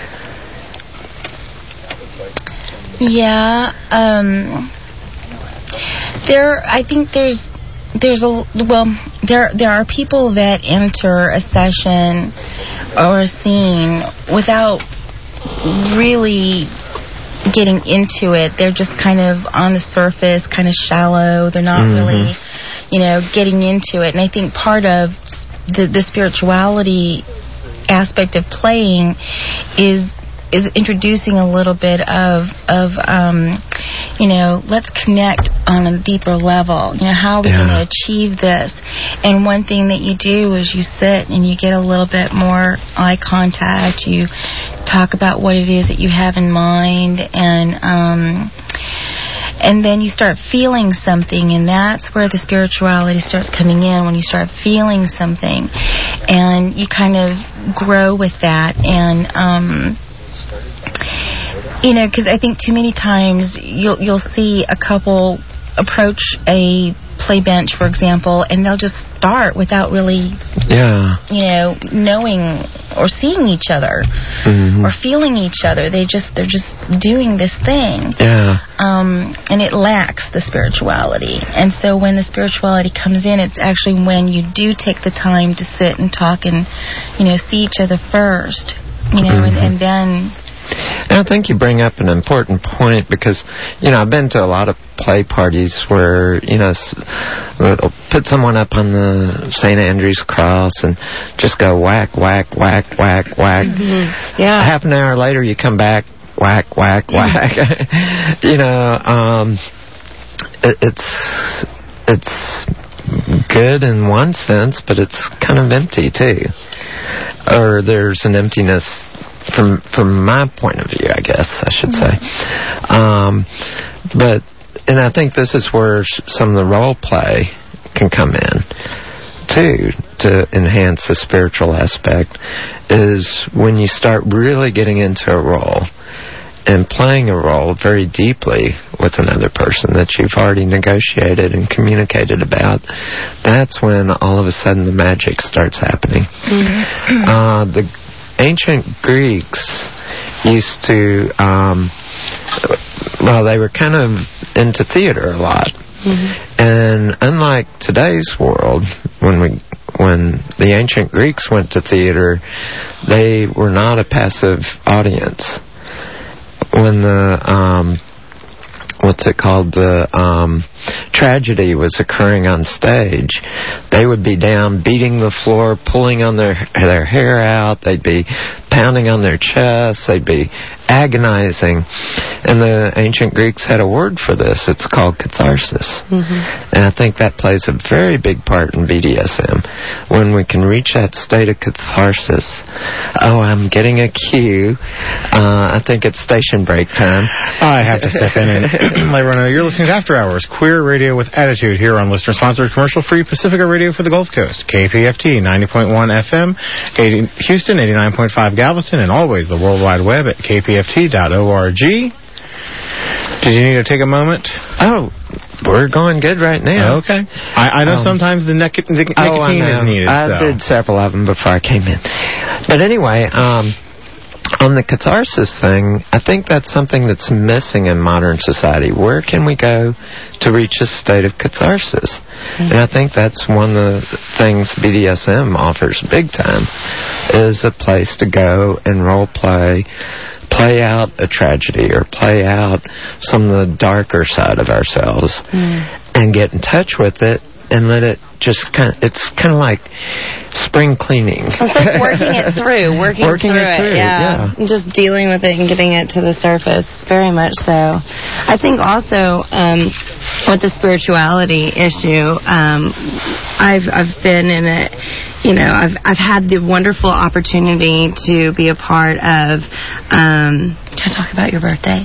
Yeah, um, there, I think there's There's a well, there there are people that enter a session or a scene without really getting into it. They're just kind of on the surface, kind of shallow. They're not mm-hmm. really, you know, getting into it. And I think part of the the spirituality aspect of playing is is introducing a little bit of of um, you know, let's connect on a deeper level. You know, how are we yeah. going to achieve this? And one thing that you do is you sit and you get a little bit more eye contact. You talk about what it is that you have in mind, and um, and then you start feeling something, and that's where the spirituality starts coming in, when you start feeling something, and you kind of grow with that. And um, you know, because I think too many times you'll you'll see a couple approach a play bench, for example, and they'll just start without really, yeah, you know, knowing or seeing each other Mm-hmm. or feeling each other. They just they're just doing this thing. Yeah. Um, and it lacks the spirituality. And so when the spirituality comes in, it's actually when you do take the time to sit and talk and, you know, see each other first, you know, Mm-hmm. and, and then... And I think you bring up an important point because, you know, I've been to a lot of play parties where, you know, they'll put someone up on the Saint Andrew's cross and just go whack, whack, whack, whack, whack. Mm-hmm. Yeah. Half an hour later you come back, whack, whack, whack. You know, um, it, it's it's good in one sense, but it's kind of empty too. Or there's an emptiness from from my point of view, I guess I should say. Um, but and I think this is where some of the role play can come in too, to enhance the spiritual aspect, is when you start really getting into a role and playing a role very deeply with another person that you've already negotiated and communicated about. That's when all of a sudden the magic starts happening. Mm-hmm. Uh, the ancient Greeks used to, um, well, they were kind of into theater a lot. Mm-hmm. And unlike today's world, when we when the ancient Greeks went to theater, they were not a passive audience. When the um, what's it called, the um, tragedy was occurring on stage, they would be down beating the floor, pulling on their their hair out. They'd be pounding on their chests. They'd be agonizing. And the ancient Greeks had a word for this. It's called catharsis. Mm-hmm. And I think that plays a very big part in B D S M. When we can reach that state of catharsis, oh, I'm getting a cue. Uh, I think it's station break time. I have to step in and let everyone know you're listening to After Hours, Queer Radio with Attitude, here on listener-sponsored commercial-free Pacifica Radio for the Gulf Coast. K P F T ninety point one F M, eighty, Houston, eighty-nine point five Galveston, and always the World Wide Web at k p f t dot org. Did you need to take a moment? Oh, we're going good right now. Okay. I, I know um, sometimes the, nec- the nicotine oh, is needed. I so. did several of them before I came in. But anyway, um, on the catharsis thing, I think that's something that's missing in modern society. Where can we go to reach a state of catharsis? Mm-hmm. And I think that's one of the things B D S M offers big time, is a place to go and role play, play out a tragedy or play out some of the darker side of ourselves, mm. and get in touch with it and let it just kind of, it's kind of like spring cleaning. It's like working it through, working, working through it, it, through, yeah. yeah. Just dealing with it and getting it to the surface, very much so. I think also um, with the spirituality issue, um, I've I've been in it. You know, I've I've had the wonderful opportunity to be a part of. Um, can I talk about your birthday?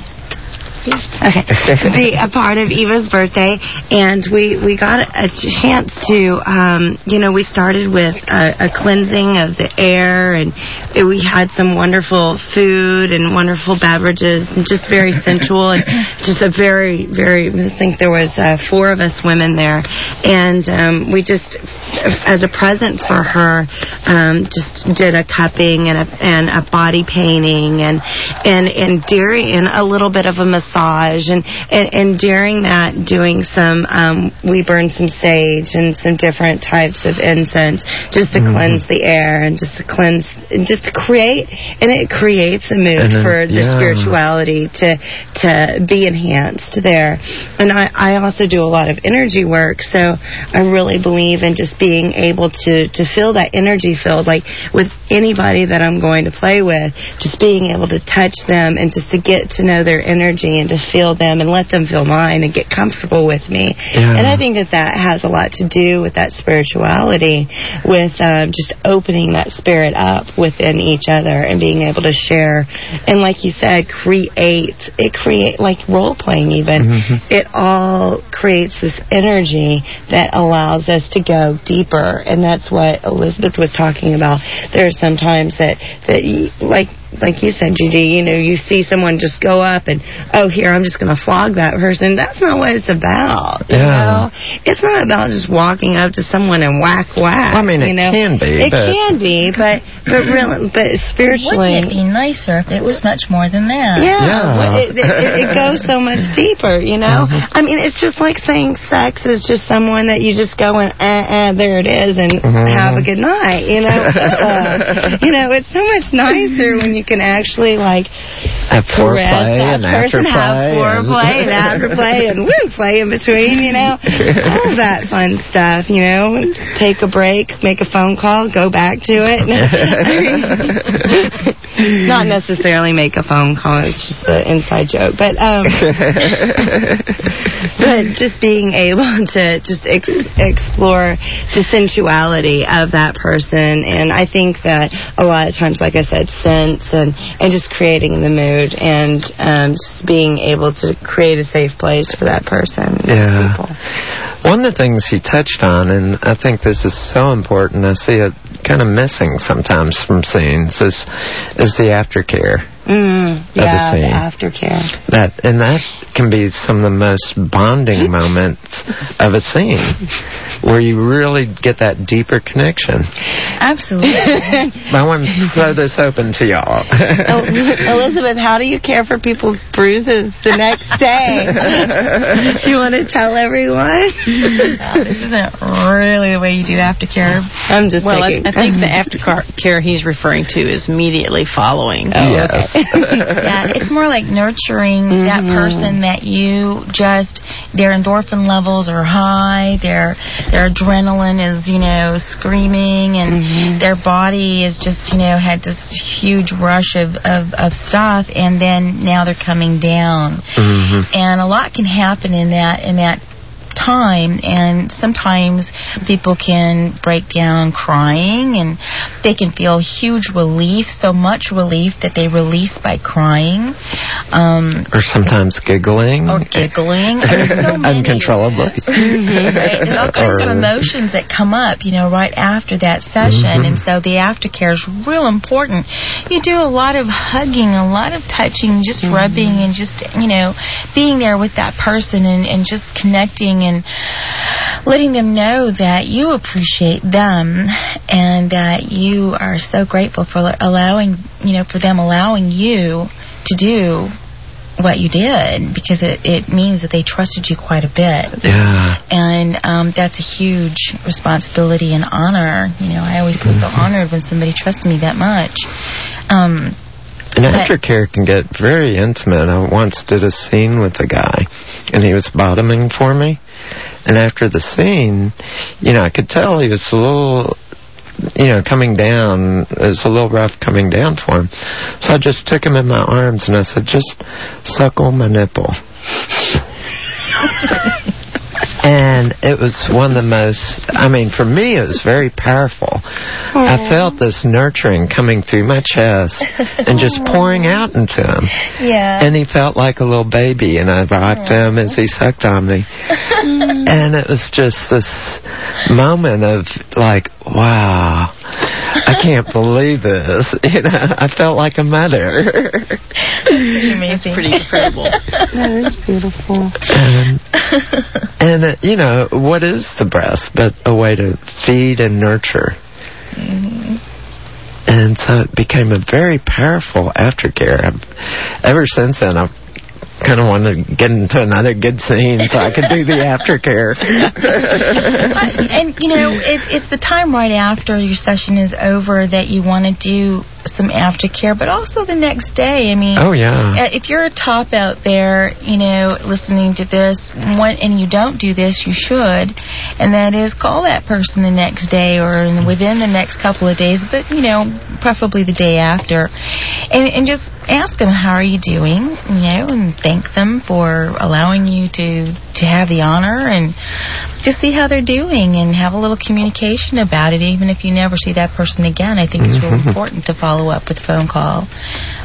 Okay. Be a part of Eva's birthday, and we, we got a chance to, um, you know, we started with a, a cleansing of the air, and it, we had some wonderful food and wonderful beverages, and just very sensual, and just a very, very, I think there was uh, four of us women there, and um, we just, as a present for her, um, just did a cupping and a, and a body painting, and, and, and during, and a little bit of a massage. And, and and during that, doing some, um, we burned some sage and some different types of incense just to mm-hmm. cleanse the air and just to cleanse, and just to create, and it creates a mood then, for the yeah. spirituality to to be enhanced there. And I, I also do a lot of energy work, so I really believe in just being able to, to feel that energy filled, like with anybody that I'm going to play with, just being able to touch them and just to get to know their energy and to feel them and let them feel mine and get comfortable with me. Yeah. And I think that that has a lot to do with that spirituality, with um, just opening that spirit up within each other and being able to share. And like you said, create, it create like role-playing even. Mm-hmm. It all creates this energy that allows us to go deeper. And that's what Elizabeth was talking about. There's sometimes that, that like, like you said, Gigi, you know, you see someone just go up and, oh, here, I'm just going to flog that person. That's not what it's about. You Yeah. know? It's not about just walking up to someone and whack, whack. Well, I mean, it you know? can be, It but- can be, but, but really, but spiritually. Wouldn't it be nicer if it was much more than that? Yeah, well, it, it, it goes so much deeper, you know? I mean, it's just like saying sex is just someone that you just go and, uh, uh, there it is, and have a good night, you know? Uh, you know, it's so much nicer when you can actually, like, Have caress foreplay that and person, have afterplay. foreplay and afterplay and woo, play in between, you know? All that fun stuff, you know? Take a break, make a phone call, go back to it. Not necessarily make a phone call, it's just an inside joke, but um but just being able to just ex- explore the sensuality of that person. And I think that a lot of times, like I said, sense and and just creating the mood and um just being able to create a safe place for that person. Yeah. One of the things you touched on, and I think this is so important, I see it kind of missing sometimes from scenes, is is the aftercare. Mm, Of the yeah, scene. the aftercare. That and that can be some of the most bonding moments of a scene, where you really get that deeper connection. Absolutely. I want to throw this open to y'all. Oh, Elizabeth, how do you care for people's bruises the next day? You want to tell everyone? Uh, this isn't really the way you do aftercare. I'm just Well, I, thinking. I think the aftercare he's referring to is immediately following. Oh, Yes. okay. Yeah, it's more like nurturing that person that you just, their endorphin levels are high, their their adrenaline is, you know, screaming, and their body is just, you know, had this huge rush of, of, of stuff, and then now they're coming down. Mm-hmm. And a lot can happen in that in that time, and sometimes people can break down crying, and they can feel huge relief, so much relief that they release by crying, um, Or sometimes giggling. or giggling. There's so many Uncontrollably. Right? There's all kinds of Or- emotions that come up, you know, right after that session, and so the aftercare is real important. You do a lot of hugging, a lot of touching, just rubbing, and just, you know, being there with that person, and, and just connecting and letting them know that you appreciate them and that you are so grateful for allowing, you know, for them allowing you to do what you did, because it, it means that they trusted you quite a bit. Yeah. And um, that's a huge responsibility and honor. You know, I always feel so honored when somebody trusts me that much. Um, And aftercare can get very intimate. I once did a scene with a guy, and he was bottoming for me. And after the scene, you know, I could tell he was a little, you know, coming down. It was a little rough coming down for him. So I just took him in my arms, and I said, just suckle my nipple. And it was one of the most, I mean, for me, it was very powerful. I felt this nurturing coming through my chest and just pouring out into him. Yeah. And he felt like a little baby, and I rocked him as he sucked on me. And it was just this moment of, like, wow, I can't believe this. You know, I felt like a mother. Pretty amazing. Pretty incredible. That is beautiful. And, and uh, you know, what is the breast but a way to feed and nurture? Mm-hmm. And so it became a very powerful aftercare. I've, ever since then, I've kind of wanted to get into another good scene so I could do the aftercare. And, you know, it, it's the time right after your session is over that you want to do some aftercare, but also the next day. I mean, Oh, yeah. uh, if you're a top out there, you know, listening to this, one, and you don't do this, you should, and that is call that person the next day or in, within the next couple of days, but, you know, preferably the day after, and, and just ask them, how are you doing, you know, and thank them for allowing you to, to have the honor, and just see how they're doing and have a little communication about it, even if you never see that person again. I think it's really Mhm. important to follow up with a phone call.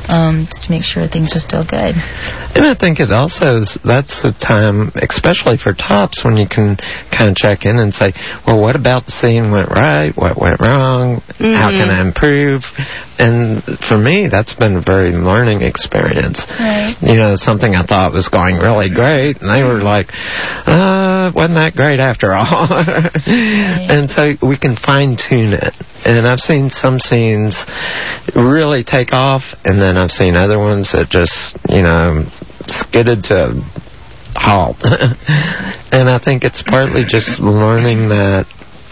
um, just to make sure things are still good. And I think it also is, that's a time, especially for tops, when you can kind of check in and say, well, what about the scene went right? What went wrong? Mm-hmm. How can I improve? And for me, that's been a very learning experience. Right. You know, something I thought was going really great, and they were like, uh, wasn't that great after all. Right. And so we can fine-tune it. And I've seen some scenes really take off, and then I've seen other ones that just, you know, skidded to a halt. And I think it's partly just learning that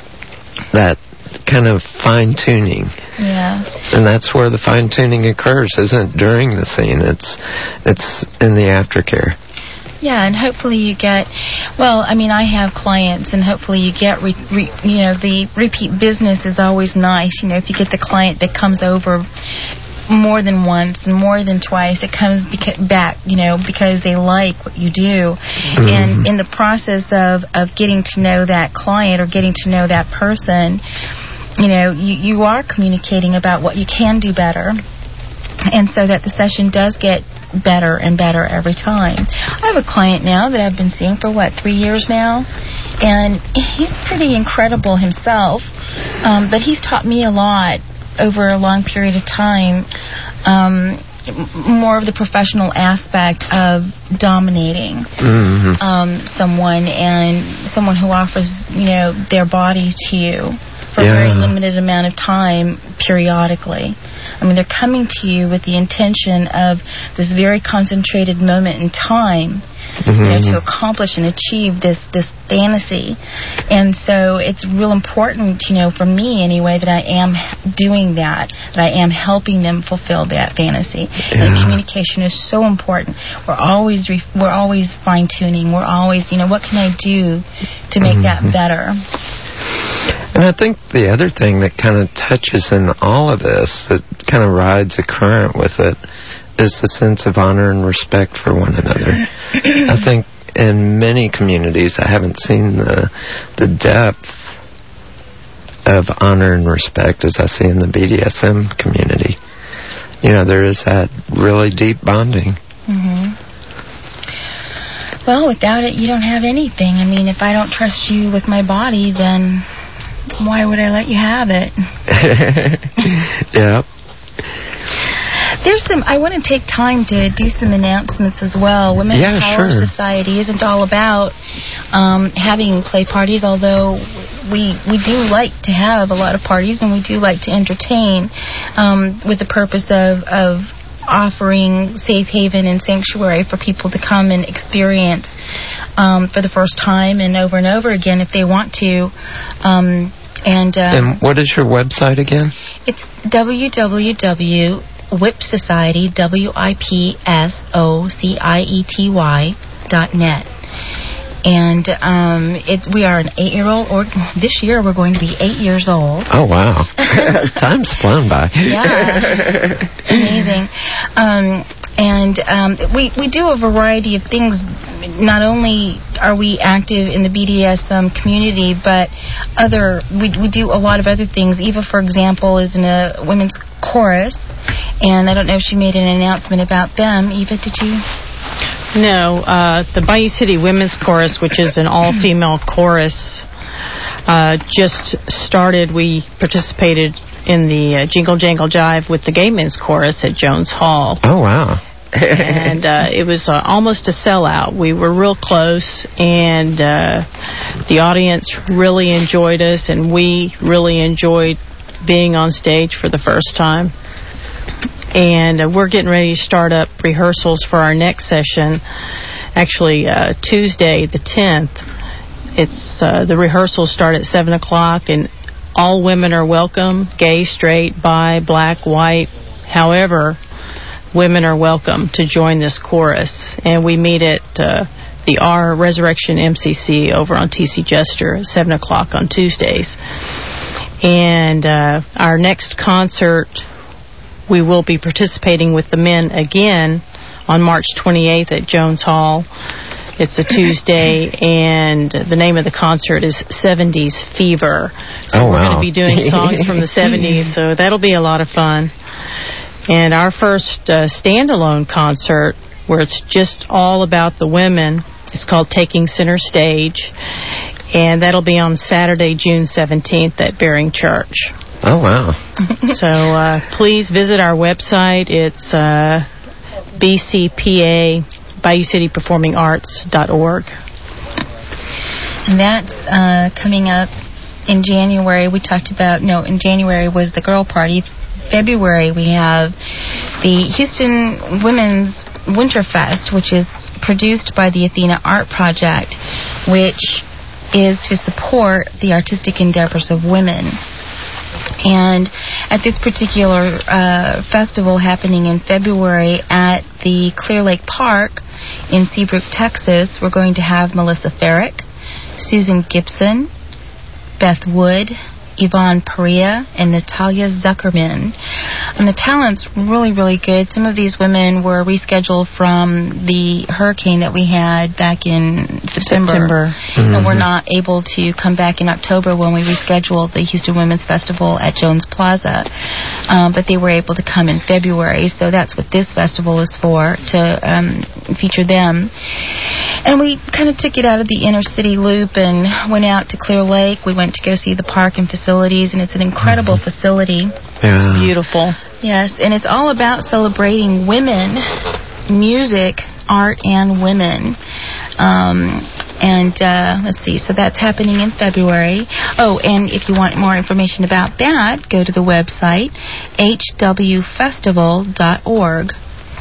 that kind of fine-tuning. Yeah. And that's where the fine-tuning occurs, isn't during the scene. It's it's in the aftercare. Yeah, and hopefully you get, well, I mean, I have clients, and hopefully you get, re, re, you know, the repeat business is always nice. You know, if you get the client that comes over more than once and more than twice, it comes beca- back, you know, because they like what you do. Mm-hmm. And in the process of, of getting to know that client or getting to know that person, you know, you, you are communicating about what you can do better. And so that the session does get better and better every time. I have a client now that I've been seeing for, what, three years now? And he's pretty incredible himself, um, but he's taught me a lot over a long period of time, um, more of the professional aspect of dominating mm-hmm. um, someone, and someone who offers, you know, their body to you for yeah. a very limited amount of time periodically. I mean, they're coming to you with the intention of this very concentrated moment in time, mm-hmm. you know, to accomplish and achieve this, this fantasy. And so it's real important, you know, for me anyway, that I am doing that, that I am helping them fulfill that fantasy. Yeah. And communication is so important. We're always re- we're always fine-tuning. We're always, you know, what can I do to make mm-hmm. that better? And I think the other thing that kind of touches in all of this, that kind of rides a current with it, is the sense of honor and respect for one another. I think in many communities I haven't seen the the depth of honor and respect as I see in the B D S M community. You know, there is that really deep bonding. Mm-hmm. Well, without it, you don't have anything. I mean, if I don't trust you with my body, then why would I let you have it? Yeah. There's some, I want to take time to do some announcements as well. Women yeah, in Power sure. Society isn't all about um, having play parties, although we we do like to have a lot of parties, and we do like to entertain um, with the purpose of, of offering safe haven and sanctuary for people to come and experience um, for the first time and over and over again if they want to. Um, and, uh, and what is your website again? It's w w w dot w i p society, W I P S O C I E T Y dot net. And um, it, we are an eight-year-old, or this year we're going to be eight years old. Oh, wow. Time's flown by. Yeah. Amazing. Um, and um, we, we do a variety of things. Not only are we active in the B D S M community, but other we, we do a lot of other things. Eva, for example, is in a women's chorus. And I don't know if she made an announcement about them. Eva, did you? No, uh, the Bayou City Women's Chorus, which is an all-female chorus, uh, just started. We participated in the uh, Jingle Jangle Jive with the Gay Men's Chorus at Jones Hall. Oh, wow. And uh, it was uh, almost a sellout. We were real close, and uh, the audience really enjoyed us, and we really enjoyed being on stage for the first time. And uh, we're getting ready to start up rehearsals for our next session. Actually, uh, Tuesday the tenth. It's uh, the rehearsals start at seven o'clock, and all women are welcome. Gay, straight, bi, black, white. However, women are welcome to join this chorus. And we meet at uh, the R Resurrection M C C over on T C Jester at seven o'clock on Tuesdays. And uh, our next concert, we will be participating with the men again on March twenty-eighth at Jones Hall. It's a Tuesday, and the name of the concert is seventies Fever. So oh, we're wow. going to be doing songs from the seventies, so that'll be a lot of fun. And our first uh, standalone concert, where it's just all about the women, is called Taking Center Stage. And that'll be on Saturday, June seventeenth at Bering Church. Oh, wow. So uh, please visit our website. It's uh, B C P A, Bayou City Performing Arts dot org. And that's uh, coming up in January. We talked about, no, in January was the girl party. February we have the Houston Women's Winterfest, which is produced by the Athena Art Project, which is to support the artistic endeavors of women. And at this particular uh, festival happening in February at the Clear Lake Park in Seabrook, Texas, we're going to have Melissa Farrick, Susan Gibson, Beth Wood, Yvonne Perea, and Natalia Zuckerman. And the talent's really, really good. Some of these women were rescheduled from the hurricane that we had back in September. September. Mm-hmm. And were not able to come back in October when we rescheduled the Houston Women's Festival at Jones Plaza. Um, but they were able to come in February, so that's what this festival is for, to um, feature them. And we kind of took it out of the inner city loop and went out to Clear Lake. We went to go see the park and facilities, and it's an incredible mm-hmm. facility. Yeah. It's beautiful. Yes, and it's all about celebrating women, music, art, and women. Um, and uh, let's see, so that's happening in February. Oh, and if you want more information about that, go to the website, h w festival dot org.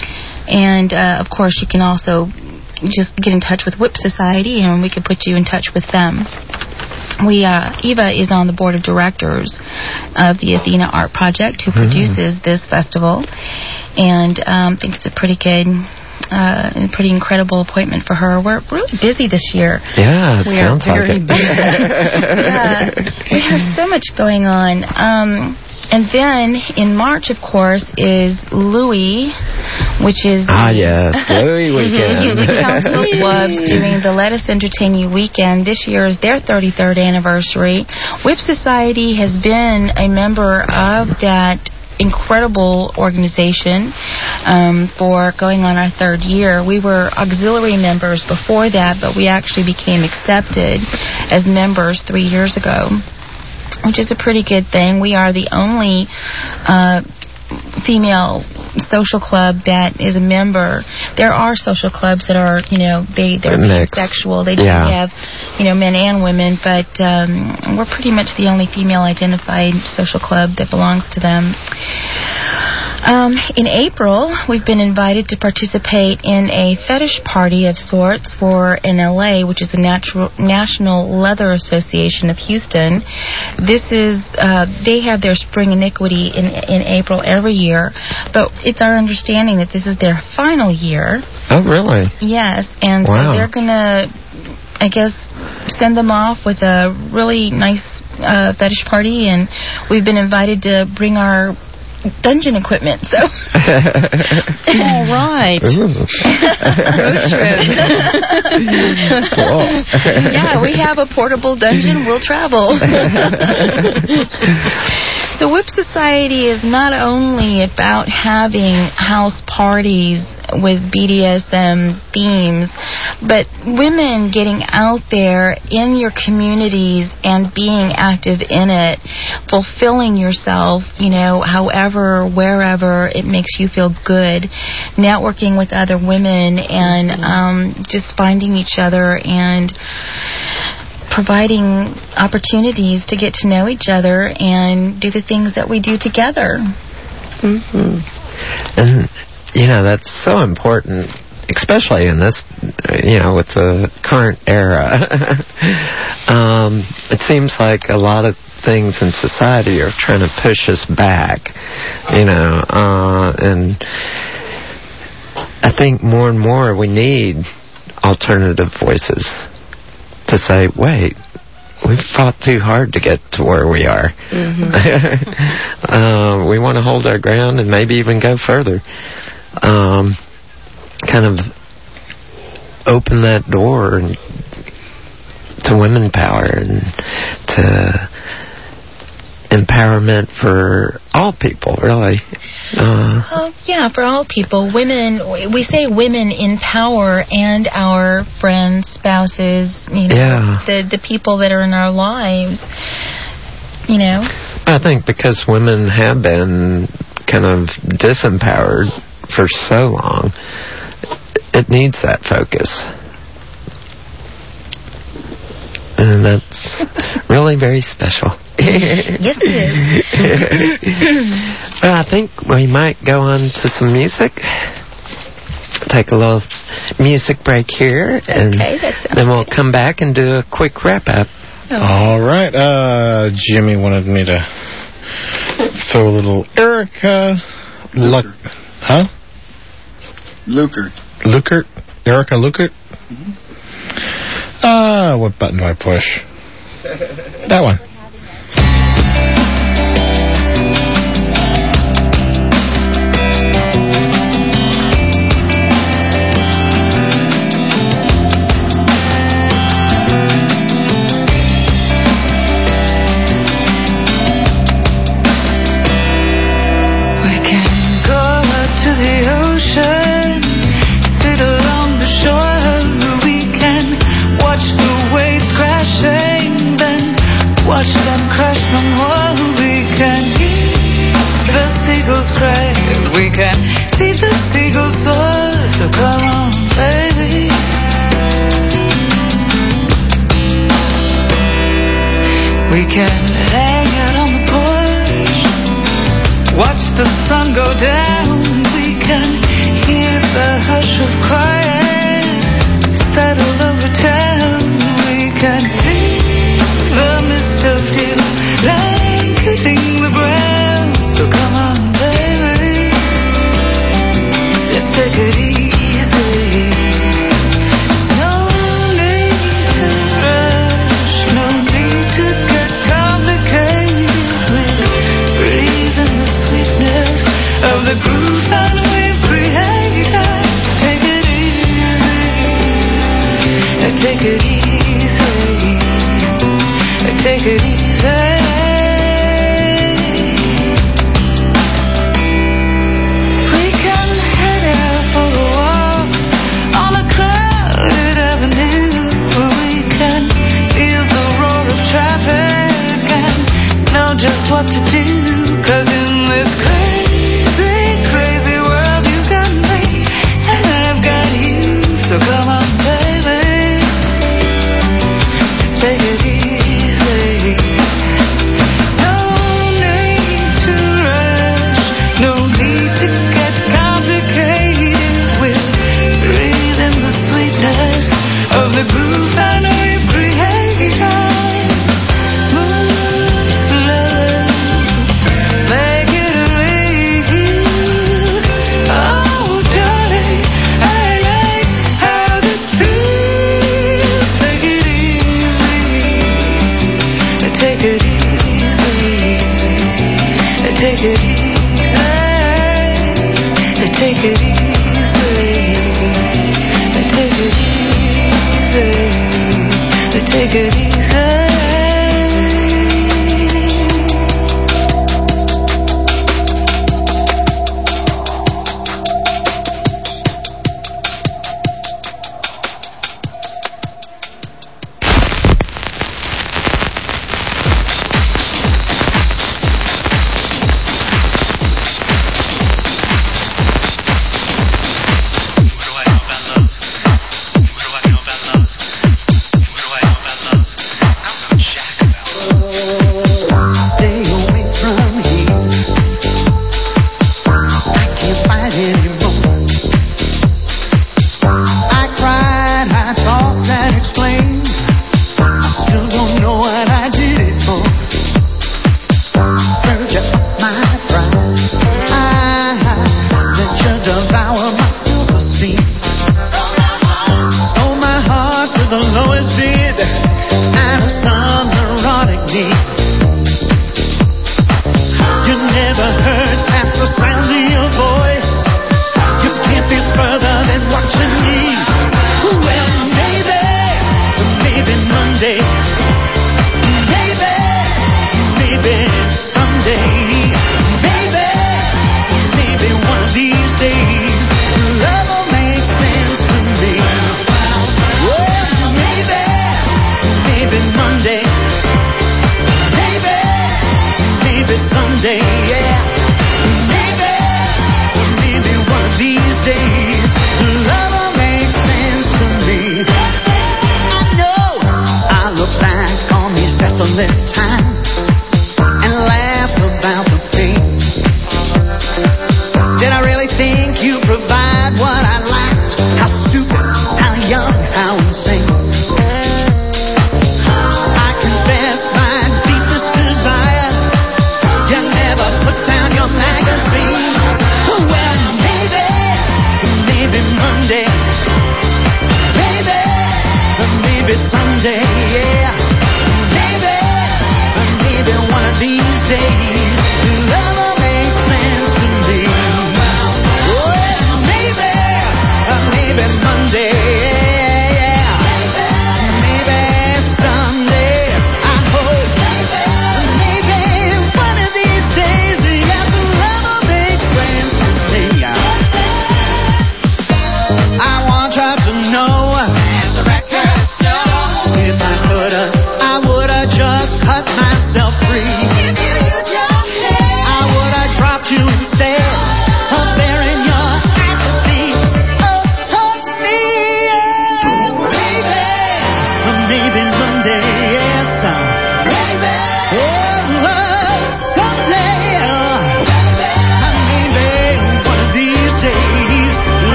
And, uh, of course, you can also just get in touch with Whip Society, and we can put you in touch with them. We, uh, Eva is on the board of directors of the Athena Art Project, who mm-hmm. produces this festival, and um, I think it's a pretty good, uh, a pretty incredible appointment for her. We're really busy this year. Yeah, it we sounds are very like it. busy. Yeah, we have so much going on. Um, and then in March, of course, is Louis, which is ah yes, Louis weekend. Houston Council of Clubs doing the Let Us Entertain You weekend. This year is their thirty-third anniversary. Whip Society has been a member of that incredible organization um, for going on our third year. We were auxiliary members before that, but we actually became accepted as members three years ago, which is a pretty good thing. We are the only uh, female social club that is a member. There are social clubs that are, you know, they, they're sexual. They do yeah. have, you know, men and women, but um, we're pretty much the only female-identified social club that belongs to them. Um, in April, we've been invited to participate in a fetish party of sorts for N L A, which is the Natural, National Leather Association of Houston. This is, uh, they have their Spring Iniquity in, in April every year, but it's our understanding that this is their final year. Oh, really? Yes, and wow. so they're going to, I guess, send them off with a really nice uh, fetish party, and we've been invited to bring our dungeon equipment, so all right. Road trip. Cool. Yeah, we have a portable dungeon. We'll travel. The Whip Society is not only about having house parties with B D S M themes, but women getting out there in your communities and being active in it, fulfilling yourself, you know, however, wherever it makes you feel good, networking with other women, and um, just finding each other and providing opportunities to get to know each other and do the things that we do together. Mm-hmm. And, you know, that's so important, especially in this, you know, with the current era. um, it seems like a lot of things in society are trying to push us back, you know, uh, and I think more and more we need alternative voices to say, wait, we've fought too hard to get to where we are. Mm-hmm. uh, we want to hold our ground and maybe even go further. Um, kind of open that door to women power and to empowerment for all people, really. Uh, well, yeah, for all people. Women, we say women in power, and our friends, spouses, you know, yeah. the, the people that are in our lives, you know. I think because women have been kind of disempowered for so long, it needs that focus. And that's really very special. Yes, it is. Well, I think we might go on to some music. Take a little music break here, and okay, that sounds then we'll good. come back and do a quick wrap-up. Oh. All right. Uh, Jimmy wanted me to throw a little Erica... Luck, huh? Lukert. Lukert? Erica Lukert? Mm-hmm. Ah, uh, what button do I push? That one.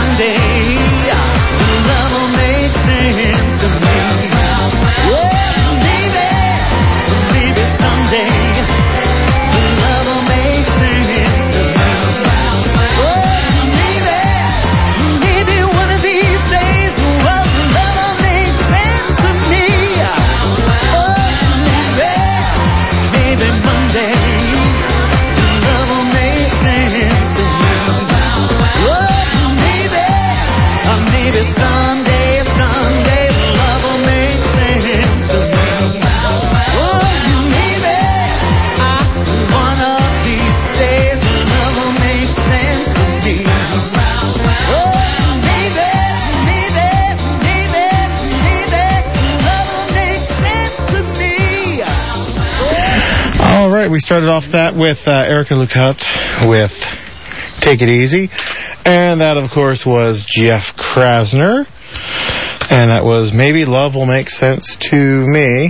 someday love will make sense to me. Oh, maybe, maybe someday love will make sense to me. Oh, maybe, maybe one of these days, well, love will make sense to me. Oh, maybe, maybe Monday love will make sense to me. Oh, maybe, or maybe someday, someday love will make sense to me. Oh, maybe, I, one of these days love will make sense to me. Oh, maybe, maybe, maybe, maybe love will make sense to me. All right, we started off that with uh, Erica Lucat with Take It Easy. And that, of course, was Jeff Krasner. And that was Maybe Love Will Make Sense to Me.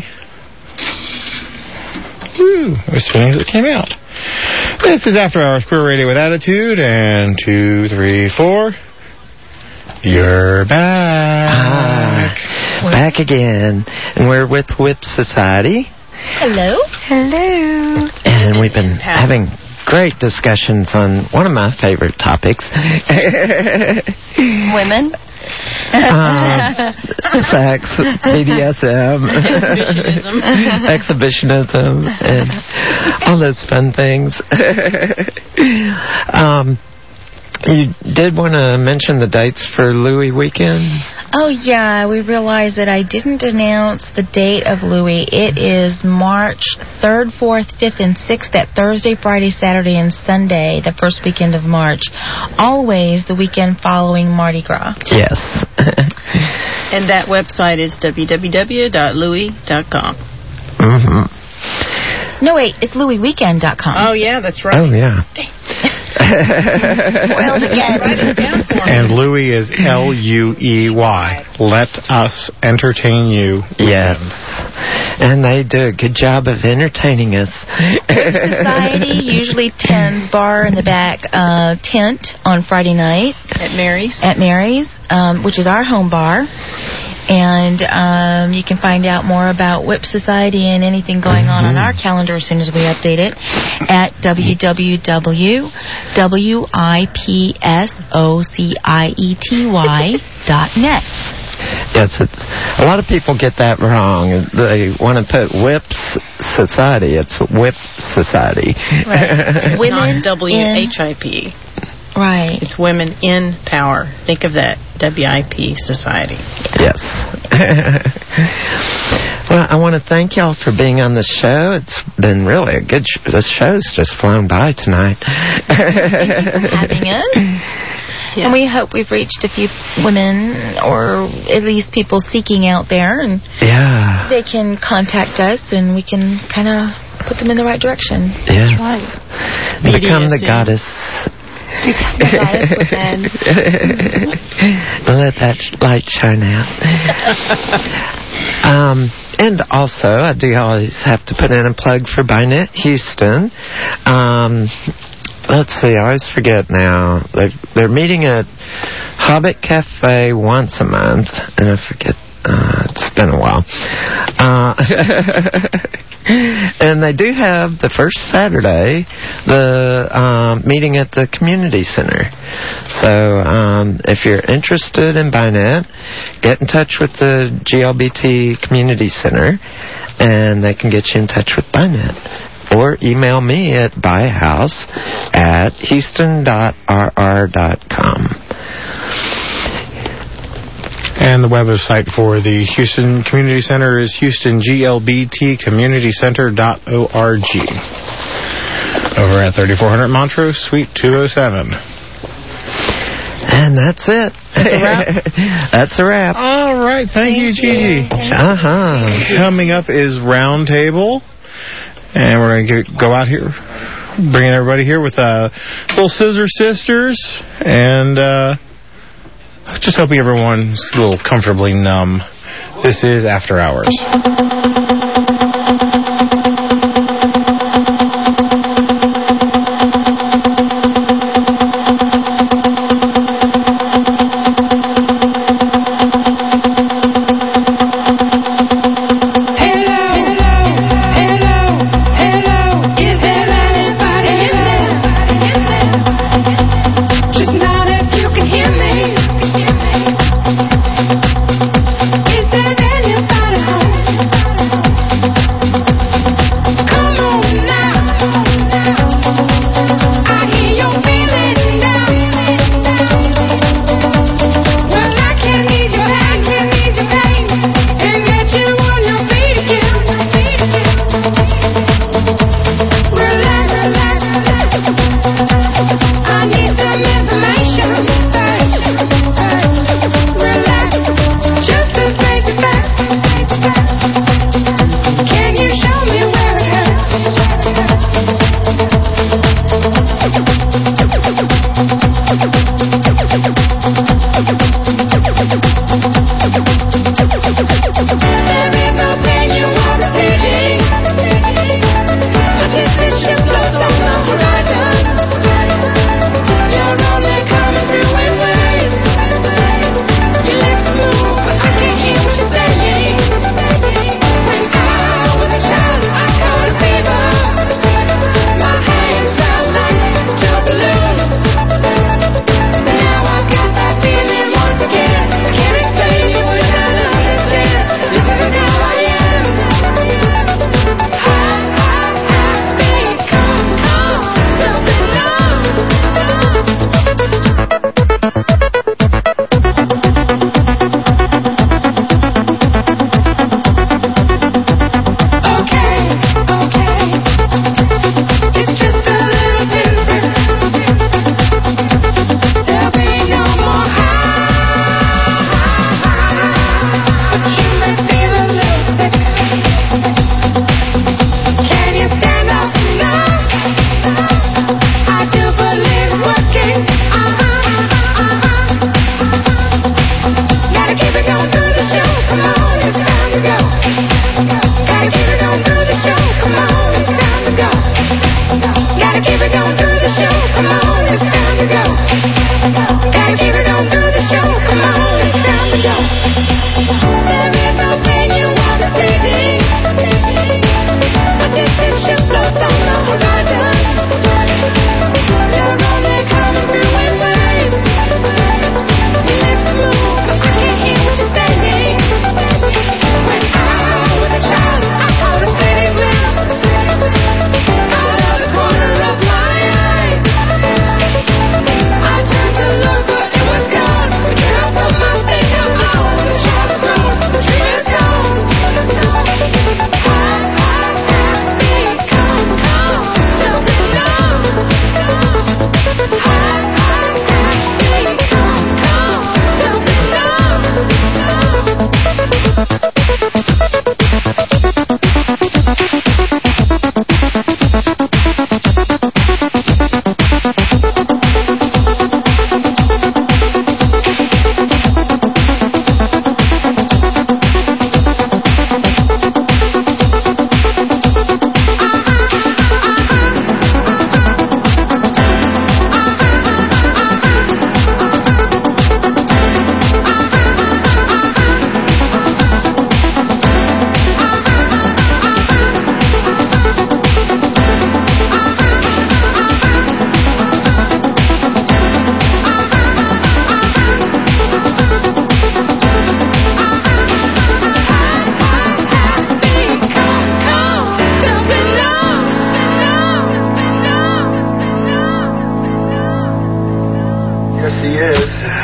Woo! As soon as it came out. This is After Hours Queer Radio with Attitude. And two, three, four. You're back. Ah, back again. And we're with Whip Society. Hello. Hello. And we've been having great discussions on one of my favorite topics. Women. uh, sex, B D S M, Exhibitionism. exhibitionism, and all those fun things. um, you did want to mention the dates for Louis weekend? Oh, yeah, we realized that I didn't announce the date of Louis. It is March third, fourth, fifth, and sixth, that Thursday, Friday, Saturday, and Sunday, the first weekend of March. Always the weekend following Mardi Gras. Yes. And that website is w w w dot louis dot com. Mm-hmm. No, wait, it's louis weekend dot com. Oh, yeah, that's right. Oh, yeah. Well, again. And Louis is L U E Y. Let us entertain you. Yes. And they do a good job of entertaining us. Society usually tends bar in the back uh, tent on Friday night. At Mary's. At Mary's, um, which is our home bar. And um, you can find out more about Whip Society and anything going on on our calendar as soon as we update it at w w w dot whip society dot net. Yes, it's a lot of people get that wrong. They want to put Whips Society. It's Whip Society. Right. It's Women not W H I P. Right. It's Women in Power. Think of that. W I P Society. Yes. Well, I want to thank y'all for being on the show. It's been really a good show. This show's just flown by tonight. Thank you for having us. Yes. And we hope we've reached a few women, or at least people seeking out there, and yeah, they can contact us and we can kind of put them in the right direction. Yes. That's right. Become the goddess. Become the goddess within. Let that light shine out. um, and also, I do always have to put in a plug for Binet Houston. Um, let's see, I always forget now. They're, they're meeting at Hobbit Cafe once a month, and I forget. Uh, it's been a while. Uh, and they do have the first Saturday the um, meeting at the community center. So um, if you're interested in Binet, get in touch with the G L B T Community Center, and they can get you in touch with Binet. Or email me at buyhouse at houston dot r r dot com. And the website for the Houston Community Center is houston g l b t community center dot org. Over at thirty-four hundred Montrose, Suite two oh seven. And that's it. That's a wrap? That's a wrap. All right. Thank, Thank you, Gigi. Uh-huh. Coming up is Roundtable. And we're going to go out here, bringing everybody here with uh, Little Scissor Sisters. And uh, just hoping everyone's a little comfortably numb. This is After Hours.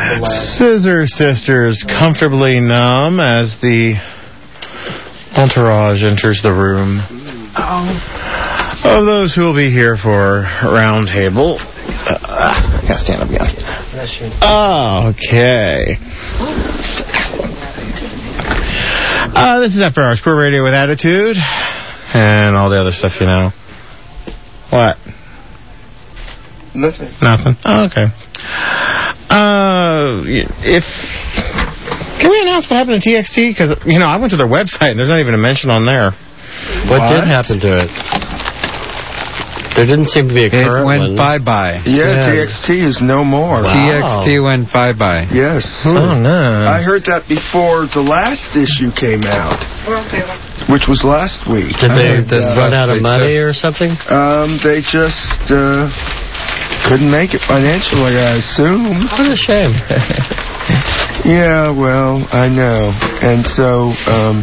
Scissor Sisters comfortably numb as the entourage enters the room. Of those who will be here for round table. Uh, I gotta stand up again. Okay. Uh, this is After Hours Queer Radio with Attitude. And all the other stuff, you know. What? Nothing. Nothing? Oh, okay. Uh, if... Can we announce what happened to T X T? Because, you know, I went to their website and there's not even a mention on there. What, what? did happen to it? There didn't seem to be a current one. It went bye-bye. Yeah, yeah, T X T is no more. Wow. T X T went bye-bye. Yes. Oh, no. I heard that before the last issue came out, which was last week. Did they uh, run out of money or something? Um, they just uh, couldn't make it financially, I assume. What a shame. Yeah, well, I know. And so... Um,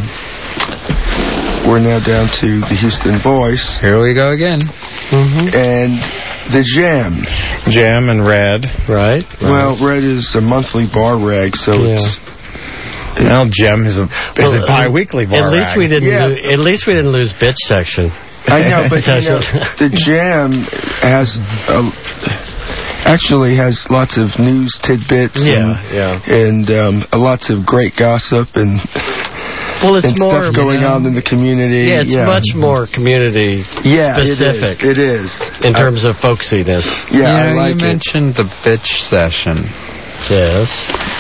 we're now down to the Houston Voice. Here we go again. Mm-hmm. And the Jam. Jam and Red. Right. Well, Red is a monthly bar rag, so yeah. it's... Now Jam is a, is well, a bi-weekly bar at least rag. We didn't yeah. lo- at least we didn't lose bitch section. I know, but you know, the Jam has... A, actually has lots of news tidbits yeah, and, yeah. and um, lots of great gossip and... Well, it's and more stuff going you know, on in the community. Yeah, it's yeah. much more community yeah, specific. It is. It is. In terms uh, of folksiness. Yeah, yeah I like you it. mentioned the bitch session. Yes.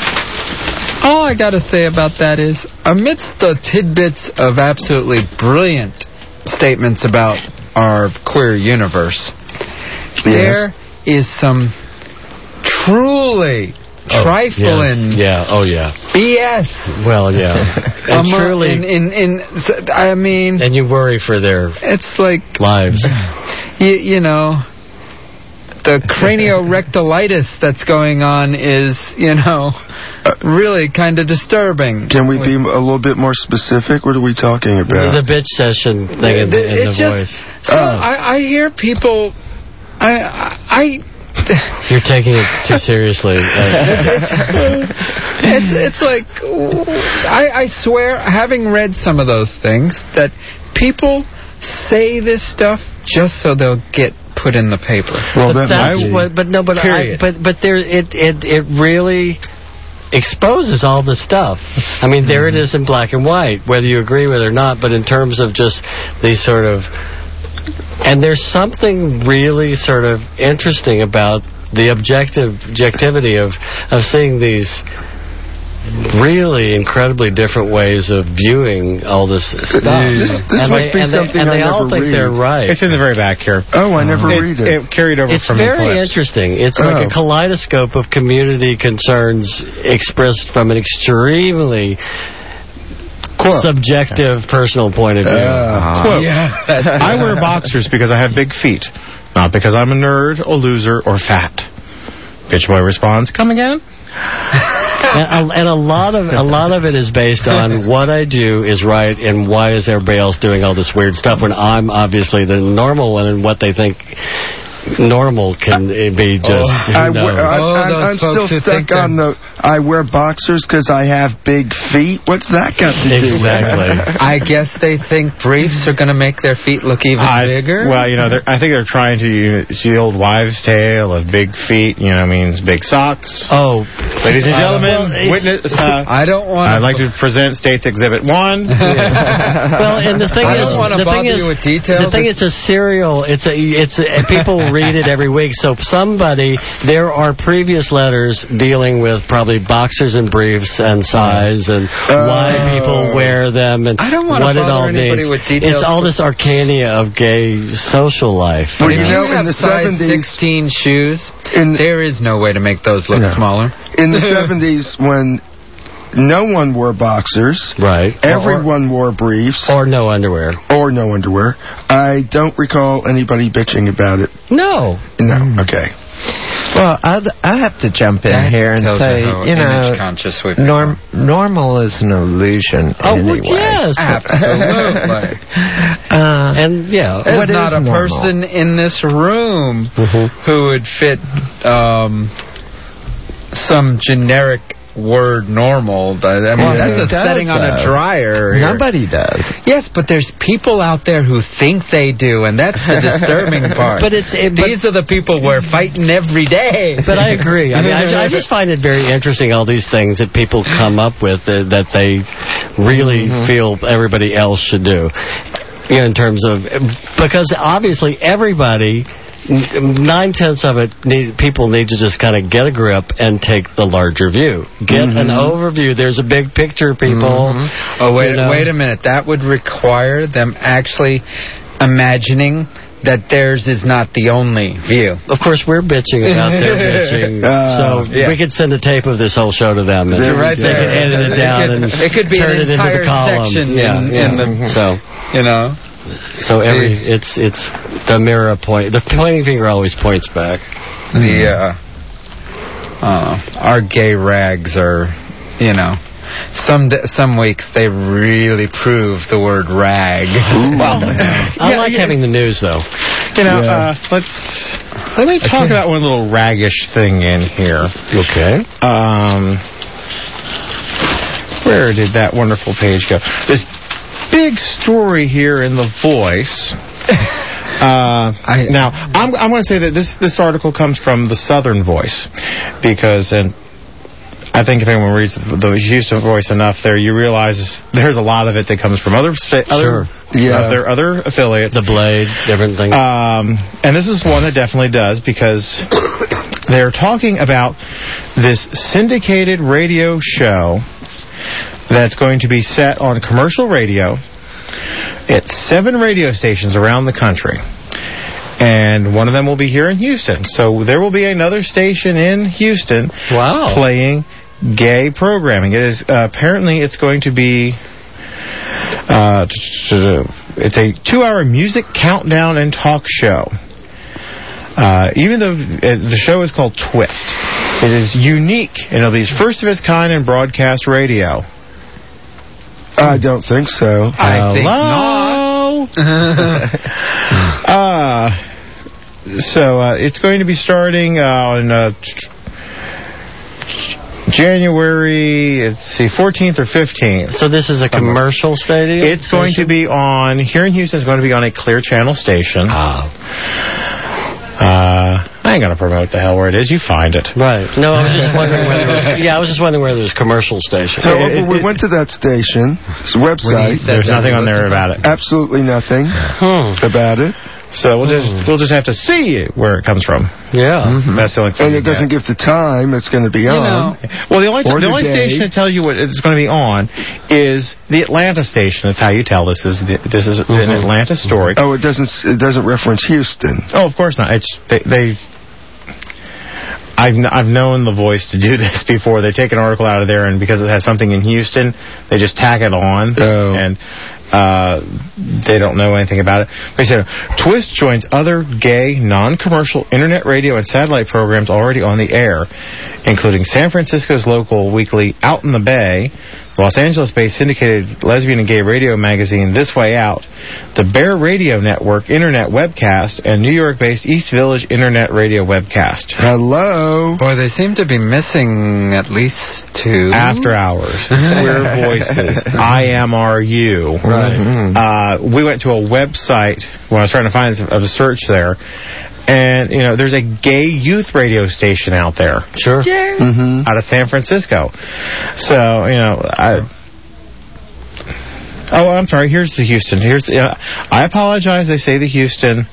All I got to say about that is, amidst the tidbits of absolutely brilliant statements about our queer universe, yes. there is some truly... Oh, trifling. Yes. Yeah. Oh, yeah. B S. Well, yeah. And um, truly. In, in, in, I mean. And you worry for their. It's like. Lives. You, you know, the craniorectalitis that's going on is, you know, really kind of disturbing. Can we be a little bit more specific? What are we talking about? The bitch session thing in, the, in the just, voice. So oh. I, I hear people. I. I You're taking it too seriously. it's, it's it's like I, I swear, having read some of those things, that people say this stuff just so they'll get put in the paper. Well, but that's what. But no, but I, but but there it it it really exposes all the stuff. I mean, there mm-hmm. it is in black and white, whether you agree with it or not. But in terms of just these sort of. And there's something really sort of interesting about the objective objectivity of, of seeing these really incredibly different ways of viewing all this stuff. This, this and must they, be and something they, and I they never all think read. they're right. It's in the very back here. Oh, I never it, read it. It carried over it's from very the clips. interesting. It's oh. like a kaleidoscope of community concerns expressed from an extremely... Quote. Subjective, personal point of view. Uh, quote, yeah, I wear boxers because I have big feet, not because I'm a nerd, a loser, or fat. Bitch boy responds, come again? and, and a lot of a lot of it is based on what I do is right and why is everybody else doing all this weird stuff when I'm obviously the normal one and what they think normal can be just oh, who I knows. Wear, I, oh, I'm, I'm still stuck on the I wear boxers because I have big feet. What's that got to do? Exactly. I guess they think briefs are going to make their feet look even I, bigger. Well, you know, I think they're trying to you know, see the old wives' tale of big feet. You know, means big socks. Oh, ladies and gentlemen, well, witness. Uh, I don't want. I'd like to present States Exhibit One. Well, and the thing I is, don't want to the bother thing is, you with details. the thing it's a serial. It's a. It's a, people read it every week. So somebody, there are previous letters dealing with probably boxers and briefs and size and uh, why people wear them and I don't want what to it all anybody means. With details. It's all this arcana of gay social life. Well, you you know, know, in the size seventies, sixteen shoes, in, there is no way to make those look no. smaller. In the seventies, when no one wore boxers, right? Everyone or, wore briefs, or no underwear, or no underwear. I don't recall anybody bitching about it. No, no. Mm. Okay. Well, I'd, I have to jump in that here and say, you know, norm, normal is an illusion oh, anyway. Well, yes, absolutely. uh, and yeah, there's what not is a normal? person in this room mm-hmm. who would fit. Um, some generic word normal. I mean, Well, that's who a does, setting on a though? dryer. Here. Nobody does. Yes, but there's people out there who think they do, and that's the disturbing part. But it's it, These are the people we're fighting every day. But I agree. I mean, I, I just find it very interesting, all these things that people come up with uh, that they really mm-hmm. feel everybody else should do. You know, in terms of, because obviously everybody, nine-tenths of it, need, people need to just kind of get a grip and take the larger view. Get mm-hmm. an overview. There's a big picture, people. Mm-hmm. Oh, wait, you know. wait a minute. That would require them actually imagining that theirs is not the only view. Of course, we're bitching about their bitching, uh, so yeah. we could send a tape of this whole show to them. And right they could edit it down it could, and it could be turn an it into entire the column. section yeah, in, yeah. in the, so, you know. So every it's it's the mirror point. The pointing finger always points back. The uh, uh, our gay rags are, you know, some some weeks they really prove the word rag. Well, I yeah, like yeah. having the news though. You know, yeah. uh, let's let me talk okay. about one little raggish thing in here. Okay. Um, where did that wonderful page go? This big story here in The Voice. Uh, I, now, I'm, I'm going to say that this this article comes from the Southern Voice, because, and I think if anyone reads the, the Houston Voice enough, there you realize there's a lot of it that comes from other other sure. yeah. uh, their other affiliates. The Blade, different things. Um, and this is one that definitely does, because they're talking about this syndicated radio show that's going to be set on commercial radio at seven radio stations around the country. And one of them will be here in Houston. So there will be another station in Houston wow. playing gay programming. It is uh, apparently it's going to be uh, it's a two-hour music countdown and talk show. Uh, even though the show is called Twist, it is unique, and it'll be first of its kind in broadcast radio. I don't think so. I think not. uh, so uh, it's going to be starting uh, on uh, January, let's see, fourteenth or fifteenth. So this is a somewhere. commercial stadium? It's going to be on, here in Houston, it's going to be on a Clear Channel station. Oh. Uh, I ain't gonna promote the hell where it is. You find it. Right. No, I was just wondering whether it was, yeah, I was just wondering whether there's commercial station. However, we went to that station, it's a website. There's nothing on there about it. Absolutely nothing hmm. about it. So we'll just we'll just have to see where it comes from. Yeah. Mm-hmm. That's the only thing. And it doesn't give the time it's going to be you on. Know. Well, the only t- the, the only day. station that tells you what it's going to be on is the Atlanta station. That's how you tell this is the, this is mm-hmm. an Atlanta story. Oh, it doesn't it doesn't reference Houston. Oh, of course not. It's they. they I've n- I've known The Voice to do this before. They take an article out of there, and because it has something in Houston, they just tack it on. Oh. And uh, they don't know anything about it. They said, Twist joins other gay, non-commercial internet radio and satellite programs already on the air, including San Francisco's local weekly Out in the Bay, Los Angeles-based syndicated lesbian and gay radio magazine This Way Out, the Bear Radio Network internet webcast, and New York-based East Village internet radio webcast. Hello. Boy, they seem to be missing at least two. After Hours, Queer Voices, I M R U. Right. Uh, we went to a website when I was trying to find a search there. And, you know, there's a gay youth radio station out there. Sure. Yeah. Mm-hmm. Out of San Francisco. So, you know, I... Oh, I'm sorry. Here's the Houston. Here's the, uh, I apologize. They say the Houston.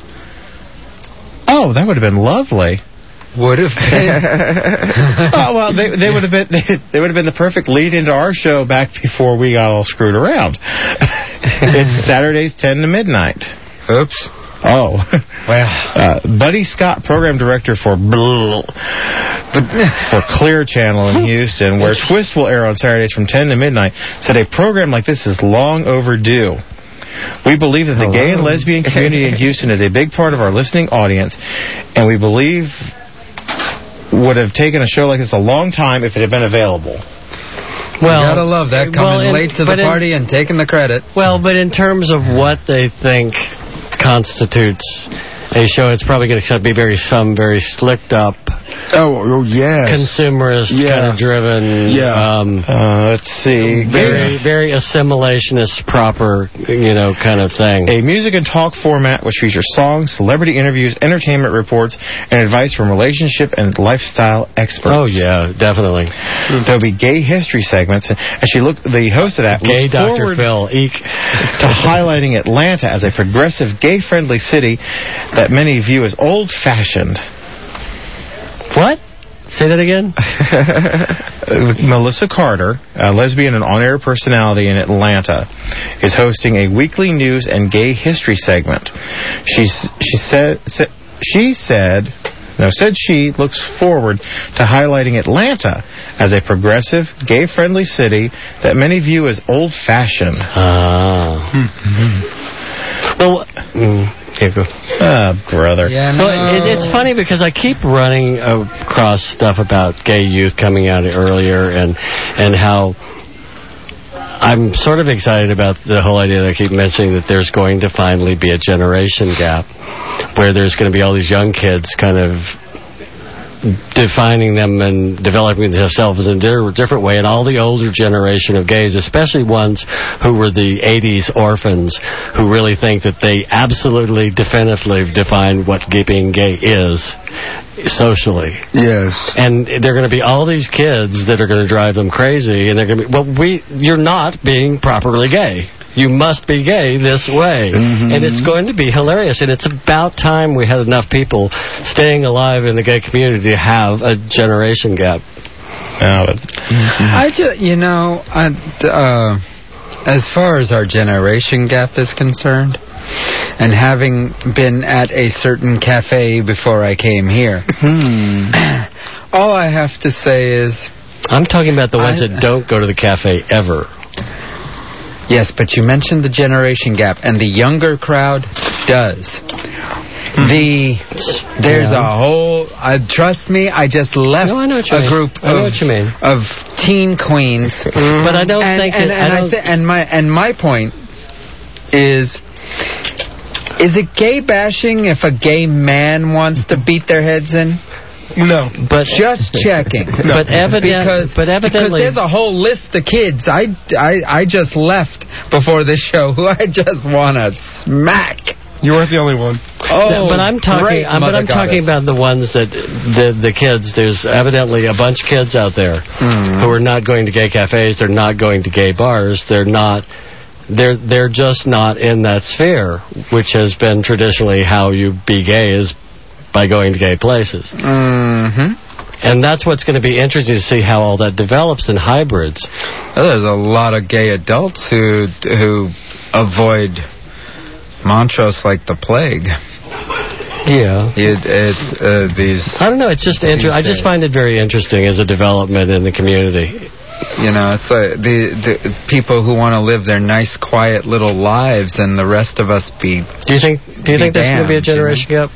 Oh, that would have been lovely. Would have been. Oh, well, they they would have been they, they would have been the perfect lead into our show back before we got all screwed around. It's Saturdays ten to midnight. Oops. Oh. Well. Uh, Buddy Scott, program director for Bl- for Clear Channel in Houston, where Twist will air on Saturdays from ten to midnight, said a program like this is long overdue. We believe that the Hello. gay and lesbian community in Houston is a big part of our listening audience, and we believe would have taken a show like this a long time if it had been available. Well, you gotta love that, coming well, in, late to the party in, and taking the credit. Well, but in terms of what they think constitutes a show, it's probably going to be very some very slicked up Oh, oh yes. consumerist, Yeah. kind of driven. Yeah. Um, Uh, let's see. very, very assimilationist, proper, you know, kind of thing. A music and talk format which features songs, celebrity interviews, entertainment reports, and advice from relationship and lifestyle experts. Oh yeah, definitely. There'll be gay history segments, and she looked. The host of that Gay looks Doctor forward Phil. Eek. to highlighting Atlanta as a progressive, gay-friendly city that many view as old-fashioned. What? Say that again? Uh, Melissa Carter, a lesbian and on-air personality in Atlanta, is hosting a weekly news and gay history segment. She's, she said, sa- she said, no, said she looks forward to highlighting Atlanta as a progressive, gay-friendly city that many view as old-fashioned. Ah. Well, mm, okay, go. Ah, brother. Yeah, no. Well, it, it's funny because I keep running across stuff about gay youth coming out earlier, and and how I'm sort of excited about the whole idea that I keep mentioning that there's going to finally be a generation gap where there's going to be all these young kids kind of defining them and developing themselves in a different way, and all the older generation of gays, especially ones who were the eighties orphans, who really think that they absolutely definitively defined what gay, being gay is socially. Yes. And they're going to be all these kids that are going to drive them crazy, and they're going to be, well, we, you're not being properly gay. You must be gay this way. Mm-hmm. And it's going to be hilarious. And it's about time we had enough people staying alive in the gay community to have a generation gap. Uh, mm-hmm. I just, you know, I, uh, as far as our generation gap is concerned, and having been at a certain cafe before I came here, Hmm. all I have to say is... I'm talking about the ones I, that don't go to the cafe ever. Yes, but you mentioned the generation gap, and the younger crowd does. The there's Yeah. a whole. Uh, trust me, I just left No, I know what you a mean. group I know of what you mean. of teen queens. But I don't and, think and, that- and, I I don't- th- and my and my point is. Is it gay bashing if a gay man wants to beat their heads in? No. But just checking. No. But evident- because, but evidently- because there's a whole list of kids I, I, I just left before this show who I just want to smack. You weren't the only one. Oh, but I'm talking. great uh, but I'm Mother talking Goddess. about the ones that the the kids. There's evidently a bunch of kids out there Mm. who are not going to gay cafes. They're not going to gay bars. They're not. They're they're just not in that sphere, which has been traditionally how you be gay is by going to gay places. Mm-hmm. And that's what's going to be interesting to see how all that develops in hybrids. There's a lot of gay adults who who avoid Montrose like the plague. Yeah. It, it's uh, these. I don't know. It's just inter- I just days. find it very interesting as a development in the community. You know, it's like the, the people who want to live their nice, quiet little lives, and the rest of us be. Do you think? Do you think there's going to be a generation gap?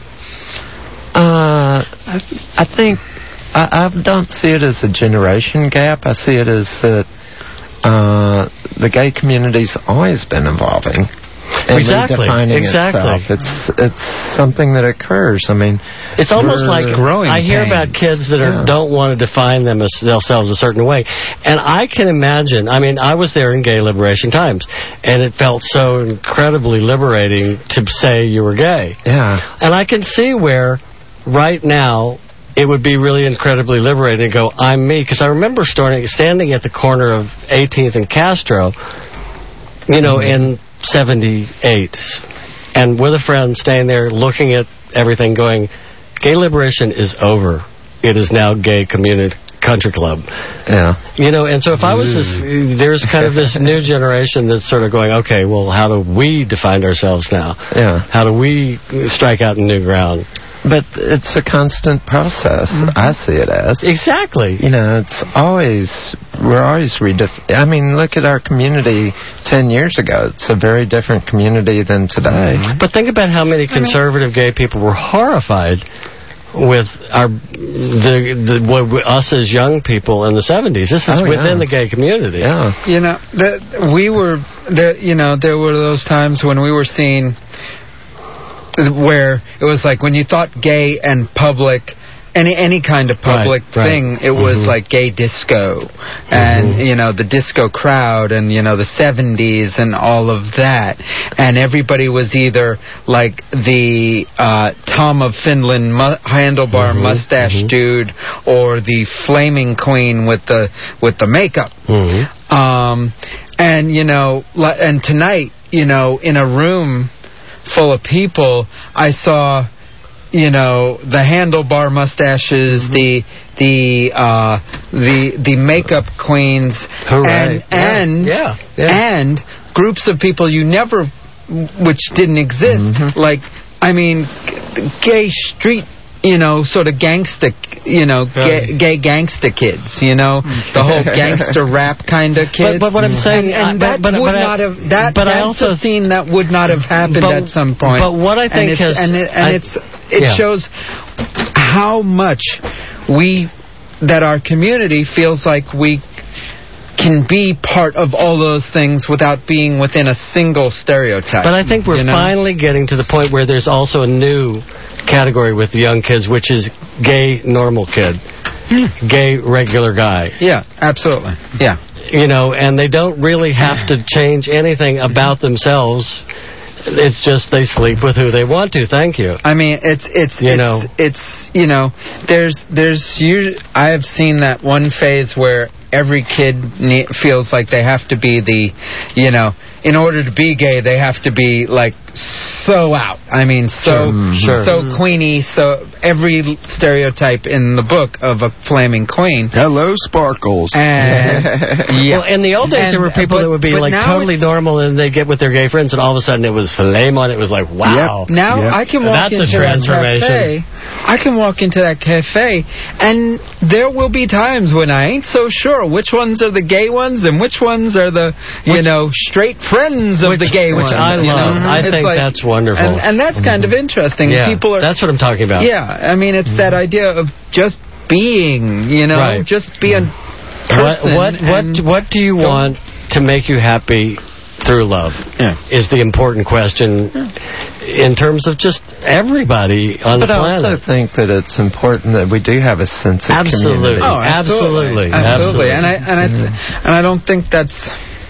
Uh, I, I think I, I don't see it as a generation gap. I see it as that uh, the gay community's always been evolving. And Exactly, redefining exactly. itself. It's it's something that occurs. I mean, It's almost we're like growing I hear pains. about kids that are, Yeah. don't want to define them as themselves a certain way, and I can imagine. I mean, I was there in gay liberation times, and it felt so incredibly liberating to say you were gay. Yeah. And I can see where, right now, it would be really incredibly liberating to go, I'm me, because I remember starting, standing at the corner of eighteenth and Castro, you know, in seventy-eight, and with a friend staying there looking at everything going, gay liberation is over. It is now gay community country club. Yeah. You know, and so if I was this, there's kind of this new generation that's sort of going, okay, well, how do we define ourselves now? Yeah. How do we strike out in new ground? But it's a constant process. Mm-hmm. I see it as. Exactly. You know, it's always, we're always redef- I mean, look at our community ten years ago. It's a very different community than today. Mm-hmm. But think about how many conservative gay people were horrified with our the, the what, us as young people in the seventies. This is Oh, within yeah. the gay community. Yeah. You know, that we were, there, you know, there were those times when we were seeing where it was like when you thought gay and public, any any kind of public Right, right. thing. It was Mhm. like gay disco, and you know the disco crowd, and you know the seventies and all of that, and everybody was either like the uh, Tom of Finland mu- handlebar Mhm, mustache mhm. dude, or the flaming queen with the with the makeup. Mhm. Um, and you know, li- and tonight, you know, in a room full of people, I saw, you know, the handlebar mustaches, Mm-hmm. the the uh, the the makeup queens, Hooray. and Yeah. and Yeah. Yeah. and groups of people you never, which didn't exist. Mm-hmm. Like, I mean, g- gay street. You know, sort of gangster, you know, gay, gay gangster kids, you know, the whole gangster rap kind of kids. But, but what I'm saying, and, and I- that but, but, would but I- not have that. But I that's also a scene that would not have happened But- at some point. but what I think and it's, has- and, it, and I- it's it yeah. shows how much we that our community feels like we can be part of all those things without being within a single stereotype. But I think we're you know? finally getting to the point where there's also a new category with the young kids, which is gay normal kid, gay regular guy. Yeah, absolutely. Yeah. You know, and they don't really have to change anything about themselves. It's just they sleep with who they want to. Thank you. I mean, it's it's You it's, know. it's you know, there's there's you. I have seen that one phase where every kid ne- feels like they have to be the, you know, in order to be gay, they have to be like so out. I mean, so Sure, sure. so queeny. So every stereotype in the book of a flaming queen. Hello, Sparkles. And yeah. Well, in the old days, And- there were people but- that would be but like now totally it's- normal, and they'd get with their gay friends, and all of a sudden it was flame on. It was like, wow. Now I can walk That's a into that transformation. cafe. I can walk into that cafe, and there will be times when I ain't so sure which ones are the gay ones and which ones are the, you Which- know, straight friends of which, the gay which ones. I you love. know? I It's think like- that's wonderful. And, and that's kind of interesting. Yeah, People are. that's what I'm talking about. Yeah, I mean, it's that idea of just being, you know, Right. just be a What person. what what, and what do you go- want to make you happy through love? Yeah. Is the important question in terms of just everybody on But the I planet. also think that it's important that we do have a sense of Absolutely. community. Oh, Absolutely. absolutely, absolutely. Absolutely. And I and I th- and I don't think that's.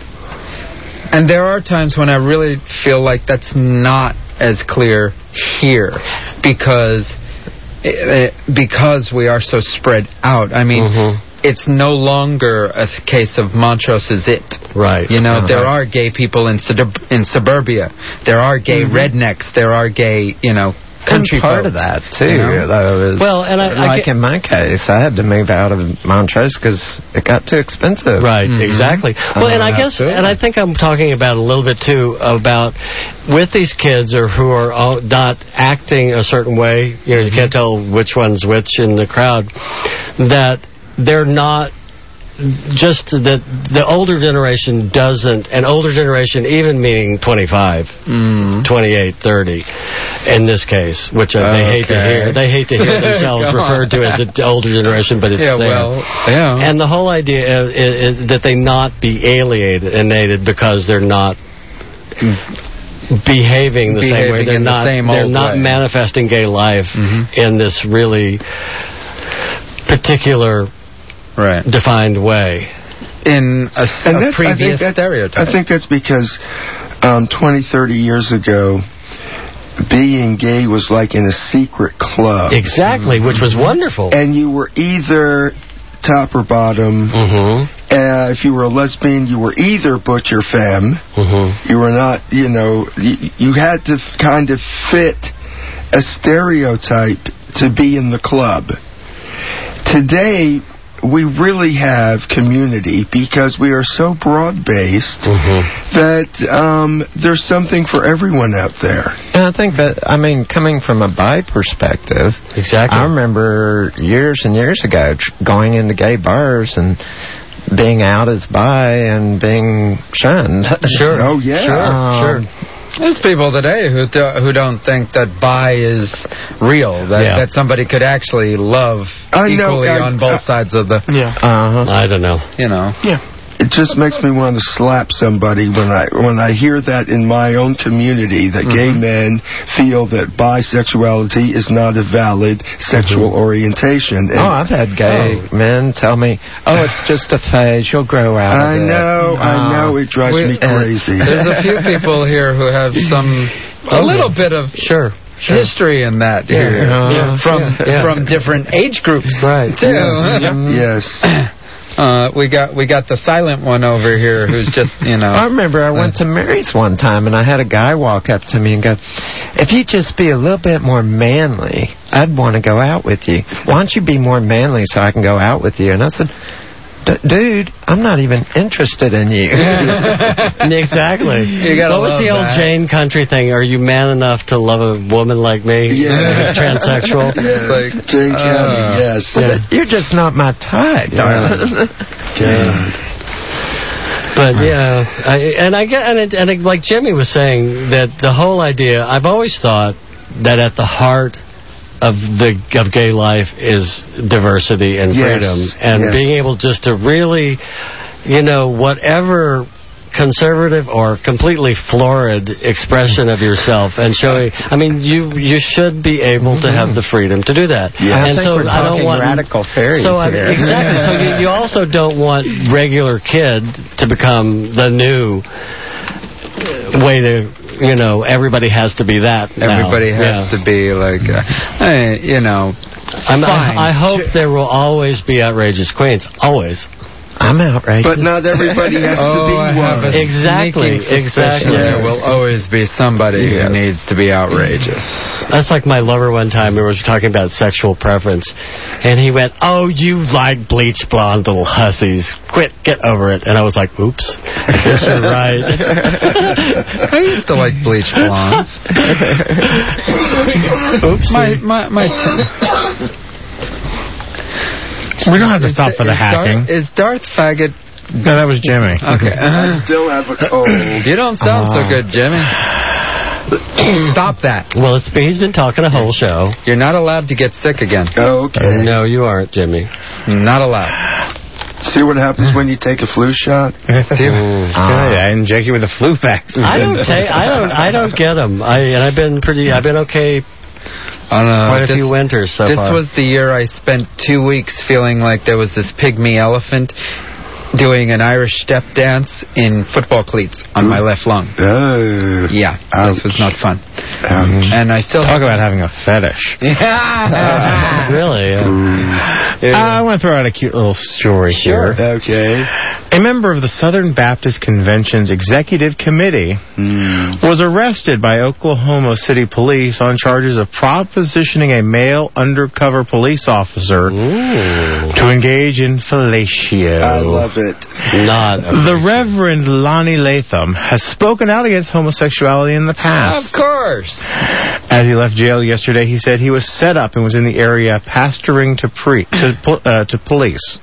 And there are times when I really feel like that's not as clear here, because eh, because we are so spread out. I mean. Mm-hmm. It's no longer a th- case of Montrose is it. Right. You know, Uh-huh. there are gay people in sub- in suburbia. There are gay Mm-hmm. rednecks. There are gay, you know, country And part folks, of that too, you know? though, is Well, and I- I like get- in my case, I had to move out of Montrose because it got too expensive. Right, exactly. Well, and I guess, and I think I'm talking about a little bit too about with these kids or who are all not acting a certain way. You know, you can't tell which one's which in the crowd. That they're not. Just that the older generation doesn't, an older generation, even meaning twenty-five, Mm. twenty-eight, thirty, in this case, which uh, they hate to Okay. hear. They hate to hear themselves Go on. referred to as an older generation, but it's Yeah, there. well, yeah. And the whole idea is, is that they not be alienated, alienated because they're not behaving the same way. Behaving They're in the not. same they're old not way. manifesting gay life Mhm. in this really particular, right, defined way. In a, s- And a that's, I think previous that's, stereotype. I think that's because um, twenty, thirty years ago, being gay was like in a secret club. Exactly, which was wonderful. And you were either top or bottom. Mm-hmm. Uh, if you were a lesbian, you were either butch or femme. Mm-hmm. You were not, you know, you, you had to f- kind of fit a stereotype to be in the club. Today, we really have community because we are so broad-based Mm-hmm. that um, there's something for everyone out there. And I think that, I mean, coming from a bi perspective, exactly. I remember years and years ago tr- going into gay bars and being out as bi and being shunned. Sure. Oh, yeah. Sure, Um, sure. There's people today who th- who don't think that bi is real, that Yeah. that somebody could actually love I know, equally I- on both I- sides of the, Yeah. Uh-huh. I don't know. you know. Yeah. it just makes me want to slap somebody when I when I hear that in my own community that mm-hmm. gay men feel that bisexuality is not a valid sexual mm-hmm. orientation. And oh, I've had gay oh. men tell me, "Oh, it's just a phase. You'll grow out I of it." know, uh, I know, it drives we, me crazy. There's a few people here who have some a little bit of sure. Sure. history in that yeah, here uh, yeah, from yeah. from different age groups, right? Too. Yes. yes. Uh, we got we got the silent one over here who's just, you know. I remember I went to Mary's one time and I had a guy walk up to me and go, "If you just be a little bit more manly, I'd want to go out with you. Why don't you be more manly so I can go out with you?" And I said, "Dude, I'm not even interested in you." Exactly. You gotta what was the old that. Jane Country thing? Are you man enough to love a woman like me? Yeah. Who's transsexual? Yes. Like, Jane County, uh, yes. Yeah. You're just not my type, darling. God. But yeah, I, and I get and, it, and it, like Jimmy was saying, that the whole idea. I've always thought that at the heart of the of gay life is diversity and yes. freedom, and yes. being able just to really, you know, whatever conservative or completely florid expression of yourself and showing. I mean, you you should be able to have the freedom to do that. Yeah. And I think so we're I don't want radical fairies so I, here. exactly. So you, you also don't want regular kid to become the new way to. You know, everybody has to be that now. Everybody has yeah. to be like, uh, hey, you know. I'm, I, I hope there will always be outrageous queens. Always. I'm outrageous. But not everybody has oh, to be I one. have a Exactly. Exactly. There will always be somebody yes. who needs to be outrageous. That's like my lover one time. We were talking about sexual preference. And he went, "Oh, you like bleach blonde little hussies. Quit. Get over it." And I was like, oops. I guess you're right. I used to like bleach blondes. Oops. My, my, my... We don't have to is stop for the is hacking. Darth, is Darth Faggot... No, that was Jimmy. Okay. I still have a cold. You don't sound uh, so good, Jimmy. Stop that. Well, it's been, he's been talking a whole show. You're not allowed to get sick again. Oh, okay. No, you aren't, Jimmy. Not allowed. See what happens when you take a flu shot? See, uh, I inject you with a flu vaccine. I don't take. I don't. I don't get them. I and I've been pretty. I've been okay. On a, Quite a this, few winters so This far. was the year I spent two weeks feeling like there was this pygmy elephant doing an Irish step dance in football cleats on my left lung. Oh. Yeah, Ouch. this was not fun. Ouch. And I still talk about having a fetish. Yeah. Really? Yeah. Yeah. I want to throw out a cute little story Sure. here. Okay. A member of the Southern Baptist Convention's Executive Committee mm. was arrested by Oklahoma City Police on charges of propositioning a male undercover police officer Ooh. to engage in fellatio. I love it. Not the Reverend Lonnie Latham has spoken out against homosexuality in the past. Of course. As he left jail yesterday, he said he was set up and was in the area pastoring to pre to, uh, to police.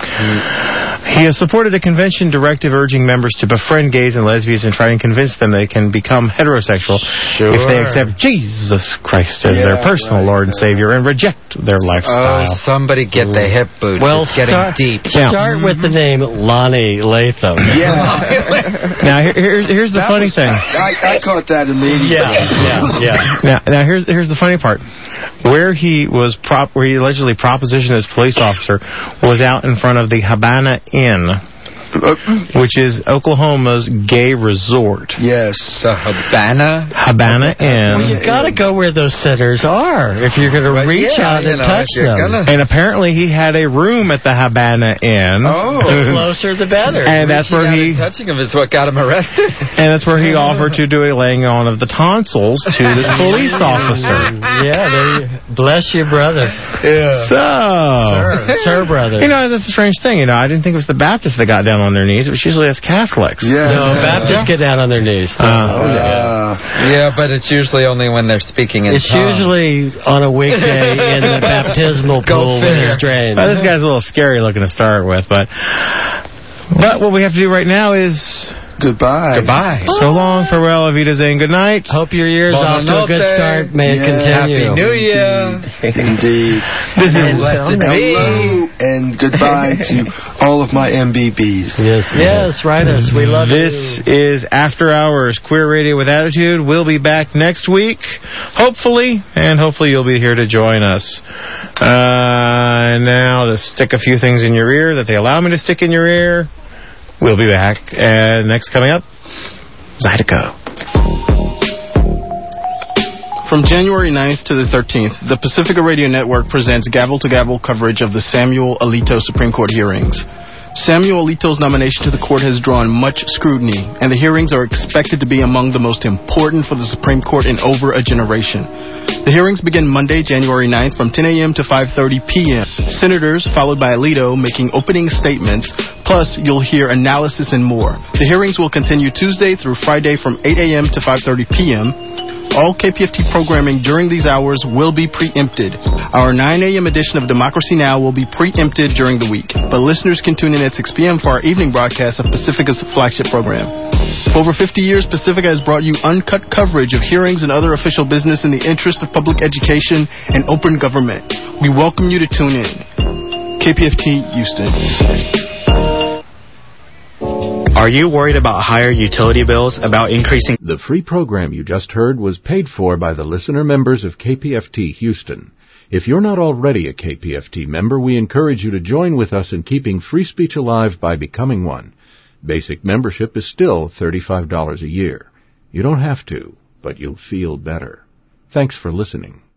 He has supported the convention directive urging members to befriend gays and lesbians and try and convince them they can become heterosexual sure. if they accept Jesus Christ as yeah, their personal right, Lord and right. Savior and reject their lifestyle. Oh, somebody get the hip boots. Well, it's getting start, deep. Start with the name Lonnie Latham. Yeah. Now, here, here's, here's the That funny was, thing. I, I caught that immediately. Yeah, yeah, yeah. Now, now here's here's the funny part. Where he was prop, where he allegedly propositioned this police officer was out in front of the Habana Inn, which is Oklahoma's gay resort. Yes. The Habana? Habana Inn. Well, you got to go where those centers are if you're going to Right, reach yeah, out you and know, touch if you're them. gonna- And apparently he had a room at the Habana Inn. Oh. The closer, the better. And that's where he touching him is what got him arrested. and that's where he offered to do a laying on of the tonsils to this police officer. Yeah, there you, bless you, brother. Yeah. So, Sir, sir, brother. you know, that's a strange thing. You know, I didn't think it was the Baptists that got down on their knees. It was usually us Catholics. Yeah. No, Baptists get down on their knees. Uh, Oh, yeah. Yeah, but it's usually only when they're speaking in It's tongues. usually on a weekday in the baptismal Go pool when figure. it's drained. Well, this guy's a little scary looking to start with, but but what we have to do right now is Goodbye. Goodbye. So long, farewell, Auf Wiedersehen, good night. Hope your year's Buona off to a good notte. start. May it Yeah. continue. Happy New Year. Indeed. This is Blessed be. Hello and goodbye to all of my M B Bs. Yes, yes, write us. We love This you. is After Hours, Queer Radio with Attitude. We'll be back next week, hopefully, and hopefully you'll be here to join us. Uh, now to stick a few things in your ear that they allow me to stick in your ear. We'll be back. And next coming up, Zydeco. From January ninth to the thirteenth, the Pacifica Radio Network presents gavel-to-gavel coverage of the Samuel Alito Supreme Court hearings. Samuel Alito's nomination to the court has drawn much scrutiny, and the hearings are expected to be among the most important for the Supreme Court in over a generation. The hearings begin Monday, January ninth from ten a.m. to five thirty p.m. Senators, followed by Alito, making opening statements, plus you'll hear analysis and more. The hearings will continue Tuesday through Friday from eight a.m. to five thirty p.m. All K P F T programming during these hours will be preempted. Our nine a.m. edition of Democracy Now! Will be preempted during the week, but listeners can tune in at six p.m. for our evening broadcast of Pacifica's flagship program. For over fifty years, Pacifica has brought you uncut coverage of hearings and other official business in the interest of public education and open government. We welcome you to tune in. K P F T Houston. Are you worried about higher utility bills, about increasing... The free program you just heard was paid for by the listener members of K P F T Houston. If you're not already a K P F T member, we encourage you to join with us in keeping free speech alive by becoming one. Basic membership is still thirty-five dollars a year. You don't have to, but you'll feel better. Thanks for listening.